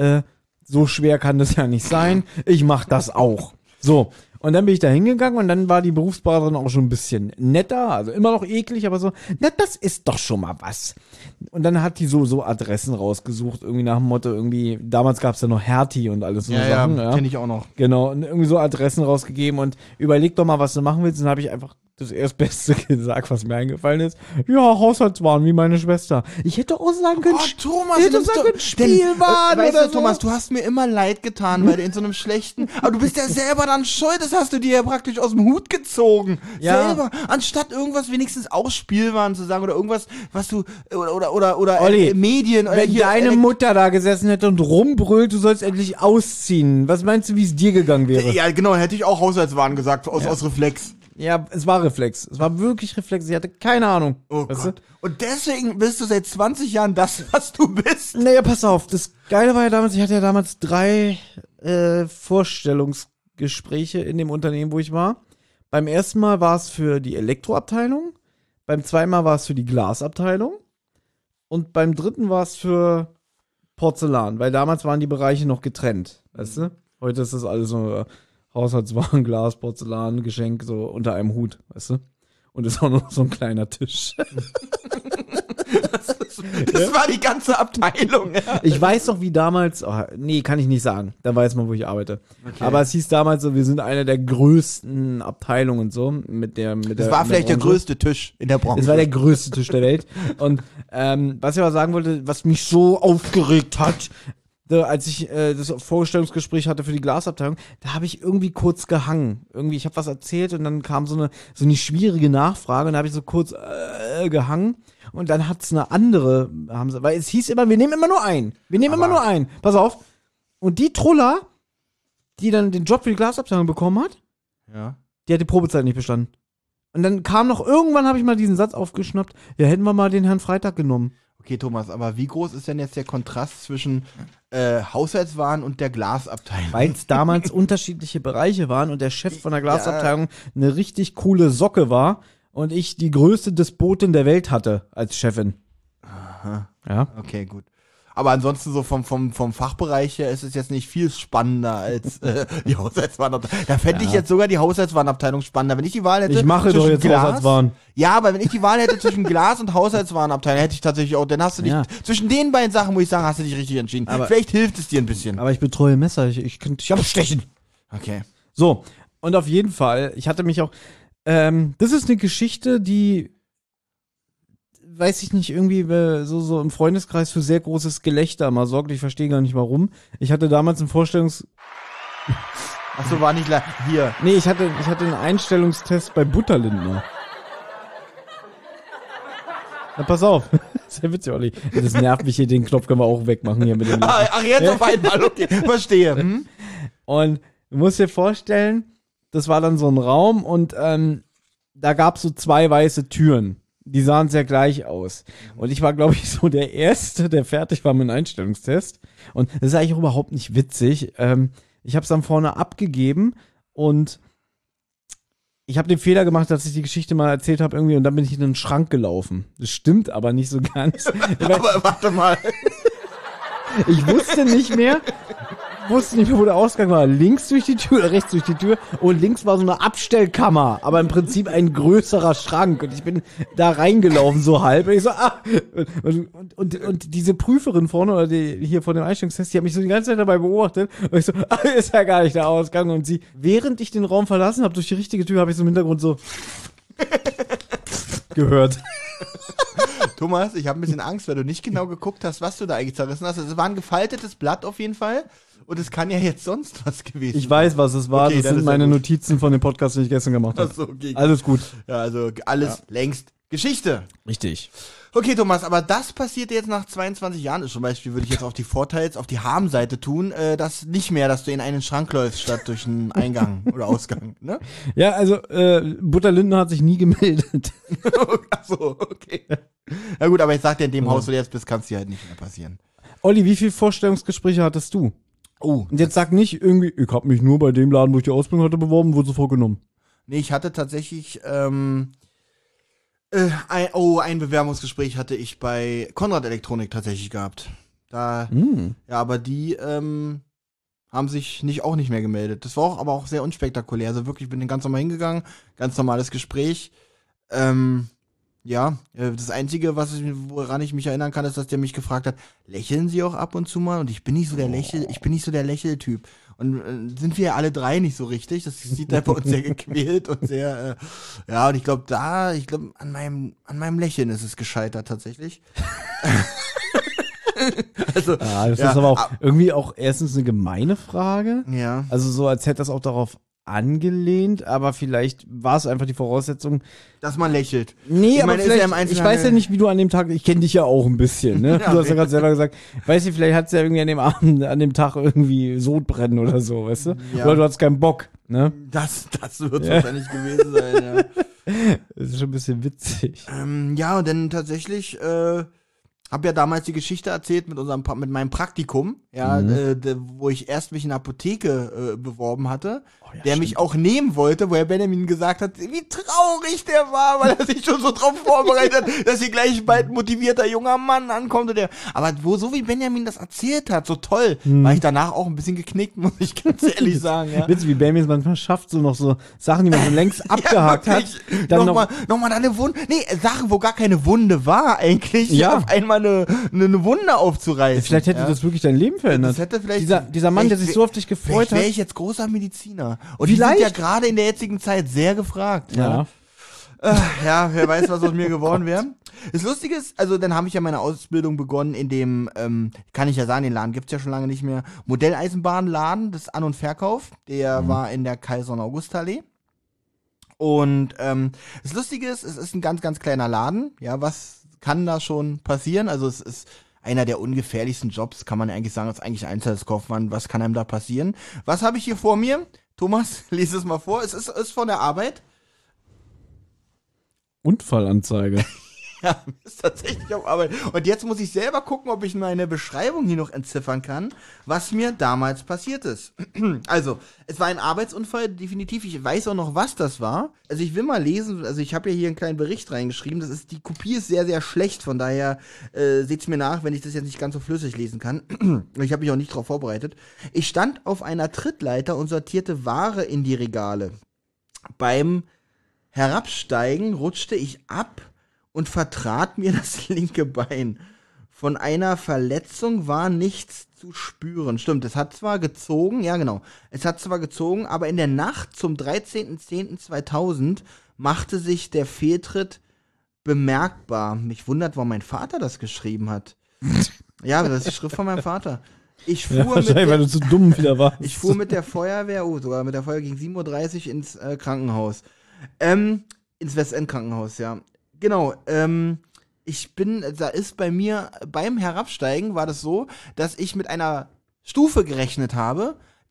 so schwer kann das ja nicht sein. Ich mach das auch. So. Und dann bin ich da hingegangen und dann war die Berufsberaterin auch schon ein bisschen netter, also immer noch eklig, aber so, na, das ist doch schon mal was. Und dann hat die so Adressen rausgesucht, irgendwie nach dem Motto, irgendwie, damals gab's ja noch Hertie und alles so Sachen. Ja,
kenne ich auch noch.
Genau, und irgendwie so Adressen rausgegeben und überleg doch mal, was du machen willst. Und dann habe ich einfach das Erstbeste gesagt, was mir eingefallen ist. Ja, Haushaltswaren, wie meine Schwester. Ich hätte auch sagen können,
Thomas,
ich hätte sagen können, Spielwaren
weißt
oder
du,
so.
Thomas, du hast mir immer leid getan, weil du in so einem schlechten, aber du bist ja selber dann schuld, das hast du dir ja praktisch aus dem Hut gezogen.
Ja.
Selber, anstatt irgendwas wenigstens auch Spielwaren zu sagen oder irgendwas, was du, oder
Olli,
Medien. Oder
wenn
hier,
deine Mutter da gesessen hätte und rumbrüllt, du sollst endlich ausziehen. Was meinst du, wie es dir gegangen wäre?
Ja, genau, hätte ich auch Haushaltswaren gesagt, aus Reflex.
Ja, es war Reflex. Es war wirklich Reflex. Ich hatte keine Ahnung.
Oh
weißt
Gott. Und deswegen bist du seit 20 Jahren das, was du bist.
Naja, pass auf. Das Geile war ja damals, ich hatte ja damals 3 Vorstellungsgespräche in dem Unternehmen, wo ich war. Beim ersten Mal war es für die Elektroabteilung. Beim zweiten Mal war es für die Glasabteilung. Und beim dritten war es für Porzellan. Weil damals waren die Bereiche noch getrennt. Weißt du? Heute ist das alles so Haushaltswaren, Glas, Porzellan, Geschenk, so unter einem Hut, weißt du? Und ist auch noch so ein kleiner Tisch.
Das war die ganze Abteilung. Ja.
Ich weiß doch, wie damals, nee, kann ich nicht sagen. Da weiß man, wo ich arbeite. Okay. Aber es hieß damals so, wir sind eine der größten Abteilungen und so. Das
war vielleicht der größte Tisch in der Branche.
Es war der größte Tisch der Welt. Und was ich aber sagen wollte, was mich so aufgeregt hat, als ich das Vorstellungsgespräch hatte für die Glasabteilung, da habe ich irgendwie kurz gehangen. Irgendwie, ich habe was erzählt und dann kam so eine schwierige Nachfrage und da habe ich so kurz gehangen und dann hat's eine andere, weil es hieß immer, wir nehmen immer nur einen. Pass auf. Und die Trulla, die dann den Job für die Glasabteilung bekommen hat,
ja,
die hat die Probezeit nicht bestanden. Und dann kam noch, irgendwann habe ich mal diesen Satz aufgeschnappt, ja, hätten wir mal den Herrn Freitag genommen.
Okay, Thomas, aber wie groß ist denn jetzt der Kontrast zwischen Haushaltswaren und der Glasabteilung?
Weil es damals unterschiedliche Bereiche waren und der Chef von der Glasabteilung eine richtig coole Socke war und ich die größte Despotin der Welt hatte als Chefin.
Aha.
Ja.
Okay, gut. Aber ansonsten so vom Fachbereich her ist es jetzt nicht viel spannender als die Haushaltswarenabteilung. Da fände ich jetzt sogar die Haushaltswarenabteilung spannender. Wenn ich die Wahl hätte.
Ich mache doch jetzt Haushaltswaren.
Ja, aber wenn ich die Wahl hätte zwischen Glas und Haushaltswarenabteilung, hätte ich tatsächlich auch, dann hast du dich, zwischen den beiden Sachen, muss ich sagen, hast du dich richtig entschieden. Aber vielleicht hilft es dir ein bisschen.
Aber ich betreue Messer, ich könnte dich abstechen.
Okay.
So, und auf jeden Fall, ich hatte mich auch, das ist eine Geschichte, die, weiß ich nicht, irgendwie so im Freundeskreis für sehr großes Gelächter mal sorgt. Ich verstehe gar nicht warum. Ich hatte damals einen
Ach so, war nicht hier.
Nee, ich hatte einen Einstellungstest bei Butterlindner. Na, pass auf. Sehr witzig, Olli. Das nervt mich hier, den Knopf können wir auch wegmachen hier mit dem Lachen.
Ach, jetzt auf einmal, okay. Verstehe. Hm?
Und du musst dir vorstellen, das war dann so ein Raum und da gab es so 2 weiße Türen. Die sahen sehr gleich aus. Und ich war, glaube ich, so der Erste, der fertig war mit dem Einstellungstest. Und das ist eigentlich überhaupt nicht witzig. Ich habe es dann vorne abgegeben und ich habe den Fehler gemacht, dass ich die Geschichte mal erzählt habe irgendwie und dann bin ich in den Schrank gelaufen. Das stimmt aber nicht so ganz.
Aber warte mal.
Ich wusste nicht mehr, wusste nicht mehr, wo der Ausgang war. Links durch die Tür oder rechts durch die Tür. Und links war so eine Abstellkammer, aber im Prinzip ein größerer Schrank. Und ich bin da reingelaufen, so halb. Und ich so, und diese Prüferin vorne, oder die hier vor dem Einstellungstest, die hat mich so die ganze Zeit dabei beobachtet. Und ich so, ist ja gar nicht der Ausgang. Und sie, während ich den Raum verlassen habe, durch die richtige Tür, habe ich so im Hintergrund so gehört.
Thomas, ich habe ein bisschen Angst, weil du nicht genau geguckt hast, was du da eigentlich zerrissen hast. Es war ein gefaltetes Blatt auf jeden Fall. Und es kann ja jetzt sonst was gewesen sein.
Ich weiß, was es war.
Okay,
das sind meine Notizen von dem Podcast, den ich gestern gemacht habe.
Achso, okay.
Alles gut.
Ja, also alles längst Geschichte.
Richtig.
Okay, Thomas, aber das passiert jetzt nach 22 Jahren. Zum Beispiel würde ich jetzt auf die Harmseite tun, dass nicht mehr, dass du in einen Schrank läufst, statt durch einen Eingang oder Ausgang, ne?
Ja, also Butter Lindner hat sich nie gemeldet.
Achso, okay. Na gut, aber ich sag dir, in dem Haus, wo du jetzt bist, kann es dir halt nicht mehr passieren.
Olli, wie viele Vorstellungsgespräche hattest du?
Oh.
Und jetzt sag nicht irgendwie, ich habe mich nur bei dem Laden, wo ich die Ausbildung hatte, beworben, wurde sofort genommen.
Nee, ich hatte tatsächlich, ein Bewerbungsgespräch hatte ich bei Konrad Elektronik tatsächlich gehabt. Ja, aber die haben sich auch nicht mehr gemeldet. Das war auch, aber auch sehr unspektakulär. Also wirklich, ich bin ganz normal hingegangen, ganz normales Gespräch. Das Einzige, woran ich mich erinnern kann, ist, dass der mich gefragt hat, lächeln Sie auch ab und zu mal? Und ich bin nicht so der Lächeltyp. Und sind wir ja alle drei nicht so richtig. Das sieht einfach uns sehr gequält und sehr, und ich glaube, an meinem Lächeln ist es gescheitert tatsächlich. Also,
das ist aber auch irgendwie auch erstens eine gemeine Frage.
Ja.
Also so, als hätte das auch darauf angelehnt, aber vielleicht war es einfach die Voraussetzung,
dass man lächelt.
Nee,
ich
aber
meine,
vielleicht, ich weiß ja nicht, wie du an dem Tag, ich kenne dich ja auch ein bisschen, ne?
Ja,
du hast ja gerade selber gesagt, weißt du, vielleicht hat es ja irgendwie an dem Abend, an dem Tag irgendwie Sodbrennen oder so, weißt du?
Ja.
Oder du hattest keinen Bock, ne?
Das wird wahrscheinlich gewesen sein, ja.
Das ist schon ein bisschen witzig.
Und dann tatsächlich, habe ja damals die Geschichte erzählt mit meinem Praktikum, wo ich erst mich in der Apotheke beworben hatte, der mich auch nehmen wollte, wo Herr Benjamin gesagt hat, wie traurig der war, weil er sich schon so drauf vorbereitet hat, dass hier gleich bald ein motivierter junger Mann ankommt. Aber so wie Benjamin das erzählt hat, so toll, war ich danach auch ein bisschen geknickt, muss ich ganz ehrlich sagen. Ja.
Witzig, wie Benjamin es manchmal schafft, so noch so Sachen, die man schon längst abgehakt hat. Dann
nochmal da eine Wunde, Sachen, wo gar keine Wunde war eigentlich, auf einmal eine Wunde aufzureißen.
Vielleicht hätte das wirklich dein Leben verändert.
Das hätte vielleicht
dieser Mann, der sich so auf dich gefreut hat.
Wäre ich jetzt großer Mediziner. Und die sind ja gerade in der jetzigen Zeit sehr gefragt.
Ja.
Wer weiß, was aus mir geworden wäre. Das Lustige ist, also dann habe ich ja meine Ausbildung begonnen in dem, kann ich ja sagen, den Laden gibt's ja schon lange nicht mehr, Modelleisenbahnladen, das An- und Verkauf. Der war in der Kaiser-August-Allee. Und das Lustige ist, es ist ein ganz, ganz kleiner Laden. Ja, was kann da schon passieren? Also es ist einer der ungefährlichsten Jobs, kann man ja eigentlich sagen, als eigentlich Einzelhandelskaufmann. Was kann einem da passieren? Was habe ich hier vor mir? Thomas, lese es mal vor. Es ist von der Arbeit.
Unfallanzeige.
Ja, ist tatsächlich auf Arbeit. Und jetzt muss ich selber gucken, ob ich meine Beschreibung hier noch entziffern kann, was mir damals passiert ist. Also, es war ein Arbeitsunfall, definitiv. Ich weiß auch noch, was das war. Also, ich will mal lesen. Also, ich habe ja hier einen kleinen Bericht reingeschrieben. Die Kopie ist sehr, sehr schlecht. Von daher seht's mir nach, wenn ich das jetzt nicht ganz so flüssig lesen kann. Ich habe mich auch nicht darauf vorbereitet. Ich stand auf einer Trittleiter und sortierte Ware in die Regale. Beim Herabsteigen rutschte ich ab und vertrat mir das linke Bein. Von einer Verletzung war nichts zu spüren. Stimmt, es hat zwar gezogen, ja genau, es hat zwar gezogen, aber in der Nacht zum 13.10.2000 machte sich der Fehltritt bemerkbar. Mich wundert, warum mein Vater das geschrieben hat. Ja, das ist die Schrift von meinem Vater. Ich fuhr
wahrscheinlich, weil du zu dumm wieder warst.
Ich fuhr mit der Feuerwehr, sogar mit der Feuerwehr gegen 7.30 Uhr ins Krankenhaus. Ins Westend-Krankenhaus, ja. Genau, da ist bei mir beim Herabsteigen war das so, dass ich mit einer Stufe gerechnet habe,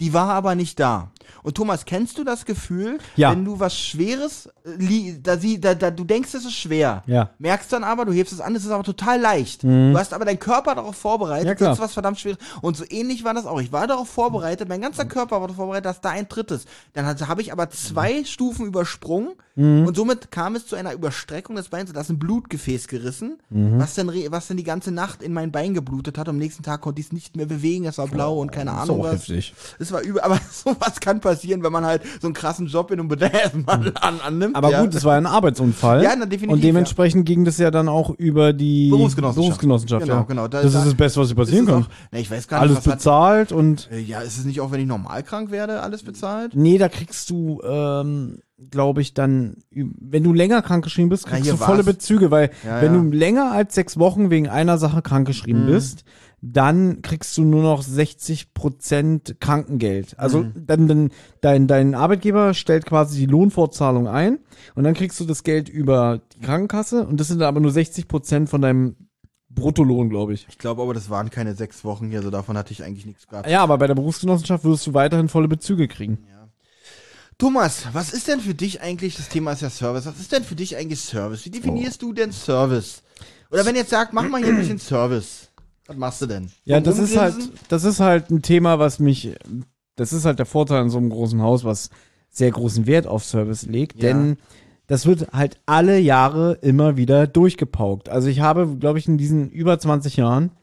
die war aber nicht da. Und Thomas, kennst du das Gefühl,
Ja.
wenn du was Schweres, du denkst, es ist schwer,
Ja.
merkst dann aber, du hebst es an, es ist aber total leicht. Du hast aber deinen Körper darauf vorbereitet,
Ja, klar.
das ist was verdammt Schweres. Und so ähnlich war das auch. Ich war darauf vorbereitet, mein ganzer Körper war darauf vorbereitet, dass da ein Tritt ist. Dann habe ich aber 2 Stufen übersprungen und somit kam es zu einer Überstreckung des Beins, da ist ein Blutgefäß gerissen, was dann die ganze Nacht in mein Bein geblutet hat. Am nächsten Tag konnte ich es nicht mehr bewegen, es war blau und keine Ahnung
So
was.
heftig.
Es war übel, aber sowas kann passieren, wenn man halt so einen krassen Job in einem Bedarfsmann annimmt.
Aber
ja.
gut, es war ein Arbeitsunfall.
Ja, na, definitiv,
und dementsprechend ging das ja dann auch über die Berufsgenossenschaft.
Genau,
ja.
genau.
Das ist das Beste, was dir passieren kann.
Ich weiß gar nicht,
Alles
was hat,
bezahlt und
ja, ist es nicht auch, wenn ich normal krank werde, alles bezahlt?
nee, da kriegst du, glaube ich, dann, wenn du länger krankgeschrieben bist, kriegst
hier
du volle
war's.
Bezüge, weil
Ja,
wenn
ja.
du länger als 6 Wochen wegen einer Sache krankgeschrieben bist, dann kriegst du nur noch 60% Krankengeld. Also dann dein Arbeitgeber stellt quasi die Lohnfortzahlung ein und dann kriegst du das Geld über die Krankenkasse und das sind dann aber nur 60% von deinem Bruttolohn, glaube ich.
Ich glaube aber, das waren keine 6 Wochen hier, so davon hatte ich eigentlich nichts gehabt.
Ja, aber bei der Berufsgenossenschaft wirst du weiterhin volle Bezüge kriegen.
Thomas, was ist denn für dich eigentlich, das Thema ist ja Service, was ist denn für dich eigentlich Service? Wie definierst du denn Service? Oder wenn jetzt sagt, mach mal hier ein bisschen Service, was machst du denn?
Ja,
Vom
das
Rumgrinsen?
ist halt ein Thema, das ist halt der Vorteil in so einem großen Haus, was sehr großen Wert auf Service legt,
Ja.
denn das wird halt alle Jahre immer wieder durchgepaukt. Also ich habe, glaube ich, in diesen über 20 Jahren,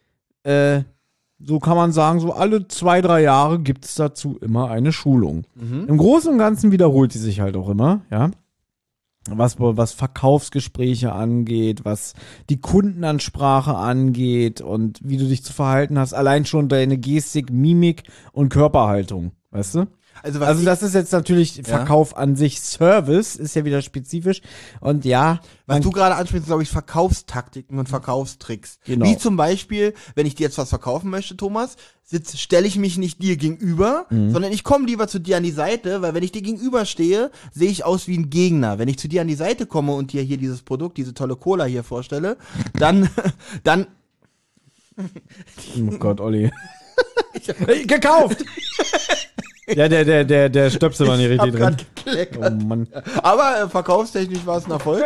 so kann man sagen, so alle 2-3 Jahre gibt es dazu immer eine Schulung. Im Großen und Ganzen wiederholt die sich halt auch immer, ja. Was Verkaufsgespräche angeht, was die Kundenansprache angeht und wie du dich zu verhalten hast, allein schon deine Gestik, Mimik und Körperhaltung, weißt du?
Also
Das ist jetzt natürlich Verkauf an sich. Service ist ja wieder spezifisch und ja,
was du gerade ansprichst, glaube ich, Verkaufstaktiken und Verkaufstricks.
Genau.
Wie zum Beispiel, wenn ich dir jetzt was verkaufen möchte, Thomas, stelle ich mich nicht dir gegenüber, sondern ich komme lieber zu dir an die Seite, weil wenn ich dir gegenüber stehe, sehe ich aus wie ein Gegner. Wenn ich zu dir an die Seite komme und dir hier dieses Produkt, diese tolle Cola hier vorstelle, dann
oh Gott, Olli. Gekauft! Ja, der Stöpsel war nicht
hab
richtig
grad
drin.
gekleckert.
Oh Mann.
Aber verkaufstechnisch war es ein Erfolg.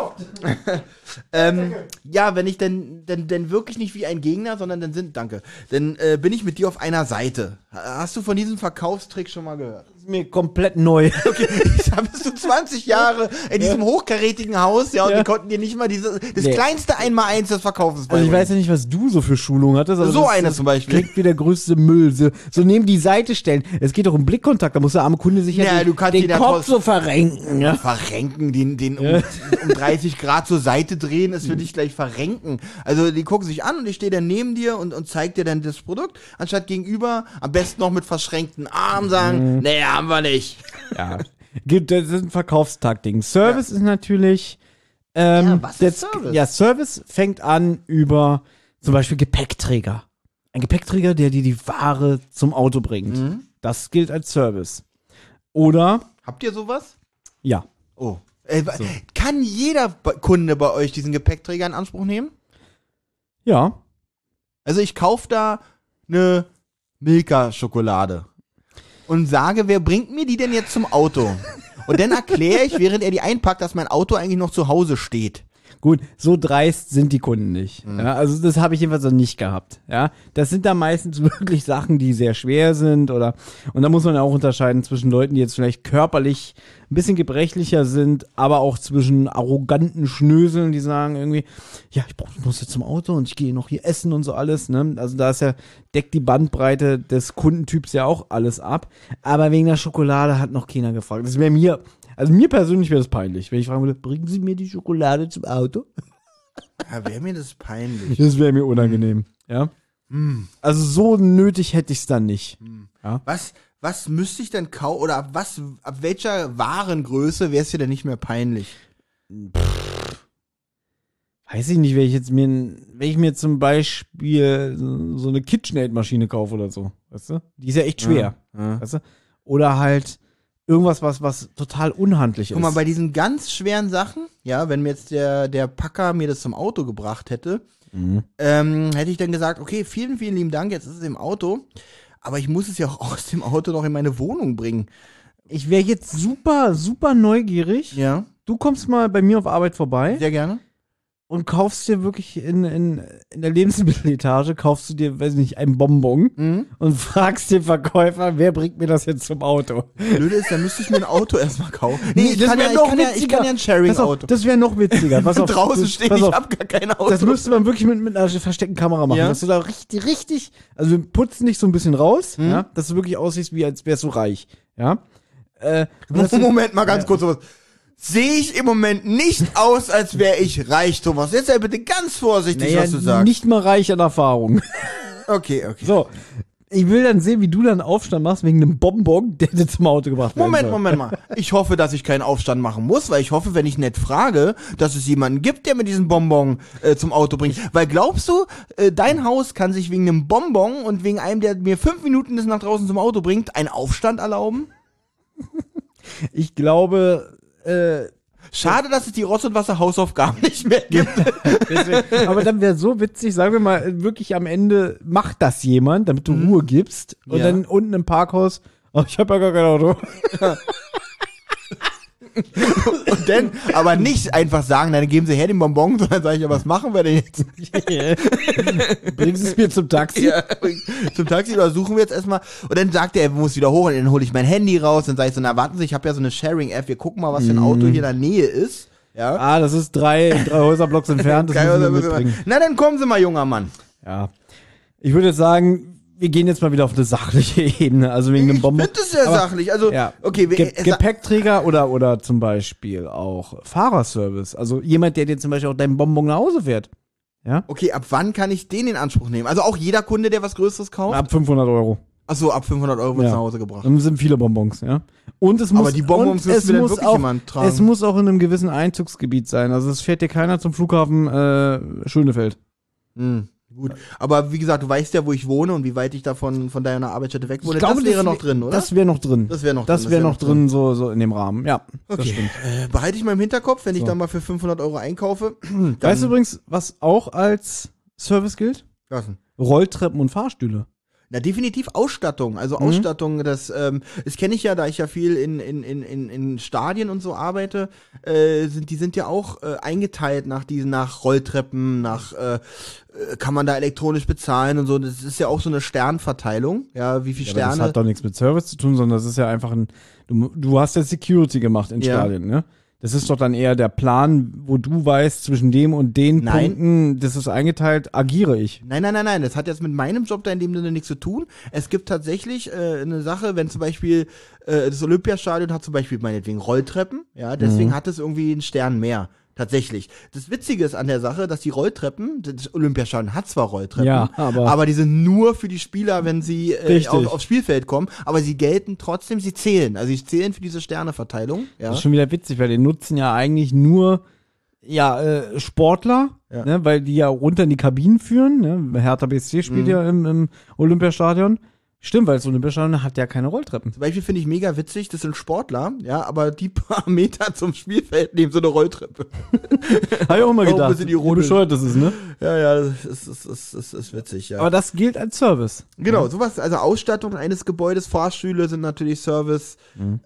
Ja, wenn ich denn wirklich nicht wie ein Gegner, sondern dann bin ich mit dir auf einer Seite. Hast du von diesem Verkaufstrick schon mal gehört?
Das ist mir komplett neu.
Da bist du 20 Jahre in diesem hochkarätigen Haus, ja, und
Ja.
wir konnten dir nicht mal das
Nee.
kleinste 1x1 des Verkaufens
Also ich weiß ja nicht, was du so für Schulung hattest. Aber
So
das-
eine
das
zum Beispiel.
Klingt wie der größte Müll. So neben die Seite stellen. Es geht doch um Blickkontakt. Da muss der arme Kunde sich
Ja, du kannst ihn
den
ja
Kopf
trotzdem-
so verrenken. Ja?
Verrenken, den um 30 Grad zur Seite drehen, ist für dich gleich verrenken. Also die gucken sich an und ich stehe dann neben dir und zeig dir dann das Produkt, anstatt gegenüber, am besten noch mit verschränkten Armen sagen, nee, haben wir nicht.
Ja. Das sind Verkaufstaktiken. Service ist natürlich.
was ist Service?
Ja, Service fängt an über zum Beispiel Gepäckträger. Ein Gepäckträger, der dir die Ware zum Auto bringt. Das gilt als Service. Oder,
Habt ihr sowas?
ja.
Oh. Kann jeder Kunde bei euch diesen Gepäckträger in Anspruch nehmen?
Ja.
Also ich kaufe da eine Milka-Schokolade und sage, wer bringt mir die denn jetzt zum Auto? Und dann erkläre ich, während er die einpackt, dass mein Auto eigentlich noch zu Hause steht.
Gut, so dreist sind die Kunden nicht. Ja, also das habe ich jedenfalls noch nicht gehabt. Ja, das sind dann meistens wirklich Sachen, die sehr schwer sind und da muss man ja auch unterscheiden zwischen Leuten, die jetzt vielleicht körperlich ein bisschen gebrechlicher sind, aber auch zwischen arroganten Schnöseln, die sagen irgendwie, ja, ich muss jetzt zum Auto und ich gehe noch hier essen und so alles. Ne? Also da deckt die Bandbreite des Kundentyps ja auch alles ab. Aber wegen der Schokolade hat noch keiner gefragt. Das wäre mir persönlich wäre das peinlich, wenn ich fragen würde, bringen Sie mir die Schokolade zum Auto?
Ja, wäre mir das peinlich.
Das wäre mir unangenehm, ja. Also so nötig hätte ich es dann nicht. Ja.
Was müsste ich denn kaufen, oder ab welcher Warengröße wäre es dir denn nicht mehr peinlich?
Weiß ich nicht, wenn ich mir zum Beispiel so eine KitchenAid-Maschine kaufe oder so, weißt du? Die ist ja echt schwer, weißt du? Oder halt irgendwas, was total unhandlich ist.
Guck mal, bei diesen ganz schweren Sachen, ja, wenn mir jetzt der Packer mir das zum Auto gebracht hätte, hätte ich dann gesagt, okay, vielen, vielen lieben Dank, jetzt ist es im Auto, Aber ich muss es ja auch aus dem Auto noch in meine Wohnung bringen.
Ich wäre jetzt super, super neugierig.
Ja,
Du kommst mal bei mir auf Arbeit vorbei
sehr gerne.
und kaufst dir wirklich in der Lebensmitteletage, kaufst du dir, weiß nicht, einen Bonbon und fragst den Verkäufer, wer bringt mir das jetzt zum Auto?
Blöde ist, dann müsste ich mir ein Auto erstmal kaufen. Nee, ich
das
kann
wär
ja
noch
ein
witziger. Pass auf,
Sharing-Auto.
das wäre noch witziger. Pass auf,
Draußen stehen,
pass
ich
auf.
hab gar kein Auto.
Das müsste man wirklich mit einer versteckten Kamera machen,
Ja.
dass du da richtig, also wir putzen dich so ein bisschen raus, ja, dass du wirklich aussiehst, wie als wärst du reich, ja.
Moment mal ganz kurz sowas. Sehe ich im Moment nicht aus, als wäre ich reich, Thomas. Jetzt sei bitte ganz vorsichtig, was du sagst.
Nicht mal reich an Erfahrung.
Okay.
So, ich will dann sehen, wie du dann Aufstand machst wegen einem Bonbon, der dir zum Auto gebracht werden soll.
Moment mal. Ich hoffe, dass ich keinen Aufstand machen muss, weil ich hoffe, wenn ich nett frage, dass es jemanden gibt, der mir diesen Bonbon zum Auto bringt. Weil glaubst du, dein Haus kann sich wegen einem Bonbon und wegen einem, der mir 5 Minuten das nach draußen zum Auto bringt, einen Aufstand erlauben?
Ich glaube,
Schade, dass es die Rotz- und Wasser-Hausaufgaben nicht mehr gibt.
deswegen, aber dann wäre so witzig, sagen wir mal, wirklich am Ende macht das jemand, damit du Ruhe gibst und
Ja.
dann unten im Parkhaus, oh, ich habe ja gar kein Auto.
Und dann aber nicht einfach sagen, dann geben sie her den Bonbon, sondern sage ich, ja, was machen wir denn jetzt?
Bringst es mir zum Taxi?
Ja, zum Taxi oder suchen wir jetzt erstmal. Und dann sagt er muss wieder hoch und dann hole ich mein Handy raus. Dann sage ich so, na warten Sie, ich habe ja so eine Sharing-App, wir gucken mal, was für ein Auto hier in der Nähe ist. Ja.
Ah, das ist drei Häuserblocks entfernt, das müssen wir mitbringen.
Na, dann kommen Sie mal, junger Mann.
Ja. Ich würde jetzt sagen, wir gehen jetzt mal wieder auf eine sachliche Ebene, also wegen dem Bonbon.
Das ist sehr
Aber-
sachlich. Also,
Ja.
okay,
Gepäckträger oder zum Beispiel auch Fahrerservice. Also jemand, der dir zum Beispiel auch deinen Bonbon nach Hause fährt. Ja?
okay, ab wann kann ich den in Anspruch nehmen? Also auch jeder Kunde, der was Größeres kauft?
Ab 500 Euro.
Achso, ab 500 Euro wird
Ja.
nach Hause gebracht.
Dann sind viele Bonbons, ja. Und es muss,
Aber die Bonbons
und
müssen
es
wir dann
muss
wirklich
auch,
jemand tragen.
Es muss auch in einem gewissen Einzugsgebiet sein. Also es fährt dir keiner zum Flughafen Schönefeld.
Gut. Aber wie gesagt, du weißt ja, wo ich wohne und wie weit ich davon von deiner Arbeitsstätte weg wohne.
Ich glaube,
das wäre noch drin, oder?
Das wäre noch drin.
Das wäre noch
Das
drin,
wäre noch drin, so in dem Rahmen. Ja, das
Okay.
stimmt.
Behalte ich mal im Hinterkopf, wenn ich
So.
dann mal für 500 Euro einkaufe.
Weißt du übrigens, was auch als Service gilt?
Was denn?
Rolltreppen und Fahrstühle.
Na, definitiv Ausstattung. Also
Mhm.
Ausstattung, das kenne ich ja, da ich ja viel in Stadien und so arbeite, die sind ja auch eingeteilt nach Rolltreppen, kann man da elektronisch bezahlen und so. Das ist ja auch so eine Sternverteilung. Ja, wie viele
Ja, aber das
Sterne.
hat doch nichts mit Service zu tun, sondern das ist ja einfach du hast ja Security gemacht in
Ja.
Stadien, ne? Das ist doch dann eher der Plan, wo du weißt, zwischen dem und den
Nein.
Punkten, das ist eingeteilt, agiere ich.
Nein, das hat jetzt mit meinem Job da in dem Sinne nichts zu tun. Es gibt tatsächlich eine Sache, wenn zum Beispiel das Olympiastadion hat zum Beispiel meinetwegen Rolltreppen, ja, deswegen hat es irgendwie einen Stern mehr. Tatsächlich. Das Witzige ist an der Sache, dass die Rolltreppen, das Olympiastadion hat zwar Rolltreppen,
Ja, aber
die sind nur für die Spieler, wenn sie
Richtig.
aufs Spielfeld kommen, aber sie gelten trotzdem, sie zählen. Also sie zählen für diese Sterneverteilung. Ja.
das ist schon wieder witzig, weil die nutzen ja eigentlich nur Sportler,
Ja.
ne, weil die ja runter in die Kabinen führen. Ne? Hertha BSC spielt ja im Olympiastadion. Stimmt, weil das Olympiastadion hat ja keine Rolltreppen.
Zum Beispiel finde ich mega witzig, das sind Sportler, ja, aber die paar Meter zum Spielfeld nehmen so eine Rolltreppe.
Habe ich auch mal
Auch ein
gedacht,
bisschen
wie
ironisch.
bescheuert das ist, ne?
Ja, das ist witzig, ja.
Aber das gilt als Service.
Genau, sowas, also Ausstattung eines Gebäudes, Fahrstühle sind natürlich Service.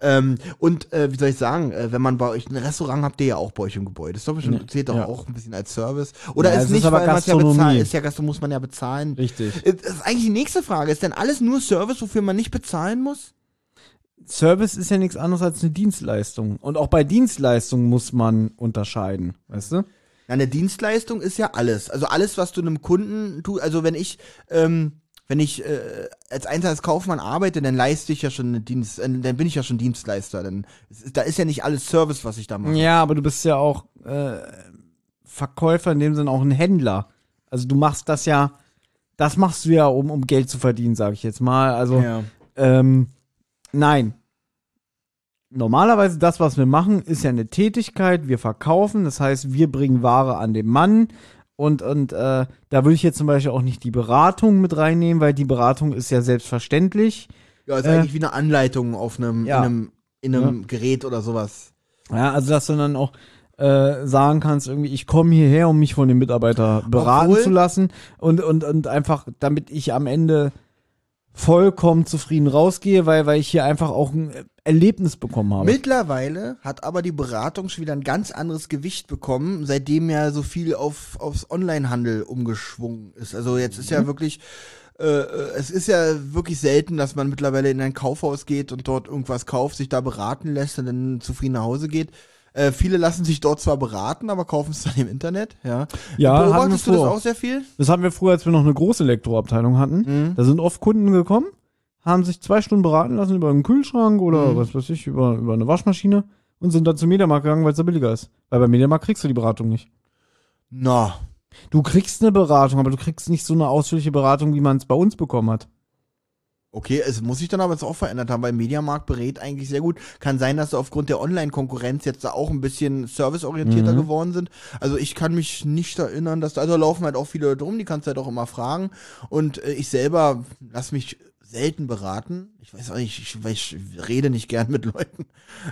Wie soll ich sagen, wenn man bei euch ein Restaurant habt, ihr ja auch bei euch im Gebäude. Das ist doch bestimmt, zählt doch
Ja.
auch ein bisschen als Service. Oder
Ja,
ist
es ist
nicht,
aber
weil man es ja
Gastronomie.
bezahlt, ist ja Gastro muss man ja bezahlen.
Richtig.
Das ist eigentlich die nächste Frage. Ist denn alles nur Service, wofür man nicht bezahlen muss?
Service ist ja nichts anderes als eine Dienstleistung. Und auch bei Dienstleistungen muss man unterscheiden, weißt du?
Na, eine Dienstleistung ist ja alles. Also alles, was du einem Kunden tust. Also wenn ich als Einzelhandelskaufmann arbeite, dann leiste ich ja schon dann bin ich ja schon Dienstleister. Da ist ja nicht alles Service, was ich da mache.
Ja, aber du bist ja auch Verkäufer, in dem Sinne auch ein Händler. Also du machst das machst du ja, um Geld zu verdienen, sage ich jetzt mal. Also
Ja.
nein. Normalerweise das, was wir machen, ist ja eine Tätigkeit. Wir verkaufen, das heißt, wir bringen Ware an den Mann. Und da würde ich jetzt zum Beispiel auch nicht die Beratung mit reinnehmen, weil die Beratung ist ja selbstverständlich.
Ja, ist eigentlich wie eine Anleitung auf einem,
Ja.
in einem Gerät oder sowas.
Ja, also dass du dann auch sagen kannst, irgendwie, ich komme hierher, um mich von dem Mitarbeiter beraten
Obwohl-
zu lassen und einfach, damit ich am Ende vollkommen zufrieden rausgehe, weil ich hier einfach auch ein Erlebnis bekommen habe.
Mittlerweile hat aber die Beratung schon wieder ein ganz anderes Gewicht bekommen, seitdem ja so viel aufs Onlinehandel umgeschwungen ist. Also jetzt ist ja wirklich, es ist ja wirklich selten, dass man mittlerweile in ein Kaufhaus geht und dort irgendwas kauft, sich da beraten lässt und dann zufrieden nach Hause geht. Viele lassen sich dort zwar beraten, aber kaufen es dann im Internet, ja.
Ja,
Beobachtest du das auch sehr viel?
Das hatten wir früher, als wir noch eine große Elektroabteilung hatten. Da sind oft Kunden gekommen, haben sich 2 Stunden beraten lassen über einen Kühlschrank oder was weiß ich, über eine Waschmaschine und sind dann zum Mediamarkt gegangen, weil es da billiger ist. Weil beim Mediamarkt kriegst du die Beratung nicht.
Na.
Du kriegst eine Beratung, aber du kriegst nicht so eine ausführliche Beratung, wie man es bei uns bekommen hat.
Okay, es muss sich dann aber jetzt auch verändert haben, weil Mediamarkt berät eigentlich sehr gut. Kann sein, dass sie aufgrund der Online-Konkurrenz jetzt da auch ein bisschen serviceorientierter geworden sind. Also ich kann mich nicht erinnern, dass da laufen halt auch viele Leute rum, die kannst du halt auch immer fragen. Und ich selber lasse mich selten beraten. Ich weiß auch nicht, ich rede nicht gern mit Leuten.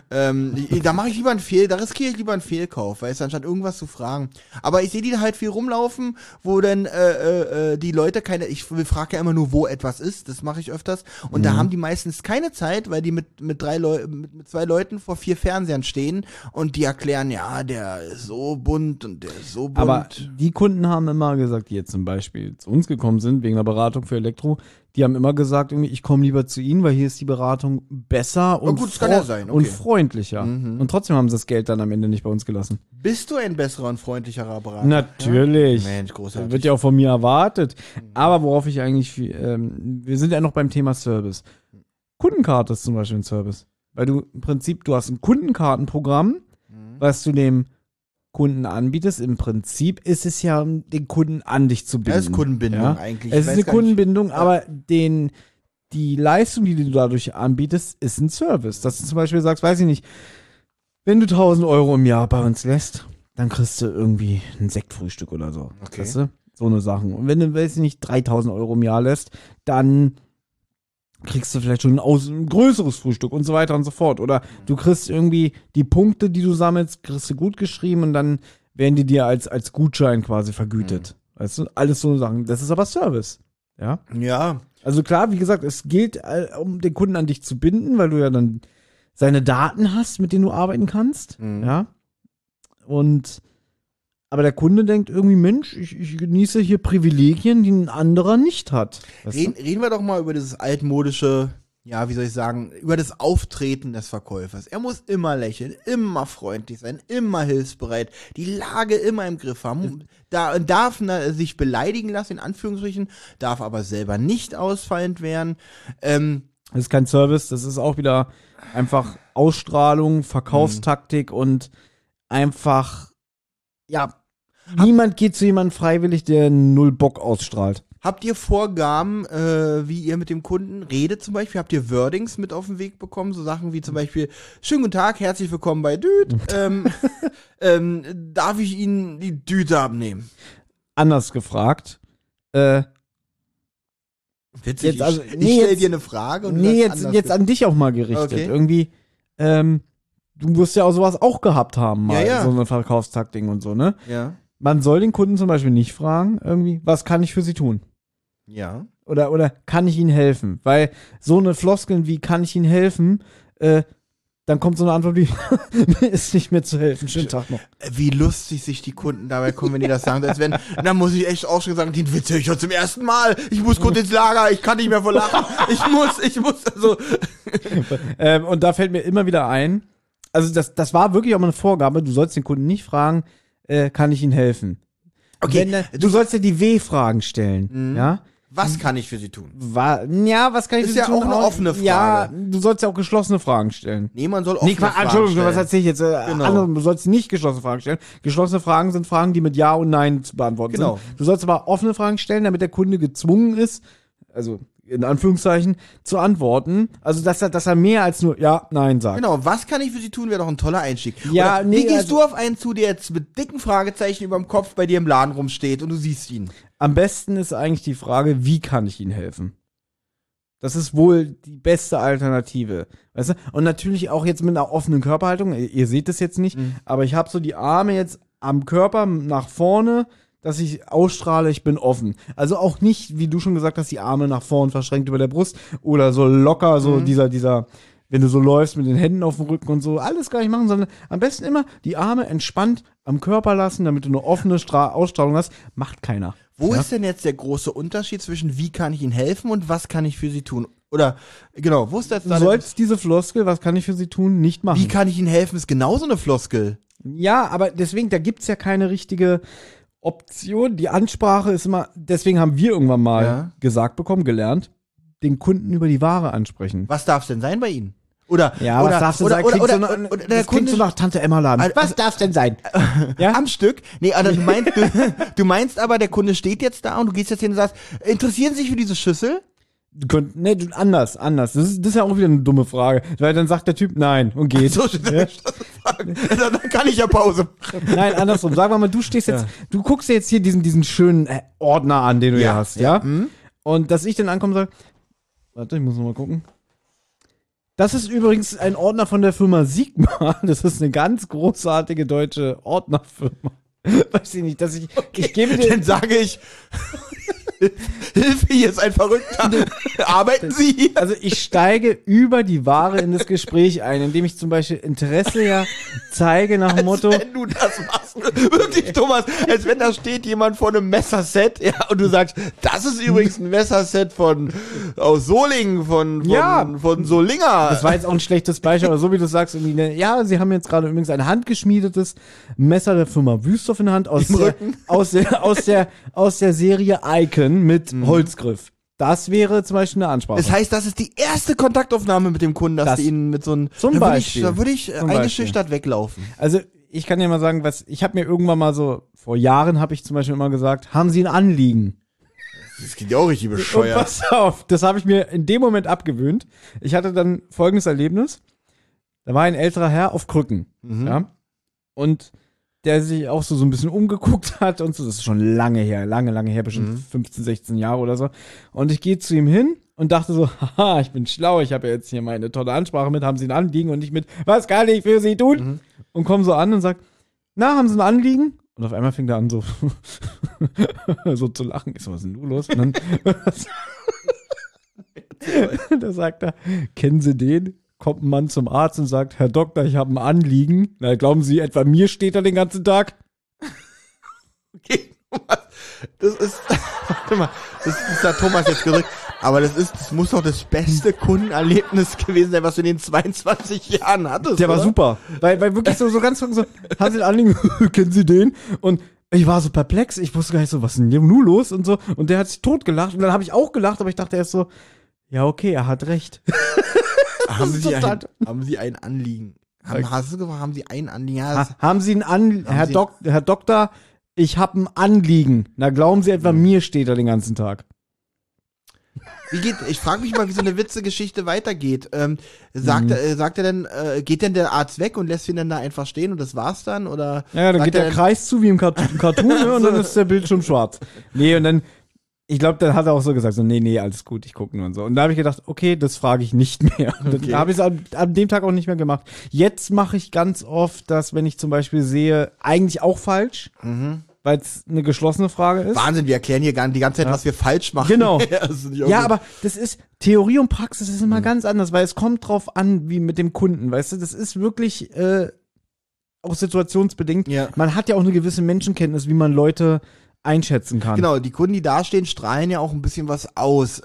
Da mache ich lieber da riskiere ich lieber einen Fehlkauf, weißt du, anstatt irgendwas zu fragen. Aber ich sehe die halt viel rumlaufen, wo dann die Leute ich frage ja immer nur, wo etwas ist, das mache ich öfters. Und da haben die meistens keine Zeit, weil die mit 2 Leuten vor 4 Fernsehern stehen und die erklären, ja, der ist so bunt und der ist so bunt.
Aber die Kunden haben immer gesagt, die jetzt zum Beispiel zu uns gekommen sind, wegen der Beratung für Elektro, die haben immer gesagt, irgendwie, ich komme lieber zu Ihnen, weil hier ist die Beratung besser und,
gut, das kann ja sein, okay.
und freundlicher. Und trotzdem haben sie das Geld dann am Ende nicht bei uns gelassen.
Bist du ein besserer und freundlicherer Berater?
Natürlich.
Ja? Mensch, großartig.
Wird ja auch von mir erwartet. Aber worauf ich eigentlich, wir sind ja noch beim Thema Service. Kundenkarte ist zum Beispiel ein Service. Weil du im Prinzip, du hast ein Kundenkartenprogramm, was du dem Kunden anbietest. Im Prinzip ist es ja, den Kunden an dich zu binden.
Das ist Kundenbindung eigentlich.
Es ist eine Kundenbindung, aber die Leistung, die du dadurch anbietest, ist ein Service. Dass du zum Beispiel sagst, weiß ich nicht, wenn du 1.000 Euro im Jahr bei uns lässt, dann kriegst du irgendwie ein Sektfrühstück oder so.
Okay.
Weißt du? So eine Sachen. Und wenn du, weiß ich nicht, 3.000 Euro im Jahr lässt, dann kriegst du vielleicht schon ein größeres Frühstück und so weiter und so fort. Oder du kriegst irgendwie die Punkte, die du sammelst, kriegst du gut geschrieben und dann werden die dir als Gutschein quasi vergütet. Weißt du? Alles so Sachen. Das ist aber Service. Ja.
Ja.
Also klar, wie gesagt, es gilt, um den Kunden an dich zu binden, weil du ja dann seine Daten hast, mit denen du arbeiten kannst. Ja. Aber der Kunde denkt irgendwie, Mensch, ich genieße hier Privilegien, die ein anderer nicht hat.
Reden wir doch mal über dieses altmodische, ja, wie soll ich sagen, über das Auftreten des Verkäufers. Er muss immer lächeln, immer freundlich sein, immer hilfsbereit, die Lage immer im Griff haben. Darf sich beleidigen lassen, in Anführungsstrichen, darf aber selber nicht ausfallend werden.
Das ist kein Service, das ist auch wieder einfach Ausstrahlung, Verkaufstaktik und einfach, ja, niemand geht zu jemandem freiwillig, der 0 Bock ausstrahlt.
Habt ihr Vorgaben, wie ihr mit dem Kunden redet zum Beispiel? Habt ihr Wordings mit auf den Weg bekommen? So Sachen wie zum Beispiel, schönen guten Tag, herzlich willkommen bei Düt. Darf ich Ihnen die Düte abnehmen?
Anders gefragt.
Witzig,
Jetzt, also,
ich stell dir eine Frage und du sagst
jetzt an dich auch mal gerichtet.
Okay.
Irgendwie, du wirst ja auch sowas auch gehabt haben, mal,
Ja.
so eine Verkaufstaktik und so, ne?
Ja.
Man soll den Kunden zum Beispiel nicht fragen, irgendwie, was kann ich für sie tun?
Ja.
Oder kann ich ihnen helfen? Weil so eine Floskeln wie kann ich ihnen helfen, dann kommt so eine Antwort wie mir ist nicht mehr zu helfen. Schönen Tag noch.
Wie lustig sich die Kunden dabei kommen, wenn die das sagen. Als wenn, dann muss ich echt auch schon sagen, den Witz höre ich heute zum ersten Mal. Ich muss kurz ins Lager, ich kann nicht mehr vor Lachen. Ich muss, also.
Und da fällt mir immer wieder ein, also das war wirklich auch mal eine Vorgabe, du sollst den Kunden nicht fragen, kann ich ihnen helfen?
Okay.
Du sollst ja die W-Fragen stellen, ja?
Was kann ich für sie tun?
Was kann ich
Ist
für
ja
sie tun?
auch eine offene Frage.
Ja, du sollst ja auch geschlossene Fragen stellen.
Nee, man soll offene Fragen
Entschuldigung,
stellen.
was erzähl ich jetzt?
Genau.
Du sollst nicht geschlossene Fragen stellen. Geschlossene Fragen sind Fragen, die mit Ja und Nein zu beantworten
Genau.
sind. Du sollst aber offene Fragen stellen, damit der Kunde gezwungen ist, also in Anführungszeichen, zu antworten. Also, dass er mehr als nur Ja, Nein sagt.
Genau, was kann ich für sie tun, wäre doch ein toller Einstieg.
Ja,
Oder,
nee,
wie gehst
also-
du auf einen zu, der jetzt mit dicken Fragezeichen über dem Kopf bei dir im Laden rumsteht und du siehst ihn?
Am besten ist eigentlich die Frage, wie kann ich Ihnen helfen? Das ist wohl die beste Alternative. Weißt du? Und natürlich auch jetzt mit einer offenen Körperhaltung. Ihr seht es jetzt nicht, aber ich habe so die Arme jetzt am Körper nach vorne, dass ich ausstrahle, ich bin offen. Also auch nicht, wie du schon gesagt hast, die Arme nach vorn verschränkt über der Brust oder so locker, so dieser, wenn du so läufst mit den Händen auf dem Rücken und so, alles gar nicht machen, sondern am besten immer die Arme entspannt am Körper lassen, damit du eine offene Ausstrahlung hast. Macht keiner.
Wo ist denn jetzt der große Unterschied zwischen wie kann ich Ihnen helfen und was kann ich für Sie tun? Oder, genau, wo ist das
Du sollst diese Floskel, was kann ich für sie tun, nicht machen.
Wie kann ich Ihnen helfen, ist genauso eine Floskel.
Ja, aber deswegen, da gibt's ja keine richtige Option. Die Ansprache ist immer, deswegen haben wir irgendwann mal gelernt, den Kunden über die Ware ansprechen.
Was darf es denn sein bei Ihnen? Oder,
ja, was darf denn sein? Das klingt so nach Tante Emma Laden. Was darf denn sein?
Ja? Am Stück? Nee, also du meinst aber, der Kunde steht jetzt da und du gehst jetzt hin und sagst, interessieren Sie sich für diese Schüssel?
Anders. Das ist ja auch wieder eine dumme Frage. Weil dann sagt der Typ nein und geht.
So, dann kann ich ja Pause machen.
Nein, andersrum. Sagen wir mal, du stehst jetzt, du guckst dir jetzt hier diesen schönen Ordner an, den du hier hast, ja? Und dass ich dann ankomme und sage, warte, ich muss noch mal gucken. Das ist übrigens ein Ordner von der Firma Sigma. Das ist eine ganz großartige deutsche Ordnerfirma. Weiß ich nicht, dass ich gebe dir...
Dann sage ich... Hilfe, hier ist ein Verrückter. Arbeiten Sie hier?
Also ich steige über die Ware in das Gespräch ein, indem ich zum Beispiel Interesse zeige nach dem Motto.
Wenn du das machst, wirklich Thomas, als wenn da steht jemand vor einem Messerset, ja, und du sagst, das ist übrigens ein Messerset aus Solingen, von Solinger.
Das war jetzt auch ein schlechtes Beispiel, aber so wie du sagst, irgendwie, ja, sie haben jetzt gerade übrigens ein handgeschmiedetes Messer der Firma Wüsthoff in der Hand aus der Serie Icon mit Holzgriff. Das wäre zum Beispiel eine Ansprache.
Das heißt, das ist die erste Kontaktaufnahme mit dem Kunden, dass die ihnen mit so einem... Da würde ich eingeschüchtert weglaufen.
Also, ich kann dir mal sagen, ich habe mir irgendwann mal so, vor Jahren habe ich zum Beispiel immer gesagt, haben Sie ein Anliegen?
Das geht ja auch richtig bescheuert.
Und pass auf, das habe ich mir in dem Moment abgewöhnt. Ich hatte dann folgendes Erlebnis. Da war ein älterer Herr auf Krücken. Ja? Und der sich auch so ein bisschen umgeguckt hat und so. Das ist schon lange her, bestimmt 15, 16 Jahre oder so. Und ich gehe zu ihm hin und dachte so, haha, ich bin schlau, ich habe ja jetzt hier meine tolle Ansprache mit, haben Sie ein Anliegen und nicht mit, was kann ich für Sie tun? Und komme so an und sag, na, haben Sie ein Anliegen? Und auf einmal fängt er an so, so zu lachen. Ich so, was ist denn du los? Und dann da sagt er, kennen Sie den? Kommt ein Mann zum Arzt und sagt, Herr Doktor, ich habe ein Anliegen. Na, glauben Sie, etwa mir steht er den ganzen Tag?
Okay, das ist da Thomas jetzt gerückt. Aber das muss doch das beste Kundenerlebnis gewesen sein, was du in den 22 Jahren hattest.
Der war super. Weil wirklich so ganz so, haben Sie ein Anliegen, kennen Sie den? Und ich war so perplex, ich wusste gar nicht so, was ist denn hier nun los und so. Und der hat sich totgelacht und dann habe ich auch gelacht, aber ich dachte erst so, ja okay, er hat recht.
Haben Sie ein Anliegen? Haben Sie ein Anliegen? Ja,
haben Sie ein Anliegen? Herr Doktor, ich habe ein Anliegen. Na, glauben Sie etwa, mir steht er den ganzen Tag?
Ich frage mich mal, wie so eine Witzegeschichte weitergeht. Sagt er denn, geht denn der Arzt weg und lässt ihn dann da einfach stehen und das war's dann? Oder
ja, dann geht der Kreis zu wie im Cartoon ne, und dann ist der Bildschirm schwarz. Nee, und dann, ich glaube, dann hat er auch so gesagt, so, nee, alles gut, ich gucke nur und so. Und da habe ich gedacht, okay, das frage ich nicht mehr. Okay. Dann habe ich es an dem Tag auch nicht mehr gemacht. Jetzt mache ich ganz oft, dass, wenn ich zum Beispiel sehe, eigentlich auch falsch, weil es eine geschlossene Frage ist.
Wahnsinn, wir erklären hier gar nicht die ganze Zeit, was wir falsch machen.
Genau. Ja, aber das ist, Theorie und Praxis ist immer ganz anders, weil es kommt drauf an, wie mit dem Kunden, weißt du, das ist wirklich auch situationsbedingt. Ja. Man hat ja auch eine gewisse Menschenkenntnis, wie man Leute einschätzen kann.
Genau, die Kunden, die da stehen, strahlen ja auch ein bisschen was aus.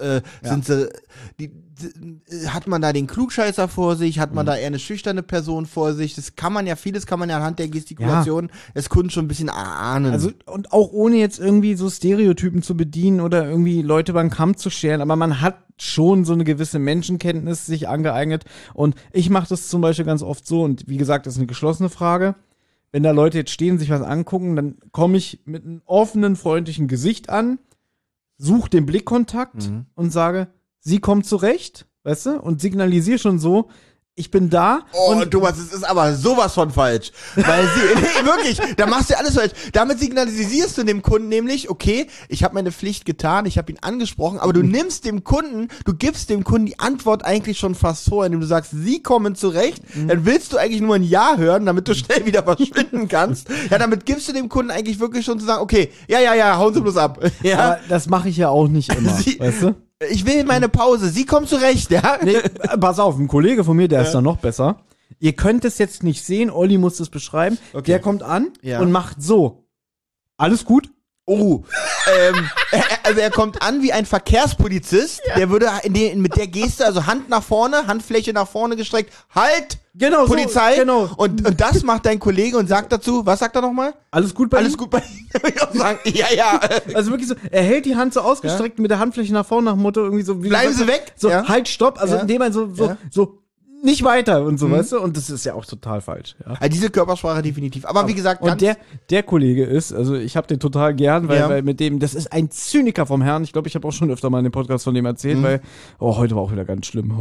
Hat man da den Klugscheißer vor sich? Hat man da eher eine schüchterne Person vor sich? Vieles kann man ja anhand der Gestikulation des Kunden schon ein bisschen erahnen.
Also, und auch ohne jetzt irgendwie so Stereotypen zu bedienen oder irgendwie Leute beim Kamm zu scheren, aber man hat schon so eine gewisse Menschenkenntnis sich angeeignet und ich mache das zum Beispiel ganz oft so und wie gesagt, das ist eine geschlossene Frage. Wenn da Leute jetzt stehen, sich was angucken, dann komme ich mit einem offenen, freundlichen Gesicht an, suche den Blickkontakt und sage, Sie kommen zurecht, weißt du, und signalisiere schon so, ich bin da.
Oh, Thomas, es ist aber sowas von falsch. Weil nee, wirklich, da machst du alles falsch. Damit signalisierst du dem Kunden nämlich, okay, ich habe meine Pflicht getan, ich habe ihn angesprochen, aber du gibst dem Kunden die Antwort eigentlich schon fast vor, indem du sagst, sie kommen zurecht, dann willst du eigentlich nur ein Ja hören, damit du schnell wieder verschwinden kannst. Ja, damit gibst du dem Kunden eigentlich wirklich schon zu sagen, okay, ja, hauen Sie bloß ab. Ja.
Aber das mache ich ja auch nicht immer, weißt du?
Ich will meine Pause, sie kommen zurecht, ja?
Nee, pass auf, ein Kollege von mir, der ist da noch besser. Ihr könnt es jetzt nicht sehen, Olli muss es beschreiben.
Okay.
Der kommt an und macht so. Alles gut?
Oh, also er kommt an wie ein Verkehrspolizist, der würde mit der Geste, also Hand nach vorne, Handfläche nach vorne gestreckt, halt,
Genau,
Polizei,
so, genau.
Und das macht dein Kollege und sagt dazu, was sagt er nochmal?
Alles gut bei
Alles
ihm?
gut bei ihm, da würde ich auch sagen, ja.
Also wirklich so, er hält die Hand so ausgestreckt mit der Handfläche nach vorne nach dem Motto irgendwie so. Wie
Bleiben Sie weg.
So,
Ja.
halt, stopp, also
Ja.
indem man so nicht weiter und so, weißt du? Und das ist ja auch total falsch. Ja.
Also diese Körpersprache definitiv, aber wie gesagt,
Und der Kollege ist, also ich habe den total gern, weil mit dem, das ist ein Zyniker vom Herrn. Ich glaube, ich habe auch schon öfter mal in dem Podcast von dem erzählt, weil, heute war auch wieder ganz schlimm.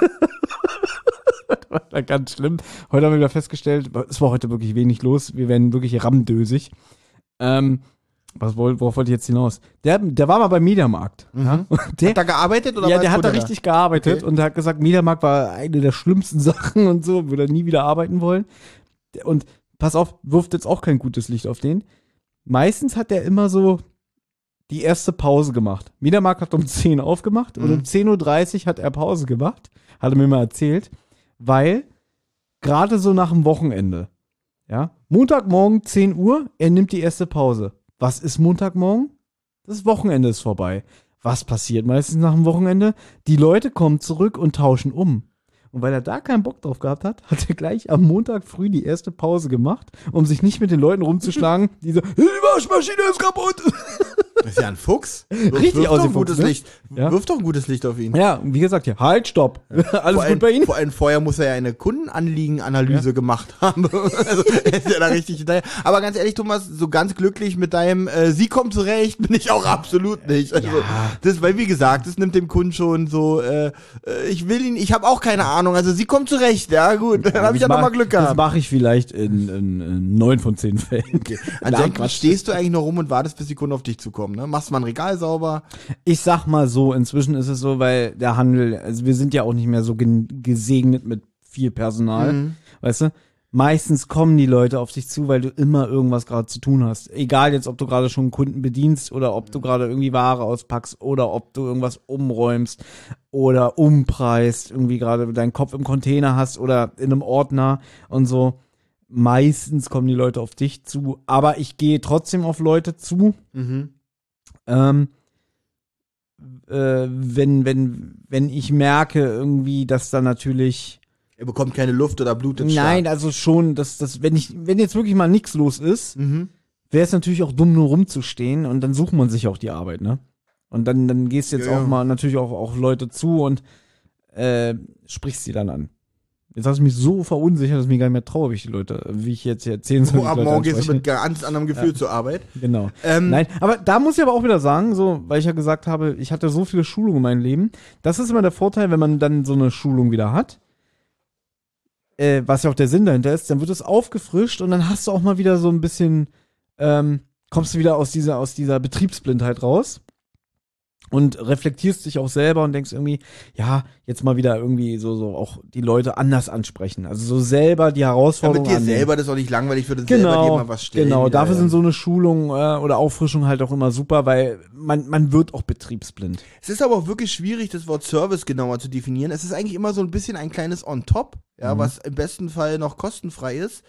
War ganz schlimm. Heute haben wir wieder festgestellt, es war heute wirklich wenig los. Wir werden wirklich rammdösig. Worauf wollte ich jetzt hinaus? Der war mal beim Mediamarkt. Ja? Und
hat er gearbeitet oder
ja,
war
der
als
hat da
Kunde
richtig gearbeitet und hat gesagt, Mediamarkt war eine der schlimmsten Sachen und so, würde er nie wieder arbeiten wollen. Und pass auf, wirft jetzt auch kein gutes Licht auf den. Meistens hat er immer so die erste Pause gemacht. Mediamarkt hat um 10 aufgemacht und um 10:30 Uhr hat er Pause gemacht. Hat er mir mal erzählt. Weil gerade so nach dem Wochenende, ja, Montagmorgen 10 Uhr, er nimmt die erste Pause. Was ist Montagmorgen? Das Wochenende ist vorbei. Was passiert meistens nach dem Wochenende? Die Leute kommen zurück und tauschen um. Und weil er da keinen Bock drauf gehabt hat, hat er gleich am Montag früh die erste Pause gemacht, um sich nicht mit den Leuten rumzuschlagen, die so, die Waschmaschine ist kaputt.
Das ist ja ein Fuchs.
Richtig
Wirf
aus
doch
dem
ein gutes
Fuchs, ne?
Licht.
Ja.
Wirf doch ein gutes Licht auf ihn.
Ja, und wie gesagt, ja, halt, stopp. Alles gut bei Ihnen?
Vor allem vorher muss er ja eine Kundenanliegenanalyse gemacht haben. Also er ist ja da richtig hinterher. Aber ganz ehrlich, Thomas, so ganz glücklich mit deinem Sie kommen zurecht bin ich auch absolut nicht. Also das, weil wie gesagt, das nimmt dem Kunden schon so, ich habe auch keine Ahnung, also Sie kommen zurecht, ja gut, dann habe ich ja nochmal Glück
Das
gehabt.
mache ich vielleicht in 9 von 10 Fällen.
Okay. Ansonsten stehst du eigentlich noch rum und wartest, bis die Kunden auf dich zukommen, ne? Machst mal ein Regal sauber.
Ich sag mal so, inzwischen ist es so, weil der Handel, also wir sind ja auch nicht mehr so gesegnet mit viel Personal, weißt du? Meistens kommen die Leute auf dich zu, weil du immer irgendwas gerade zu tun hast. Egal jetzt, ob du gerade schon einen Kunden bedienst oder ob du gerade irgendwie Ware auspackst oder ob du irgendwas umräumst oder umpreist, irgendwie gerade deinen Kopf im Container hast oder in einem Ordner und so. Meistens kommen die Leute auf dich zu, aber ich gehe trotzdem auf Leute zu. Wenn ich merke irgendwie, dass da natürlich
Er bekommt keine Luft oder blutet
nein,
stark.
also schon, wenn jetzt wirklich mal nichts los ist, wäre es natürlich auch dumm, nur rumzustehen und dann sucht man sich auch die Arbeit, ne? Und dann gehst du jetzt auch mal natürlich auch auf Leute zu und sprichst sie dann an. Jetzt hast du mich so verunsichert, dass ich mir gar nicht mehr traue, wie ich jetzt hier erzählen soll.
Ab morgen gehst du mit ganz anderem Gefühl zur Arbeit.
Genau. Nein, aber da muss ich aber auch wieder sagen, so, weil ich ja gesagt habe, ich hatte so viele Schulungen in meinem Leben. Das ist immer der Vorteil, wenn man dann so eine Schulung wieder hat. Was ja auch der Sinn dahinter ist, dann wird es aufgefrischt und dann hast du auch mal wieder so ein bisschen, kommst du wieder aus dieser Betriebsblindheit raus und reflektierst dich auch selber und denkst irgendwie, ja, jetzt mal wieder irgendwie so auch die Leute anders ansprechen. Also so selber die Herausforderung
Damit dir
annehmen.
selber das auch nicht langweilig wird und selber dir mal was stellen.
Genau,
wieder,
dafür
ja.
sind so eine Schulung oder Auffrischung halt auch immer super, weil man wird auch betriebsblind.
Es ist aber auch wirklich schwierig, das Wort Service genauer zu definieren. Es ist eigentlich immer so ein bisschen ein kleines On-Top, ja, was im besten Fall noch kostenfrei ist.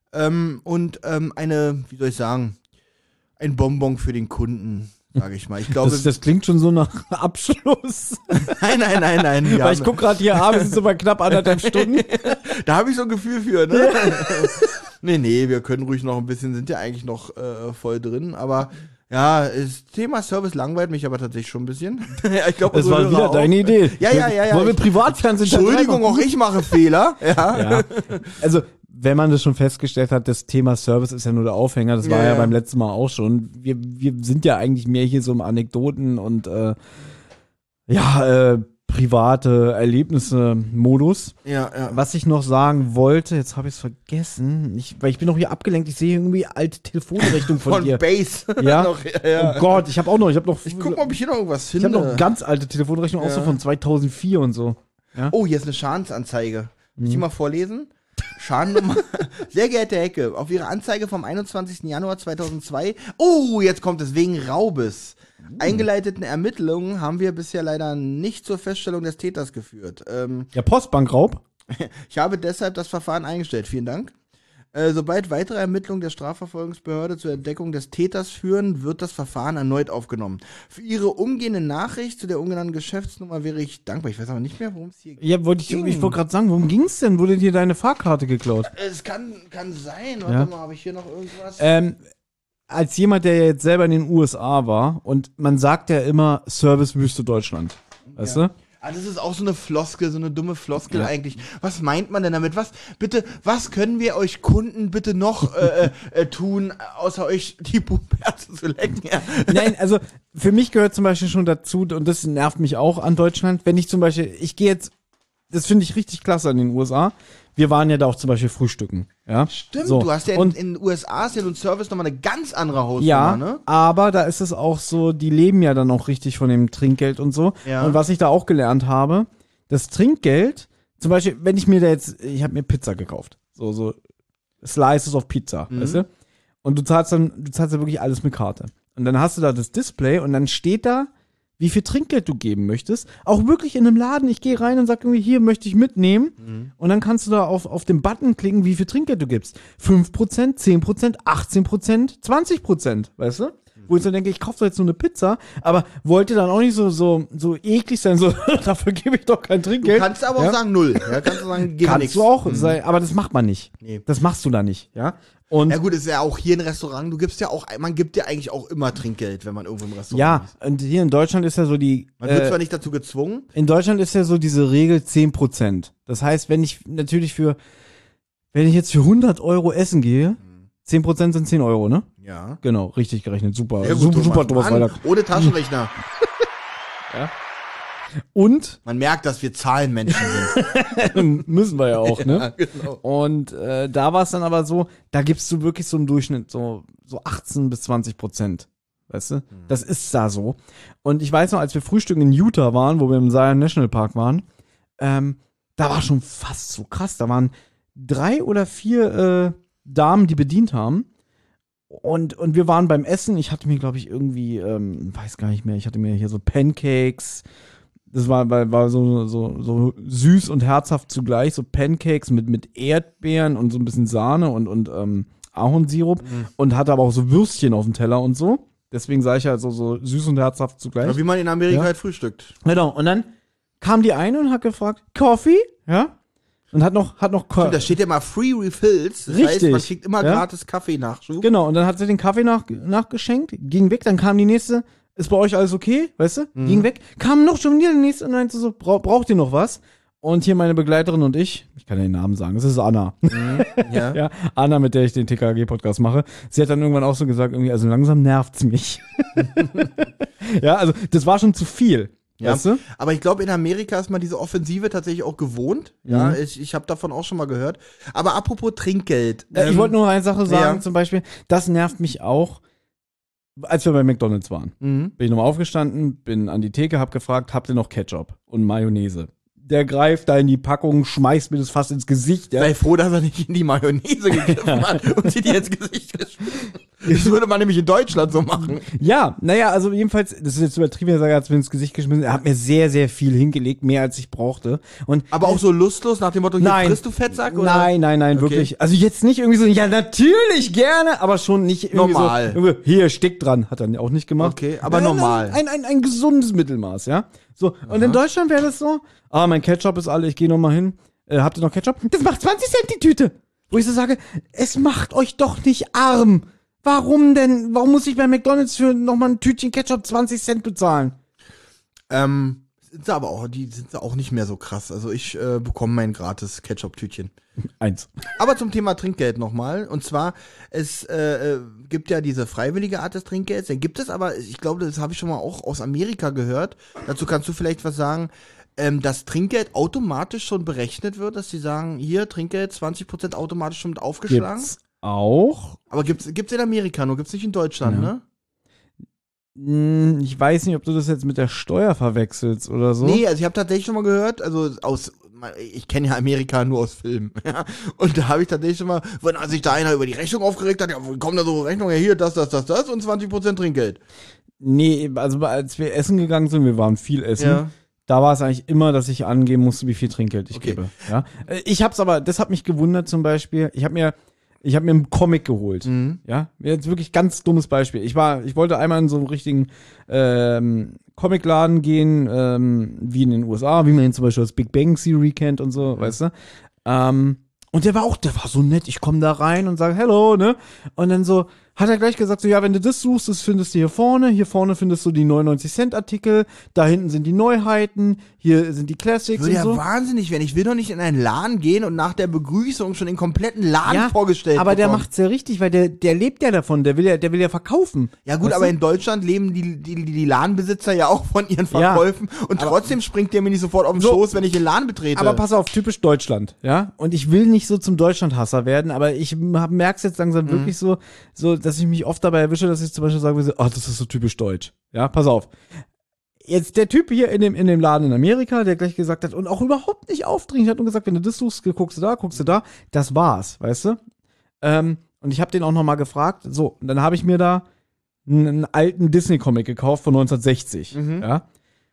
Eine, wie soll ich sagen, ein Bonbon für den Kunden, sage ich mal. Ich glaube,
Das klingt schon so nach Abschluss.
nein. Ja,
Weil ich guck gerade hier abends, sind so bei knapp 1,5 Stunden.
da habe ich so ein Gefühl für, ne? Nee, wir können ruhig noch ein bisschen, sind ja eigentlich noch voll drin, aber ja, das Thema Service langweilt mich aber tatsächlich schon ein bisschen. Ja, ich glaube,
Das war wieder deine Idee.
Ja.
Wollen wir Privatfernsehen
Entschuldigung, auch ich mache Fehler. Ja.
Also, wenn man das schon festgestellt hat, das Thema Service ist ja nur der Aufhänger, das war ja beim letzten Mal auch schon. Wir sind ja eigentlich mehr hier so im Anekdoten und private Erlebnisse-Modus.
Ja.
Was ich noch sagen wollte, jetzt habe ich es vergessen, weil ich bin noch hier abgelenkt, ich sehe irgendwie alte Telefonrechnung von dir.
Base.
Ja?
Noch, ja.
Oh Gott, ich habe noch.
Ich guck mal, ob ich hier noch irgendwas
Ich
finde.
habe noch ganz alte Telefonrechnung, auch so von 2004 und so. Ja?
Oh, hier ist eine Schadensanzeige. Will ich die mal vorlesen? Schadennummer. Sehr geehrte Hecke, auf Ihre Anzeige vom 21. Januar 2002. Oh, jetzt kommt es wegen Raubes. Eingeleiteten Ermittlungen haben wir bisher leider nicht zur Feststellung des Täters geführt.
Ja, Postbankraub.
Ich habe deshalb das Verfahren eingestellt. Vielen Dank. Sobald weitere Ermittlungen der Strafverfolgungsbehörde zur Entdeckung des Täters führen, wird das Verfahren erneut aufgenommen. Für Ihre umgehende Nachricht zu der ungenannten Geschäftsnummer wäre ich dankbar. Ich weiß aber nicht mehr, worum es hier geht.
Ja, ich wollte gerade sagen, worum ging's denn? Wurde dir deine Fahrkarte geklaut?
Es kann sein. Warte mal, habe ich hier noch irgendwas?
Als jemand, der jetzt selber in den USA war, und man sagt ja immer Servicewüste Deutschland, weißt du?
Ah, das ist auch so eine Floskel, so eine dumme Floskel eigentlich. Was meint man denn damit? Was können wir euch Kunden bitte noch tun, außer euch die Puberze zu lecken? Ja.
Nein, also für mich gehört zum Beispiel schon dazu, und das nervt mich auch an Deutschland, wenn ich zum Beispiel, ich gehe jetzt, das finde ich richtig klasse an den USA, wir waren ja da auch zum Beispiel frühstücken. Ja?
Stimmt,
so.
Du hast ja in den USA ist ja nun Service nochmal eine ganz andere Hausnummer,
ja,
ne?
aber da ist es auch so, die leben ja dann auch richtig von dem Trinkgeld und so.
Ja.
Und was ich da auch gelernt habe, das Trinkgeld, zum Beispiel, wenn ich mir ich habe mir Pizza gekauft. So Slices of Pizza, weißt du? Und du zahlst ja wirklich alles mit Karte. Und dann hast du da das Display und dann steht da, wie viel Trinkgeld du geben möchtest. Auch wirklich in einem Laden. Ich gehe rein und sage irgendwie, hier möchte ich mitnehmen. Und dann kannst du da auf den Button klicken, wie viel Trinkgeld du gibst. 5%, 10%, 18%, 20%, weißt du? Wo ich so denke, ich kaufe doch jetzt nur eine Pizza, aber wollte dann auch nicht so eklig sein, so, dafür gebe ich doch kein Trinkgeld.
Du kannst aber auch sagen null. Ja, kannst du sagen, gib
Kannst
nichts.
du auch, aber das macht man nicht.
Nee.
Das machst du da nicht, ja? Und
Ja gut, ist ja auch hier ein Restaurant, man gibt ja eigentlich auch immer Trinkgeld, wenn man irgendwo im Restaurant
ja,
ist.
und hier in Deutschland ist ja so
Man wird zwar nicht dazu gezwungen.
in Deutschland ist ja so diese Regel 10%. Das heißt, wenn ich jetzt für 100 Euro essen gehe, 10% sind 10 Euro, ne?
Ja.
Genau, richtig gerechnet, super.
Sehr gut,
Super,
Thomas.
Thomas
Mann,
Freitag.
ohne Taschenrechner.
Und
Man merkt, dass wir Zahlenmenschen sind.
müssen wir ja auch, ne?
Ja, genau.
Und da war es dann aber so, da gibst du wirklich so einen Durchschnitt, so 18 bis 20%. Weißt du? Das ist da so. Und ich weiß noch, als wir frühstücken in Utah waren, wo wir im Zion National Park waren, da war schon fast so krass. Da waren 3 oder 4 Damen, die bedient haben. Und wir waren beim Essen. Ich hatte mir, glaube ich, irgendwie, weiß gar nicht mehr, ich hatte mir hier so Pancakes. Das war so süß und herzhaft zugleich, so Pancakes mit Erdbeeren und so ein bisschen Sahne und Ahornsirup und hatte aber auch so Würstchen auf dem Teller und so. Deswegen sage ich halt so süß und herzhaft zugleich.
Aber wie man in Amerika
Ja.
halt frühstückt.
Genau, und dann kam die eine und hat gefragt, Coffee? Ja? Und hat noch
Da steht ja mal Free Refills. Das heißt,
Richtig.
man kriegt immer
Ja.
gratis Kaffee-Nachschub.
Genau, und dann hat sie den Kaffee nachgeschenkt, ging weg, dann kam die nächste, ist bei euch alles okay, weißt du? Ging weg, kam noch schon wieder die nächste und meinte so, braucht ihr noch was? Und hier meine Begleiterin und ich kann ja den Namen sagen, das ist Anna.
Ja.
Ja, Anna, mit der ich den TKG-Podcast mache. Sie hat dann irgendwann auch so gesagt, irgendwie, also langsam nervt's mich. Ja, also das war schon zu viel.
Ja.
Weißt du?
Aber ich glaube, in Amerika ist man diese Offensive tatsächlich auch gewohnt. Ja, ich habe davon auch schon mal gehört. Aber apropos Trinkgeld.
Ich wollte nur eine Sache sagen,
ja.
zum Beispiel, das nervt mich auch, als wir bei McDonald's waren. Bin ich nochmal aufgestanden, bin an die Theke, hab gefragt, habt ihr noch Ketchup und Mayonnaise? Der greift da in die Packung, schmeißt mir das fast ins Gesicht. Ja.
Sei froh, dass er nicht in die Mayonnaise gegriffen hat und sie dir ins Gesicht geschmissen. Das würde man nämlich in Deutschland so machen.
Ja, naja, also jedenfalls, das ist jetzt übertrieben, er hat mir ins Gesicht geschmissen, er hat mir sehr, sehr viel hingelegt, mehr als ich brauchte. Und
Aber auch so lustlos nach dem Motto, hier
Nein.
frisst du Fettsack? Oder?
Nein,
Okay.
wirklich. Also jetzt nicht irgendwie so, ja, natürlich, gerne, aber schon nicht irgendwie
Normal.
so, irgendwie, hier, Stick dran, hat er auch nicht gemacht.
Okay, aber normal.
Ein gesundes Mittelmaß, ja. So, und in Deutschland wäre das so, mein Ketchup ist alle, ich gehe nochmal hin, habt ihr noch Ketchup? Das macht 20 Cent die Tüte. Wo ich so sage, es macht euch doch nicht arm. Warum denn? Warum muss ich bei McDonald's für nochmal ein Tütchen Ketchup 20 Cent bezahlen?
Die sind auch nicht mehr so krass. Also ich bekomme mein gratis Ketchup-Tütchen.
1.
Aber zum Thema Trinkgeld nochmal. Und zwar, es gibt ja diese freiwillige Art des Trinkgelds. Dann gibt es aber, ich glaube, das habe ich schon mal auch aus Amerika gehört. Dazu kannst du vielleicht was sagen. Dass Trinkgeld automatisch schon berechnet wird, dass sie sagen, hier, Trinkgeld 20% automatisch schon mit aufgeschlagen.
Gibt's auch.
Aber gibt's in Amerika, nur gibt's nicht in Deutschland, ne?
Ich weiß nicht, ob du das jetzt mit der Steuer verwechselst oder so.
Nee, also ich habe tatsächlich schon mal gehört, also ich kenne ja Amerika nur aus Filmen, ja, und da habe ich tatsächlich schon mal, wenn sich da einer über die Rechnung aufgeregt hat, ja, wo kommt da so Rechnung, ja, hier, das und 20% Trinkgeld.
Nee, also als wir essen gegangen sind, wir waren viel essen, da war es eigentlich immer, dass ich angeben musste, wie viel Trinkgeld ich gebe. Ja? Ich hab's aber, das hat mich gewundert zum Beispiel, ich habe mir einen Comic geholt. Ja, jetzt wirklich ganz dummes Beispiel. Ich wollte einmal in so einen richtigen Comicladen gehen, wie in den USA, wie man ihn zum Beispiel aus Big Bang Theory kennt und so, weißt du. Und der war so nett. Ich komme da rein und sage Hello, ne? Und dann so hat er gleich gesagt, so ja, wenn du das suchst, das findest du hier vorne findest du die 99-Cent-Artikel, da hinten sind die Neuheiten, hier sind die Classics
Würde
und so.
ja wahnsinnig werden. Ich will doch nicht in einen Laden gehen und nach der Begrüßung schon den kompletten Laden vorgestellt
aber der
bekommen.
macht's ja richtig, weil der lebt ja davon, der will ja verkaufen.
Ja gut,
weißt
aber
du?
in Deutschland leben die Ladenbesitzer ja auch von ihren Verkäufen und trotzdem springt der mir nicht sofort auf den Schoß, wenn ich den Laden betrete.
Aber pass auf, typisch Deutschland, ja? Und ich will nicht so zum Deutschlandhasser werden, aber ich merk's jetzt langsam wirklich so, dass ich mich oft dabei erwische, dass ich zum Beispiel sage, das ist so typisch deutsch. Ja, pass auf. Jetzt der Typ hier in dem Laden in Amerika, der gleich gesagt hat und auch überhaupt nicht aufdringlich hat und gesagt, wenn du das suchst, guckst du da, das war's, weißt du? Und ich habe den auch noch mal gefragt, so, und dann habe ich mir da einen alten Disney-Comic gekauft von 1960, ja?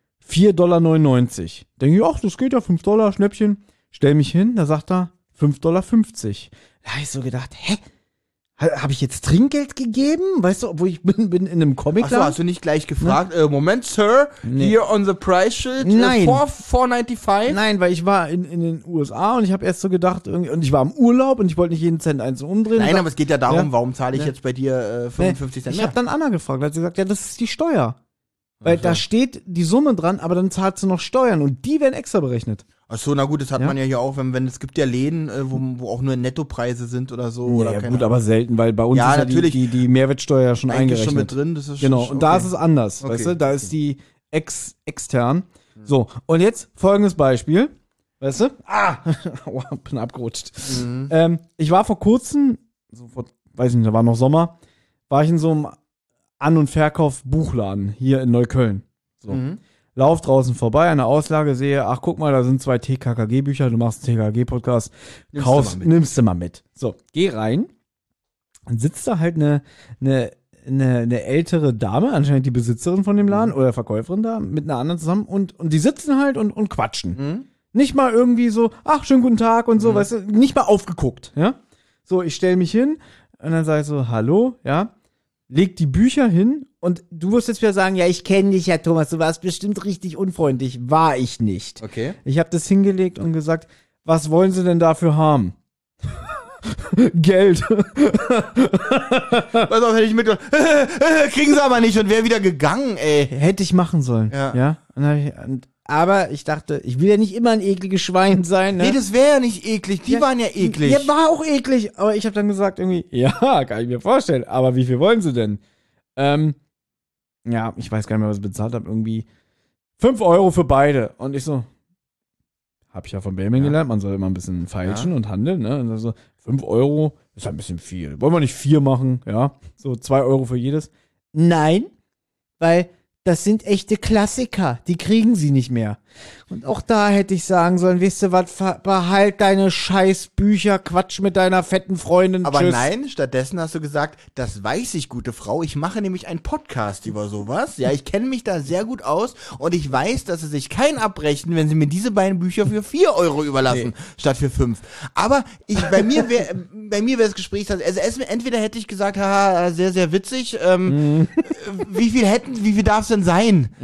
$4,99. Denke ich, ach, das geht ja, $5, Schnäppchen. Stell mich hin, da sagt er $5,50. Da habe ich so gedacht, hä? Habe ich jetzt Trinkgeld gegeben? Weißt du, obwohl ich bin in einem Comicladen?
Achso, hast du nicht gleich gefragt, Moment, Sir, here on the price sheet,
Nein.
$4.95?
Nein, weil ich war in den USA und ich habe erst so gedacht, und ich war im Urlaub und ich wollte nicht jeden Cent einzeln umdrehen.
Nein, aber es geht ja darum,
Ja.
warum zahle ich jetzt bei dir 55 Cent
Ich
mehr?
habe dann Anna gefragt, hat sie gesagt, ja, das ist die Steuer. Weil da steht die Summe dran, aber dann zahlst du noch Steuern und die werden extra berechnet.
Achso, na gut, das hat man ja hier auch, wenn es gibt ja Läden, wo auch nur Nettopreise sind oder so. Oder
Ja,
keine
gut,
Ahnung.
aber selten, weil bei uns
Ja,
ist ja
natürlich.
die Mehrwertsteuer ja schon
Eigentlich
eingerechnet.
schon mit drin, das ist
Genau,
schon,
und da ist es anders,
Okay,
weißt du, da ist die extern. So, und jetzt folgendes Beispiel, weißt du? Aua, bin abgerutscht. Ich war vor kurzem, weiß nicht, da war noch Sommer, war ich in so einem An- und Verkauf-Buchladen hier in Neukölln. So. Lauf draußen vorbei an der Auslage, sehe, ach guck mal, da sind 2 TKKG-Bücher, du machst einen TKKG-Podcast, nimmst du mal mit. So, geh rein, und sitzt da halt eine ältere Dame, anscheinend die Besitzerin von dem Laden oder Verkäuferin da, mit einer anderen zusammen und die sitzen halt und quatschen. Nicht mal irgendwie so, ach, schönen guten Tag und so, weißt du, nicht mal aufgeguckt, ja. So, ich stelle mich hin und dann sage ich so, hallo, ja, leg die Bücher hin und du wirst jetzt wieder sagen, ja, ich kenne dich ja, Thomas, du warst bestimmt richtig unfreundlich. War ich nicht.
Okay.
Ich habe das hingelegt und gesagt, was wollen sie denn dafür haben? Geld.
Pass auf, hätte ich mitgebracht. Kriegen sie aber nicht und wäre wieder gegangen, ey.
Hätte ich machen sollen.
Ja.
Aber ich dachte, ich will ja nicht immer ein ekliges Schwein sein. Ne?
Nee, das wäre ja nicht eklig. Die waren ja eklig.
Ja, war auch eklig. Aber ich habe dann gesagt irgendwie, ja, kann ich mir vorstellen. Aber wie viel wollen sie denn? Ja, ich weiß gar nicht mehr, was ich bezahlt habe. Irgendwie 5 Euro für beide. Und ich so, hab ich ja von Belming gelernt, man soll immer ein bisschen feilschen und handeln. Ne? Und so, 5 Euro ist halt ein bisschen viel. Wollen wir nicht 4 machen? Ja, so 2 Euro für jedes. Nein, weil das sind echte Klassiker. Die kriegen sie nicht mehr. Und auch da hätte ich sagen sollen, weißt du was, behalt deine scheiß Bücher, quatsch mit deiner fetten Freundin,
Aber
tschüss.
nein, stattdessen hast du gesagt, das weiß ich, gute Frau, ich mache nämlich einen Podcast über sowas. Ja, ich kenne mich da sehr gut aus und ich weiß, dass sie sich kein abrechnen, wenn sie mir diese beiden Bücher für 4 Euro überlassen, statt für 5. Aber bei mir wäre das Gespräch, also entweder hätte ich gesagt, haha, sehr, sehr witzig, wie viel darf es denn sein?
Ja.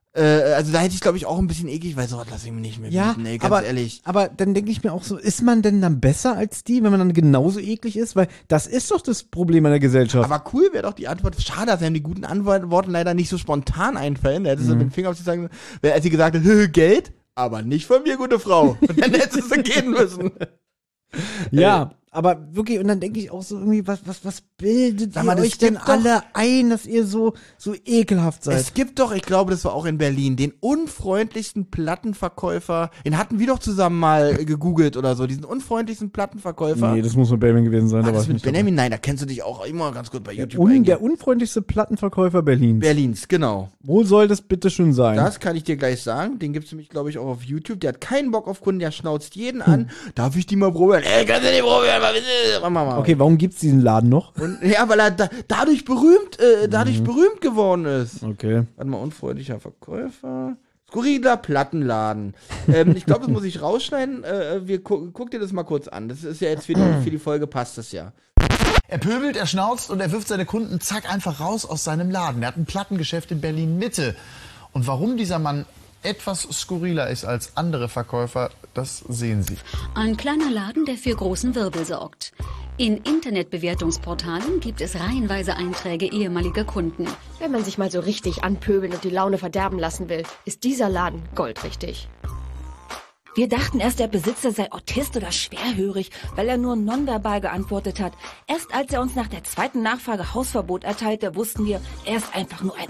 Also da hätte ich, glaube ich, auch ein bisschen eklig, weil so lass ich mich nicht mehr bieten, ey, ganz ehrlich.
Aber dann denke ich mir auch so, ist man denn dann besser als die, wenn man dann genauso eklig ist? Weil das ist doch das Problem in der Gesellschaft.
Aber cool wäre doch die Antwort. Schade, dass einem die guten Antworten leider nicht so spontan einfallen. Da hättest du mit dem Finger auf sie sagen, als sie gesagt hat, Geld, aber nicht von mir, gute Frau. Und dann hättest du gehen müssen.
Ja, aber wirklich, und dann denke ich auch so irgendwie, was bildet
Sag mal,
ihr
das
euch denn
gibt doch-
alle ein, dass ihr so ekelhaft seid?
Es gibt doch, ich glaube, das war auch in Berlin, den unfreundlichsten Plattenverkäufer, den hatten wir doch zusammen mal gegoogelt oder so, diesen unfreundlichsten Plattenverkäufer.
Nee, das muss mit Benjamin gewesen sein.
Ah,
Da war
das
ich
mit
nicht dabei.
Benjamin? Nein, da kennst du dich auch immer ganz gut bei YouTube.
Der unfreundlichste Plattenverkäufer Berlins.
Berlins, genau.
Wo soll das bitte schon sein?
Das kann ich dir gleich sagen. Den gibt's nämlich, glaube ich, auch auf YouTube. Der hat keinen Bock auf Kunden, der schnauzt jeden an. Darf ich die mal probieren? Ey, kannst du die probieren? Mach mal.
Okay, warum gibt's diesen Laden noch?
Und, ja, weil er dadurch berühmt geworden ist.
Okay.
Warte mal, unfreundlicher Verkäufer. Skurriler Plattenladen. Ich glaube, das muss ich rausschneiden. Guck dir das mal kurz an. Das ist ja jetzt für die Folge, passt das ja.
Er pöbelt, er schnauzt und er wirft seine Kunden zack einfach raus aus seinem Laden. Er hat ein Plattengeschäft in Berlin-Mitte. Und warum dieser Mann etwas skurriler ist als andere Verkäufer, das sehen Sie.
Ein kleiner Laden, der für großen Wirbel sorgt. In Internetbewertungsportalen gibt es reihenweise Einträge ehemaliger Kunden.
Wenn man sich mal so richtig anpöbeln und die Laune verderben lassen will, ist dieser Laden goldrichtig.
Wir dachten erst, der Besitzer sei Autist oder schwerhörig, weil er nur nonverbal geantwortet hat. Erst als er uns nach der zweiten Nachfrage Hausverbot erteilte, wussten wir, er ist einfach nur ein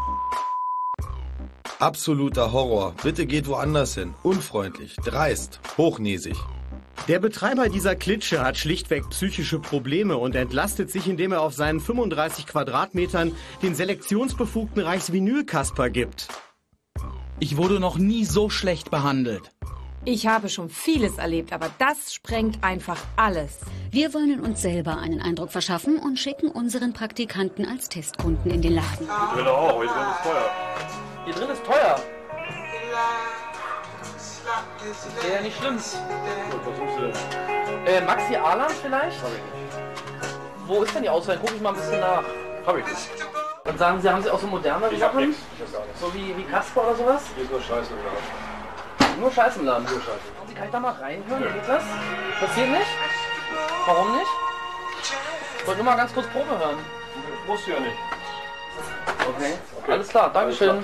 Absoluter Horror. Bitte geht woanders hin. Unfreundlich, dreist, hochnäsig.
Der Betreiber dieser Klitsche hat schlichtweg psychische Probleme und entlastet sich, indem er auf seinen 35 Quadratmetern den selektionsbefugten Reichsvinylkasper gibt.
Ich wurde noch nie so schlecht behandelt.
Ich habe schon vieles erlebt, aber das sprengt einfach alles.
Wir wollen uns selber einen Eindruck verschaffen und schicken unseren Praktikanten als Testkunden in den Laden.
Hier drin auch, hier drin ist teuer.
Hier drin ist teuer. Wäre ja nicht schlimm.
Was suchst du denn?
Maxi Alan vielleicht?
Hab ich nicht.
Wo ist denn die Auswahl? Guck ich mal ein bisschen nach.
Hab ich nicht.
Und sagen Sie, haben Sie auch so modernere
Ich hab
Sachen?
nix. Ich hab gar nichts.
So wie Kasper oder sowas?
Hier ist nur Scheiße im Laden.
Nur Scheiß im Laden?
Nur Scheiße.
Sie kann ich da mal reinhören?
Nö.
Geht das? Passiert nicht? Warum nicht? Ich wollte nur mal ganz kurz Probe hören.
Musst du ja nicht.
Okay. Alles klar, Dankeschön.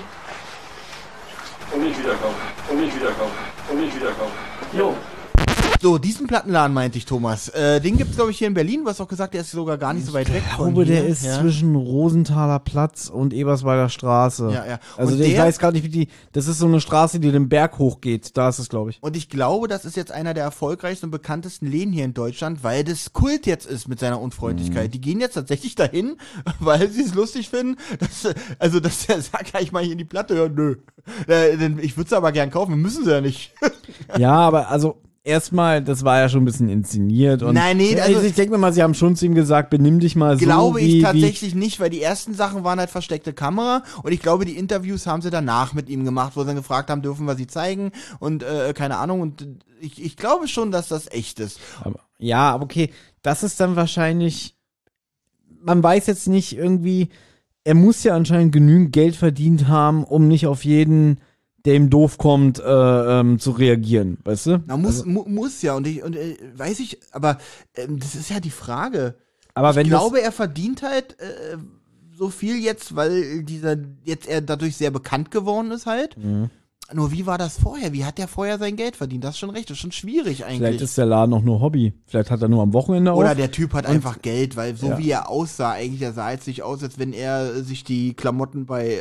Und nicht wiederkommen. Und nicht wiederkommen. Und nicht wiederkommen.
Jo.
So, diesen Plattenladen meinte ich, Thomas. Den gibt's, glaube ich, hier in Berlin. Du hast auch gesagt, der ist sogar gar nicht so weit weg von
Ich glaube, der
hier.
ist zwischen Rosenthaler Platz und Eberswalder Straße.
Ja, ja.
Also
Und
ich
der-
weiß gerade nicht, das ist so eine Straße, die den Berg hochgeht. Da ist es, glaube ich.
Und ich glaube, das ist jetzt einer der erfolgreichsten und bekanntesten Läden hier in Deutschland, weil das Kult jetzt ist mit seiner Unfreundlichkeit. Die gehen jetzt tatsächlich dahin, weil sie es lustig finden. Dass der sagt, kann ich mal hier in die Platte hören? Nö. Ich würde es aber gern kaufen, müssen sie ja nicht.
Ja, aber also erstmal, das war ja schon ein bisschen inszeniert. Und
Nein, nee, also
ich denke mir mal, sie haben schon zu ihm gesagt, benimm dich mal so.
Glaube
wie,
ich tatsächlich nicht, weil die ersten Sachen waren halt versteckte Kamera und ich glaube, die Interviews haben sie danach mit ihm gemacht, wo sie dann gefragt haben, dürfen wir sie zeigen und keine Ahnung und ich glaube schon, dass das echt ist.
Aber okay, das ist dann wahrscheinlich, man weiß jetzt nicht irgendwie, er muss ja anscheinend genügend Geld verdient haben, um nicht auf jeden, der ihm doof kommt, zu reagieren, weißt du?
Na, muss ja und weiß ich, aber das ist ja die Frage.
Aber wenn
ich glaube, er verdient halt so viel jetzt, weil er dadurch sehr bekannt geworden ist halt.
Mhm.
Nur wie war das vorher? Wie hat der vorher sein Geld verdient? Das ist schon recht, das ist schon schwierig eigentlich.
Vielleicht ist der Laden auch nur Hobby. Vielleicht hat er nur am Wochenende auf.
Oder der Typ hat einfach Geld, weil so
Ja.
wie er aussah, eigentlich, er sah jetzt nicht aus, als wenn er sich die Klamotten bei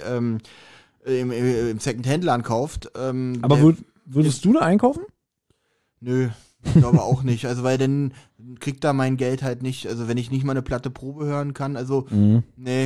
im Second-Hand-Laden kauft.
Aber würdest du da einkaufen?
Nö, ich glaube auch nicht. Also, weil dann kriegt er mein Geld halt nicht. Also, wenn ich nicht mal eine Platte Probe hören kann, also, nee.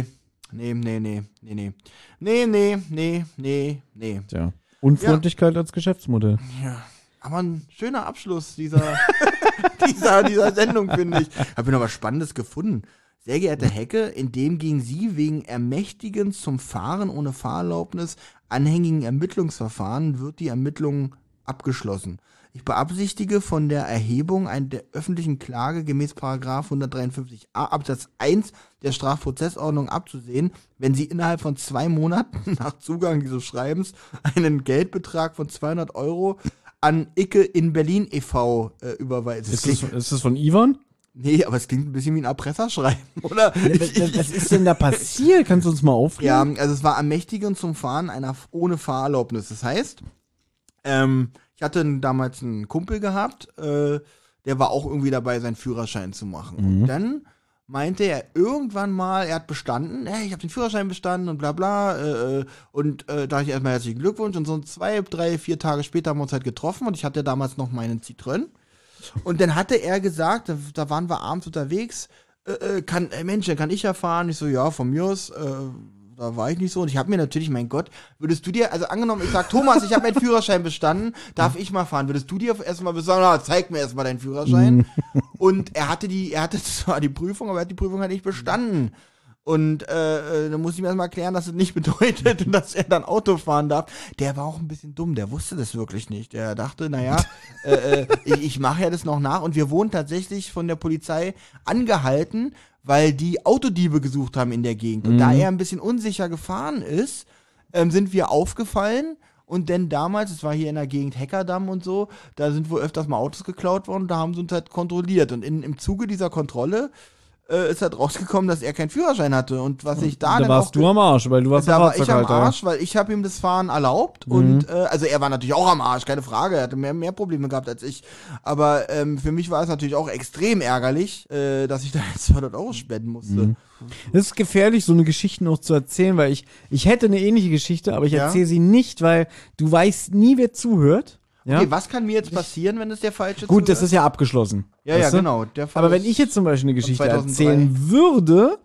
Tja. Unfreundlichkeit als Geschäftsmodell.
Ja. Aber ein schöner Abschluss dieser Sendung, finde ich. Habe ich noch was Spannendes gefunden. Sehr geehrte Hecke, indem gegen Sie wegen Ermächtigens zum Fahren ohne Fahrerlaubnis anhängigen Ermittlungsverfahren wird die Ermittlung abgeschlossen. Ich beabsichtige von der Erhebung der öffentlichen Klage gemäß § 153a Absatz 1 der Strafprozessordnung abzusehen, wenn Sie innerhalb von 2 Monaten nach Zugang dieses Schreibens einen Geldbetrag von 200 € an Icke in Berlin e.V. Überweisen.
Ist das von Ivan?
Nee, aber es klingt ein bisschen wie ein Erpresserschreiben, oder?
Was ist denn da passiert? Kannst du uns mal aufklären?
Ja, also es war Ermächtigung zum Fahren ohne Fahrerlaubnis. Das heißt, ich hatte damals einen Kumpel gehabt, der war auch irgendwie dabei, seinen Führerschein zu machen. Und dann meinte er irgendwann mal, er hat bestanden, hey, ich habe den Führerschein bestanden und bla bla. Und da ich erstmal herzlichen Glückwunsch. Und so 2, 3, 4 Tage später haben wir uns halt getroffen und ich hatte damals noch meinen Citroën. Und dann hatte er gesagt, da waren wir abends unterwegs, kann ich ja fahren? Ich so, ja, von mir aus, da war ich nicht so. Und ich habe mir natürlich, mein Gott, würdest du dir, also angenommen, ich sag, Thomas, ich habe meinen Führerschein bestanden, darf ich mal fahren? Würdest du dir erstmal sagen, zeig mir erstmal deinen Führerschein? Und er hatte zwar die Prüfung, aber er hat die Prüfung halt nicht bestanden. Und dann muss ich mir erstmal erklären, dass es nicht bedeutet, dass er dann Auto fahren darf. Der war auch ein bisschen dumm, der wusste das wirklich nicht. Der dachte, naja, ich mache ja das noch nach. Und wir wurden tatsächlich von der Polizei angehalten, weil die Autodiebe gesucht haben in der Gegend. Und da er ein bisschen unsicher gefahren ist, sind wir aufgefallen. Und denn damals, es war hier in der Gegend Heckerdamm und so, da sind wohl öfters mal Autos geklaut worden. Da haben sie uns halt kontrolliert. Und im Zuge dieser Kontrolle ist halt rausgekommen, dass er keinen Führerschein hatte. Und was ich da
warst du am Arsch, weil du warst
da war ich am Arsch, weil ich habe ihm das Fahren erlaubt. Und also er war natürlich auch am Arsch, keine Frage. Er hatte mehr Probleme gehabt als ich. Aber für mich war es natürlich auch extrem ärgerlich, dass ich da jetzt 200 € spenden musste.
Das ist gefährlich, so eine Geschichte noch zu erzählen, weil ich hätte eine ähnliche Geschichte, aber ich erzähle sie nicht, weil du weißt nie, wer zuhört. Ja?
Okay, was kann mir jetzt passieren, wenn es der falsche
Gut, das ist ja abgeschlossen.
Ja, genau. Der Fall
aber wenn ich jetzt zum Beispiel eine Geschichte erzählen würde,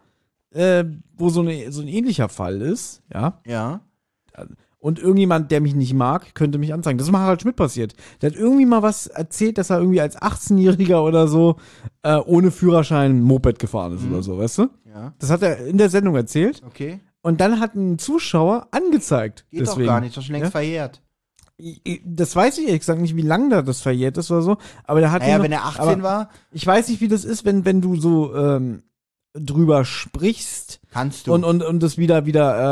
wo so ein ähnlicher Fall ist,
ja,
und irgendjemand, der mich nicht mag, könnte mich anzeigen. Das ist mal Harald Schmidt passiert. Der hat irgendwie mal was erzählt, dass er irgendwie als 18-Jähriger oder so ohne Führerschein ein Moped gefahren ist oder so, weißt du?
Ja.
Das hat er in der Sendung erzählt.
Okay.
Und dann hat ein Zuschauer angezeigt.
Geht
deswegen.
doch gar nicht, das ist schon längst verjährt.
Das weiß ich ehrlich gesagt nicht, wie lange da das verjährt ist oder so. Aber der hat
wenn er 18 war.
Ich weiß nicht, wie das ist, wenn du so drüber sprichst.
Kannst du.
Und das wieder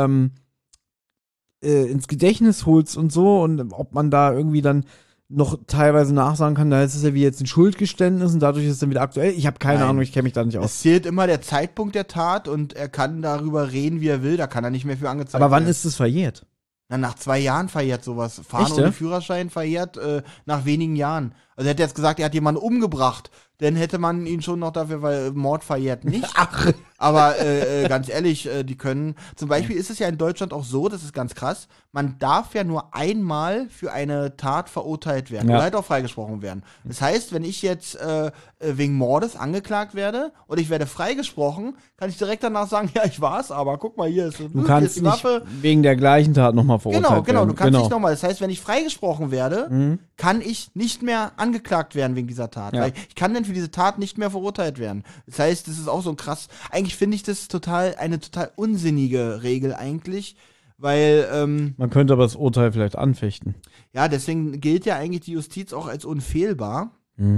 ins Gedächtnis holst und so. Und ob man da irgendwie dann noch teilweise nachsagen kann, da ist es ja wie jetzt ein Schuldgeständnis und dadurch ist es dann wieder aktuell. Ich habe keine Ahnung, ich kenne mich da nicht aus.
Es zählt immer der Zeitpunkt der Tat und er kann darüber reden, wie er will. Da kann er nicht mehr für angezeigt werden.
Aber wann ist es verjährt?
Na, nach 2 Jahren verjährt sowas. Fahren ohne Führerschein verjährt nach wenigen Jahren. Also er hätte jetzt gesagt, er hat jemanden umgebracht. Dann hätte man ihn schon noch dafür, weil Mord verjährt nicht.
Ach.
Aber ganz ehrlich, die können, zum Beispiel ist es ja in Deutschland auch so, das ist ganz krass, man darf ja nur einmal für eine Tat verurteilt werden oder halt auch freigesprochen werden. Das heißt, wenn ich jetzt wegen Mordes angeklagt werde und ich werde freigesprochen, kann ich direkt danach sagen, ja, ich war's, aber guck mal, hier ist die
Du kannst
die
nicht
Waffe.
wegen der gleichen Tat nochmal verurteilt werden.
Genau, du kannst nicht nochmal. Das heißt, wenn ich freigesprochen werde, kann ich nicht mehr angeklagt werden wegen dieser Tat.
Ja.
Weil ich kann dann für diese Tat nicht mehr verurteilt werden. Das heißt, das ist auch so ein krass, eigentlich finde ich das eine total unsinnige Regel eigentlich, weil
man könnte aber das Urteil vielleicht anfechten.
Ja, deswegen gilt ja eigentlich die Justiz auch als unfehlbar.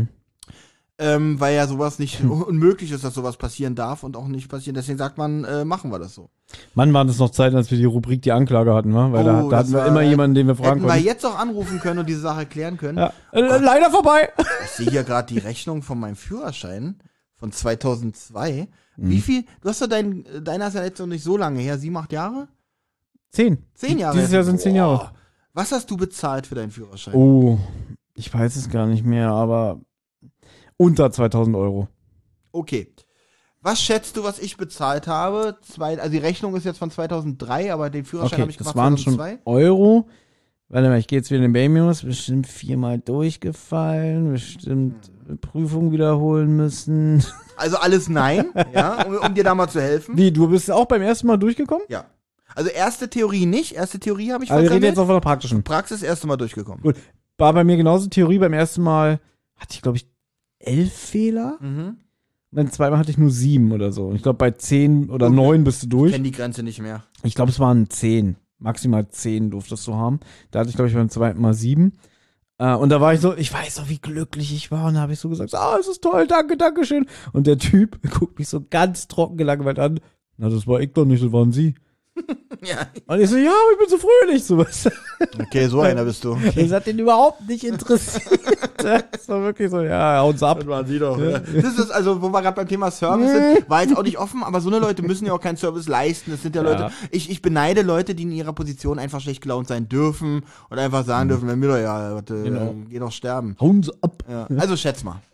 Weil ja sowas nicht unmöglich ist, dass sowas passieren darf und auch nicht passieren. Deswegen sagt man, machen wir das so.
Mann, waren das noch Zeiten, als wir die Rubrik die Anklage hatten, wa? Weil da hatten wir immer jemanden, den wir fragen konnten.
Hätten wir jetzt auch anrufen können und diese Sache klären können.
Ja. Leider vorbei.
Ich sehe hier gerade die Rechnung von meinem Führerschein von 2002. Wie viel? Du hast ja deiner ist ja jetzt noch nicht so lange her. 7, 8 Jahre?
10.
10 Jahre.
Dieses Jahr sind 10 Jahre.
Was hast du bezahlt für deinen Führerschein?
Oh, ich weiß es gar nicht mehr, aber unter 2.000 €.
Okay. Was schätzt du, was ich bezahlt habe? Also die Rechnung ist jetzt von 2003, aber den Führerschein habe ich gemacht
das waren
2002.
Schon Euro. Warte mal, ich gehe jetzt wieder in den Baby-Modus. Bestimmt 4-mal durchgefallen. Bestimmt Prüfung wiederholen müssen.
Also alles nein, ja, um dir da mal zu helfen.
Wie, du bist auch beim ersten Mal durchgekommen?
Ja. Also erste Theorie nicht. Erste Theorie habe ich
versammelt. Aber wir reden jetzt auch von der praktischen.
Praxis erste Mal durchgekommen.
Gut. War bei mir genauso. Theorie beim ersten Mal hatte ich, glaube ich, 11 Fehler. Und dann zweimal hatte ich nur 7 oder so. Und ich glaube, bei 10 oder 9 bist du durch.
Ich kenne die Grenze nicht mehr.
Ich glaube, es waren 10. Maximal 10 durftest du haben. Da hatte ich, glaube ich, beim zweiten Mal 7. Und da war ich so, ich weiß doch, wie glücklich ich war. Und da habe ich so gesagt, es ist toll, danke schön. Und der Typ guckt mich so ganz trocken gelangweilt an. Na, das war ich doch nicht, das waren Sie.
Ja.
Und ich so, ja, ich bin so fröhlich. So was.
Okay, so einer bist du. Okay.
Das hat den überhaupt nicht interessiert. Das war wirklich so, ja, hau uns ab.
Das waren Sie doch. Ja. Das ist also, wo wir gerade beim Thema Service sind, war jetzt auch nicht offen, aber so eine Leute müssen ja auch keinen Service leisten. Das sind ja Leute, ich beneide Leute, die in ihrer Position einfach schlecht gelaunt sein dürfen und einfach sagen dürfen, wenn mir doch ja, geh doch sterben.
Hauen Sie ab.
Ja. Also schätz mal.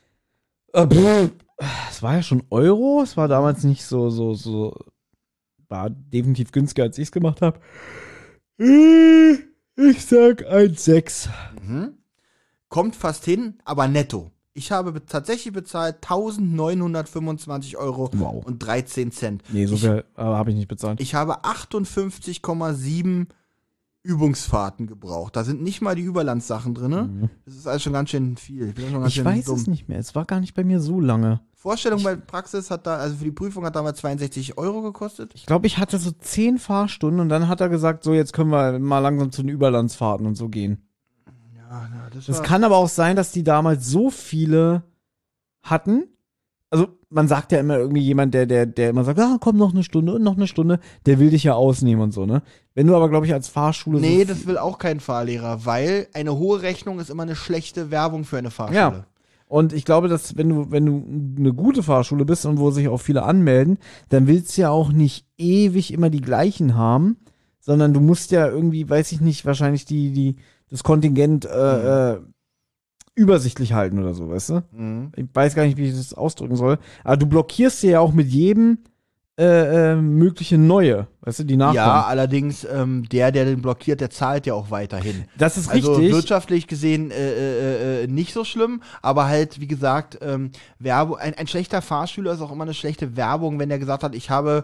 Es war ja schon Euro, es war damals nicht so war definitiv günstiger, als ich es gemacht habe. Ich sag 1,6.
Kommt fast hin, aber netto. Ich habe tatsächlich bezahlt 1.925 Euro und 13 Cent.
Nee, so viel habe ich nicht bezahlt.
Ich habe 58,7 Übungsfahrten gebraucht. Da sind nicht mal die Überlandssachen drin. Das ist alles schon ganz schön viel.
Ich weiß es nicht mehr. Es war gar nicht bei mir so lange.
Vorstellung bei Praxis hat also für die Prüfung hat damals 62 Euro gekostet.
Ich glaube, ich hatte so 10 Fahrstunden und dann hat er gesagt, so jetzt können wir mal langsam zu den Überlandsfahrten und so gehen.
Ja,
das kann aber auch sein, dass die damals so viele hatten. Also man sagt ja immer irgendwie jemand, der immer sagt, komm, noch eine Stunde und noch eine Stunde, der will dich ja ausnehmen und so, ne? Wenn du aber, glaube ich, als Fahrschule
Nee, das will auch kein Fahrlehrer, weil eine hohe Rechnung ist immer eine schlechte Werbung für eine Fahrschule.
Ja. Und ich glaube, dass wenn du eine gute Fahrschule bist und wo sich auch viele anmelden, dann willst du ja auch nicht ewig immer die gleichen haben, sondern du musst ja irgendwie, weiß ich nicht, wahrscheinlich das Kontingent übersichtlich halten oder so, weißt du? Ich weiß gar nicht, wie ich das ausdrücken soll. Aber du blockierst dir ja auch mit jedem mögliche neue, weißt du, die nachkommen.
Ja, allerdings, der den blockiert, der zahlt ja auch weiterhin.
Das ist
also
richtig.
Wirtschaftlich gesehen nicht so schlimm, aber halt, wie gesagt, Werbung, ein schlechter Fahrschüler ist auch immer eine schlechte Werbung, wenn der gesagt hat, ich habe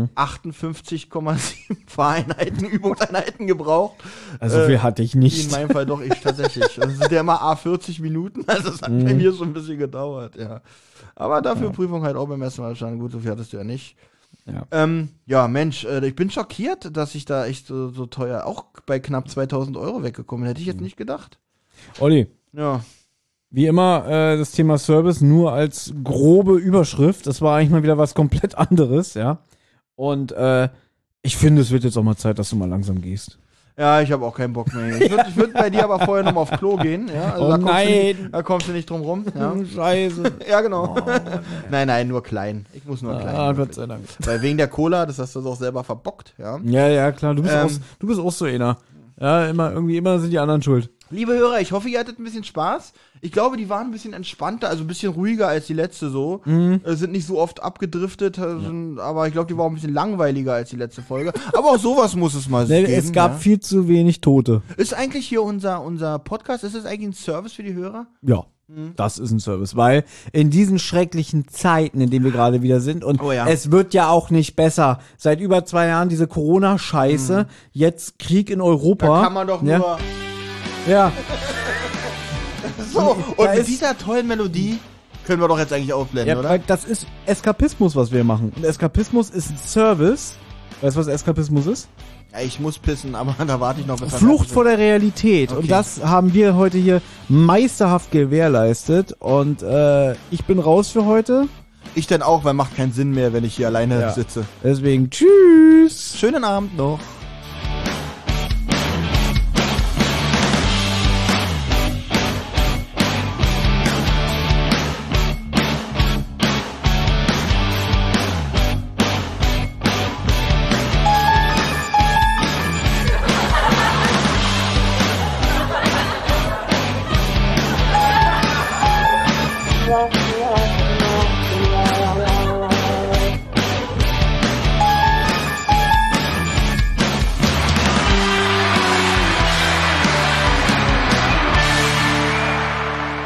58,7 Übungseinheiten gebraucht.
Also viel hatte ich nicht.
In meinem Fall doch, ich tatsächlich. Das sind ja immer 40 Minuten, also das hat bei mir schon ein bisschen gedauert, ja. Aber dafür Prüfung halt auch beim ersten Mal schon. Gut, so viel hattest du ja nicht. Ja, Mensch, ich bin schockiert, dass ich da echt so teuer, auch bei knapp 2.000 Euro weggekommen bin. Hätte ich jetzt nicht gedacht.
Olli.
Ja.
Wie immer, das Thema Service nur als grobe Überschrift. Das war eigentlich mal wieder was komplett anderes, ja. Und ich finde, es wird jetzt auch mal Zeit, dass du mal langsam gehst.
Ja, ich habe auch keinen Bock mehr. Ich würd bei dir aber vorher nochmal aufs Klo gehen. Ja? Also da kommst du nicht drum rum. Ja?
Scheiße.
Ja, genau. Nein, nur klein. Ich muss nur klein.
Gott sei Dank.
Weil wegen der Cola, das hast du auch selber verbockt. Ja,
ja klar. Du bist auch so einer. Ja, immer sind die anderen schuld.
Liebe Hörer, ich hoffe, ihr hattet ein bisschen Spaß. Ich glaube, die waren ein bisschen entspannter, also ein bisschen ruhiger als die letzte so. Sind nicht so oft abgedriftet, aber ich glaube, die war auch ein bisschen langweiliger als die letzte Folge. Aber auch sowas muss es mal geben.
Es gab viel zu wenig Tote.
Ist eigentlich hier unser Podcast, ist das eigentlich ein Service für die Hörer?
Ja. Das ist ein Service, weil in diesen schrecklichen Zeiten, in denen wir gerade wieder sind, und es wird ja auch nicht besser. Seit über 2 Jahren diese Corona-Scheiße, jetzt Krieg in Europa.
Da kann man doch nur...
Ja.
So, und mit dieser tollen Melodie können wir doch jetzt eigentlich aufblenden, oder?
Weil das ist Eskapismus, was wir machen. Und Eskapismus ist ein Service. Weißt du, was Eskapismus ist?
Ja, ich muss pissen, aber da warte ich noch.
Flucht vor der Realität. Okay. Und das haben wir heute hier meisterhaft gewährleistet. Und ich bin raus für heute.
Ich denn auch, weil macht keinen Sinn mehr, wenn ich hier alleine sitze.
Deswegen tschüss.
Schönen Abend noch.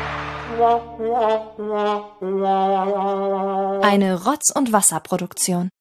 Eine Rotz- und Wasserproduktion.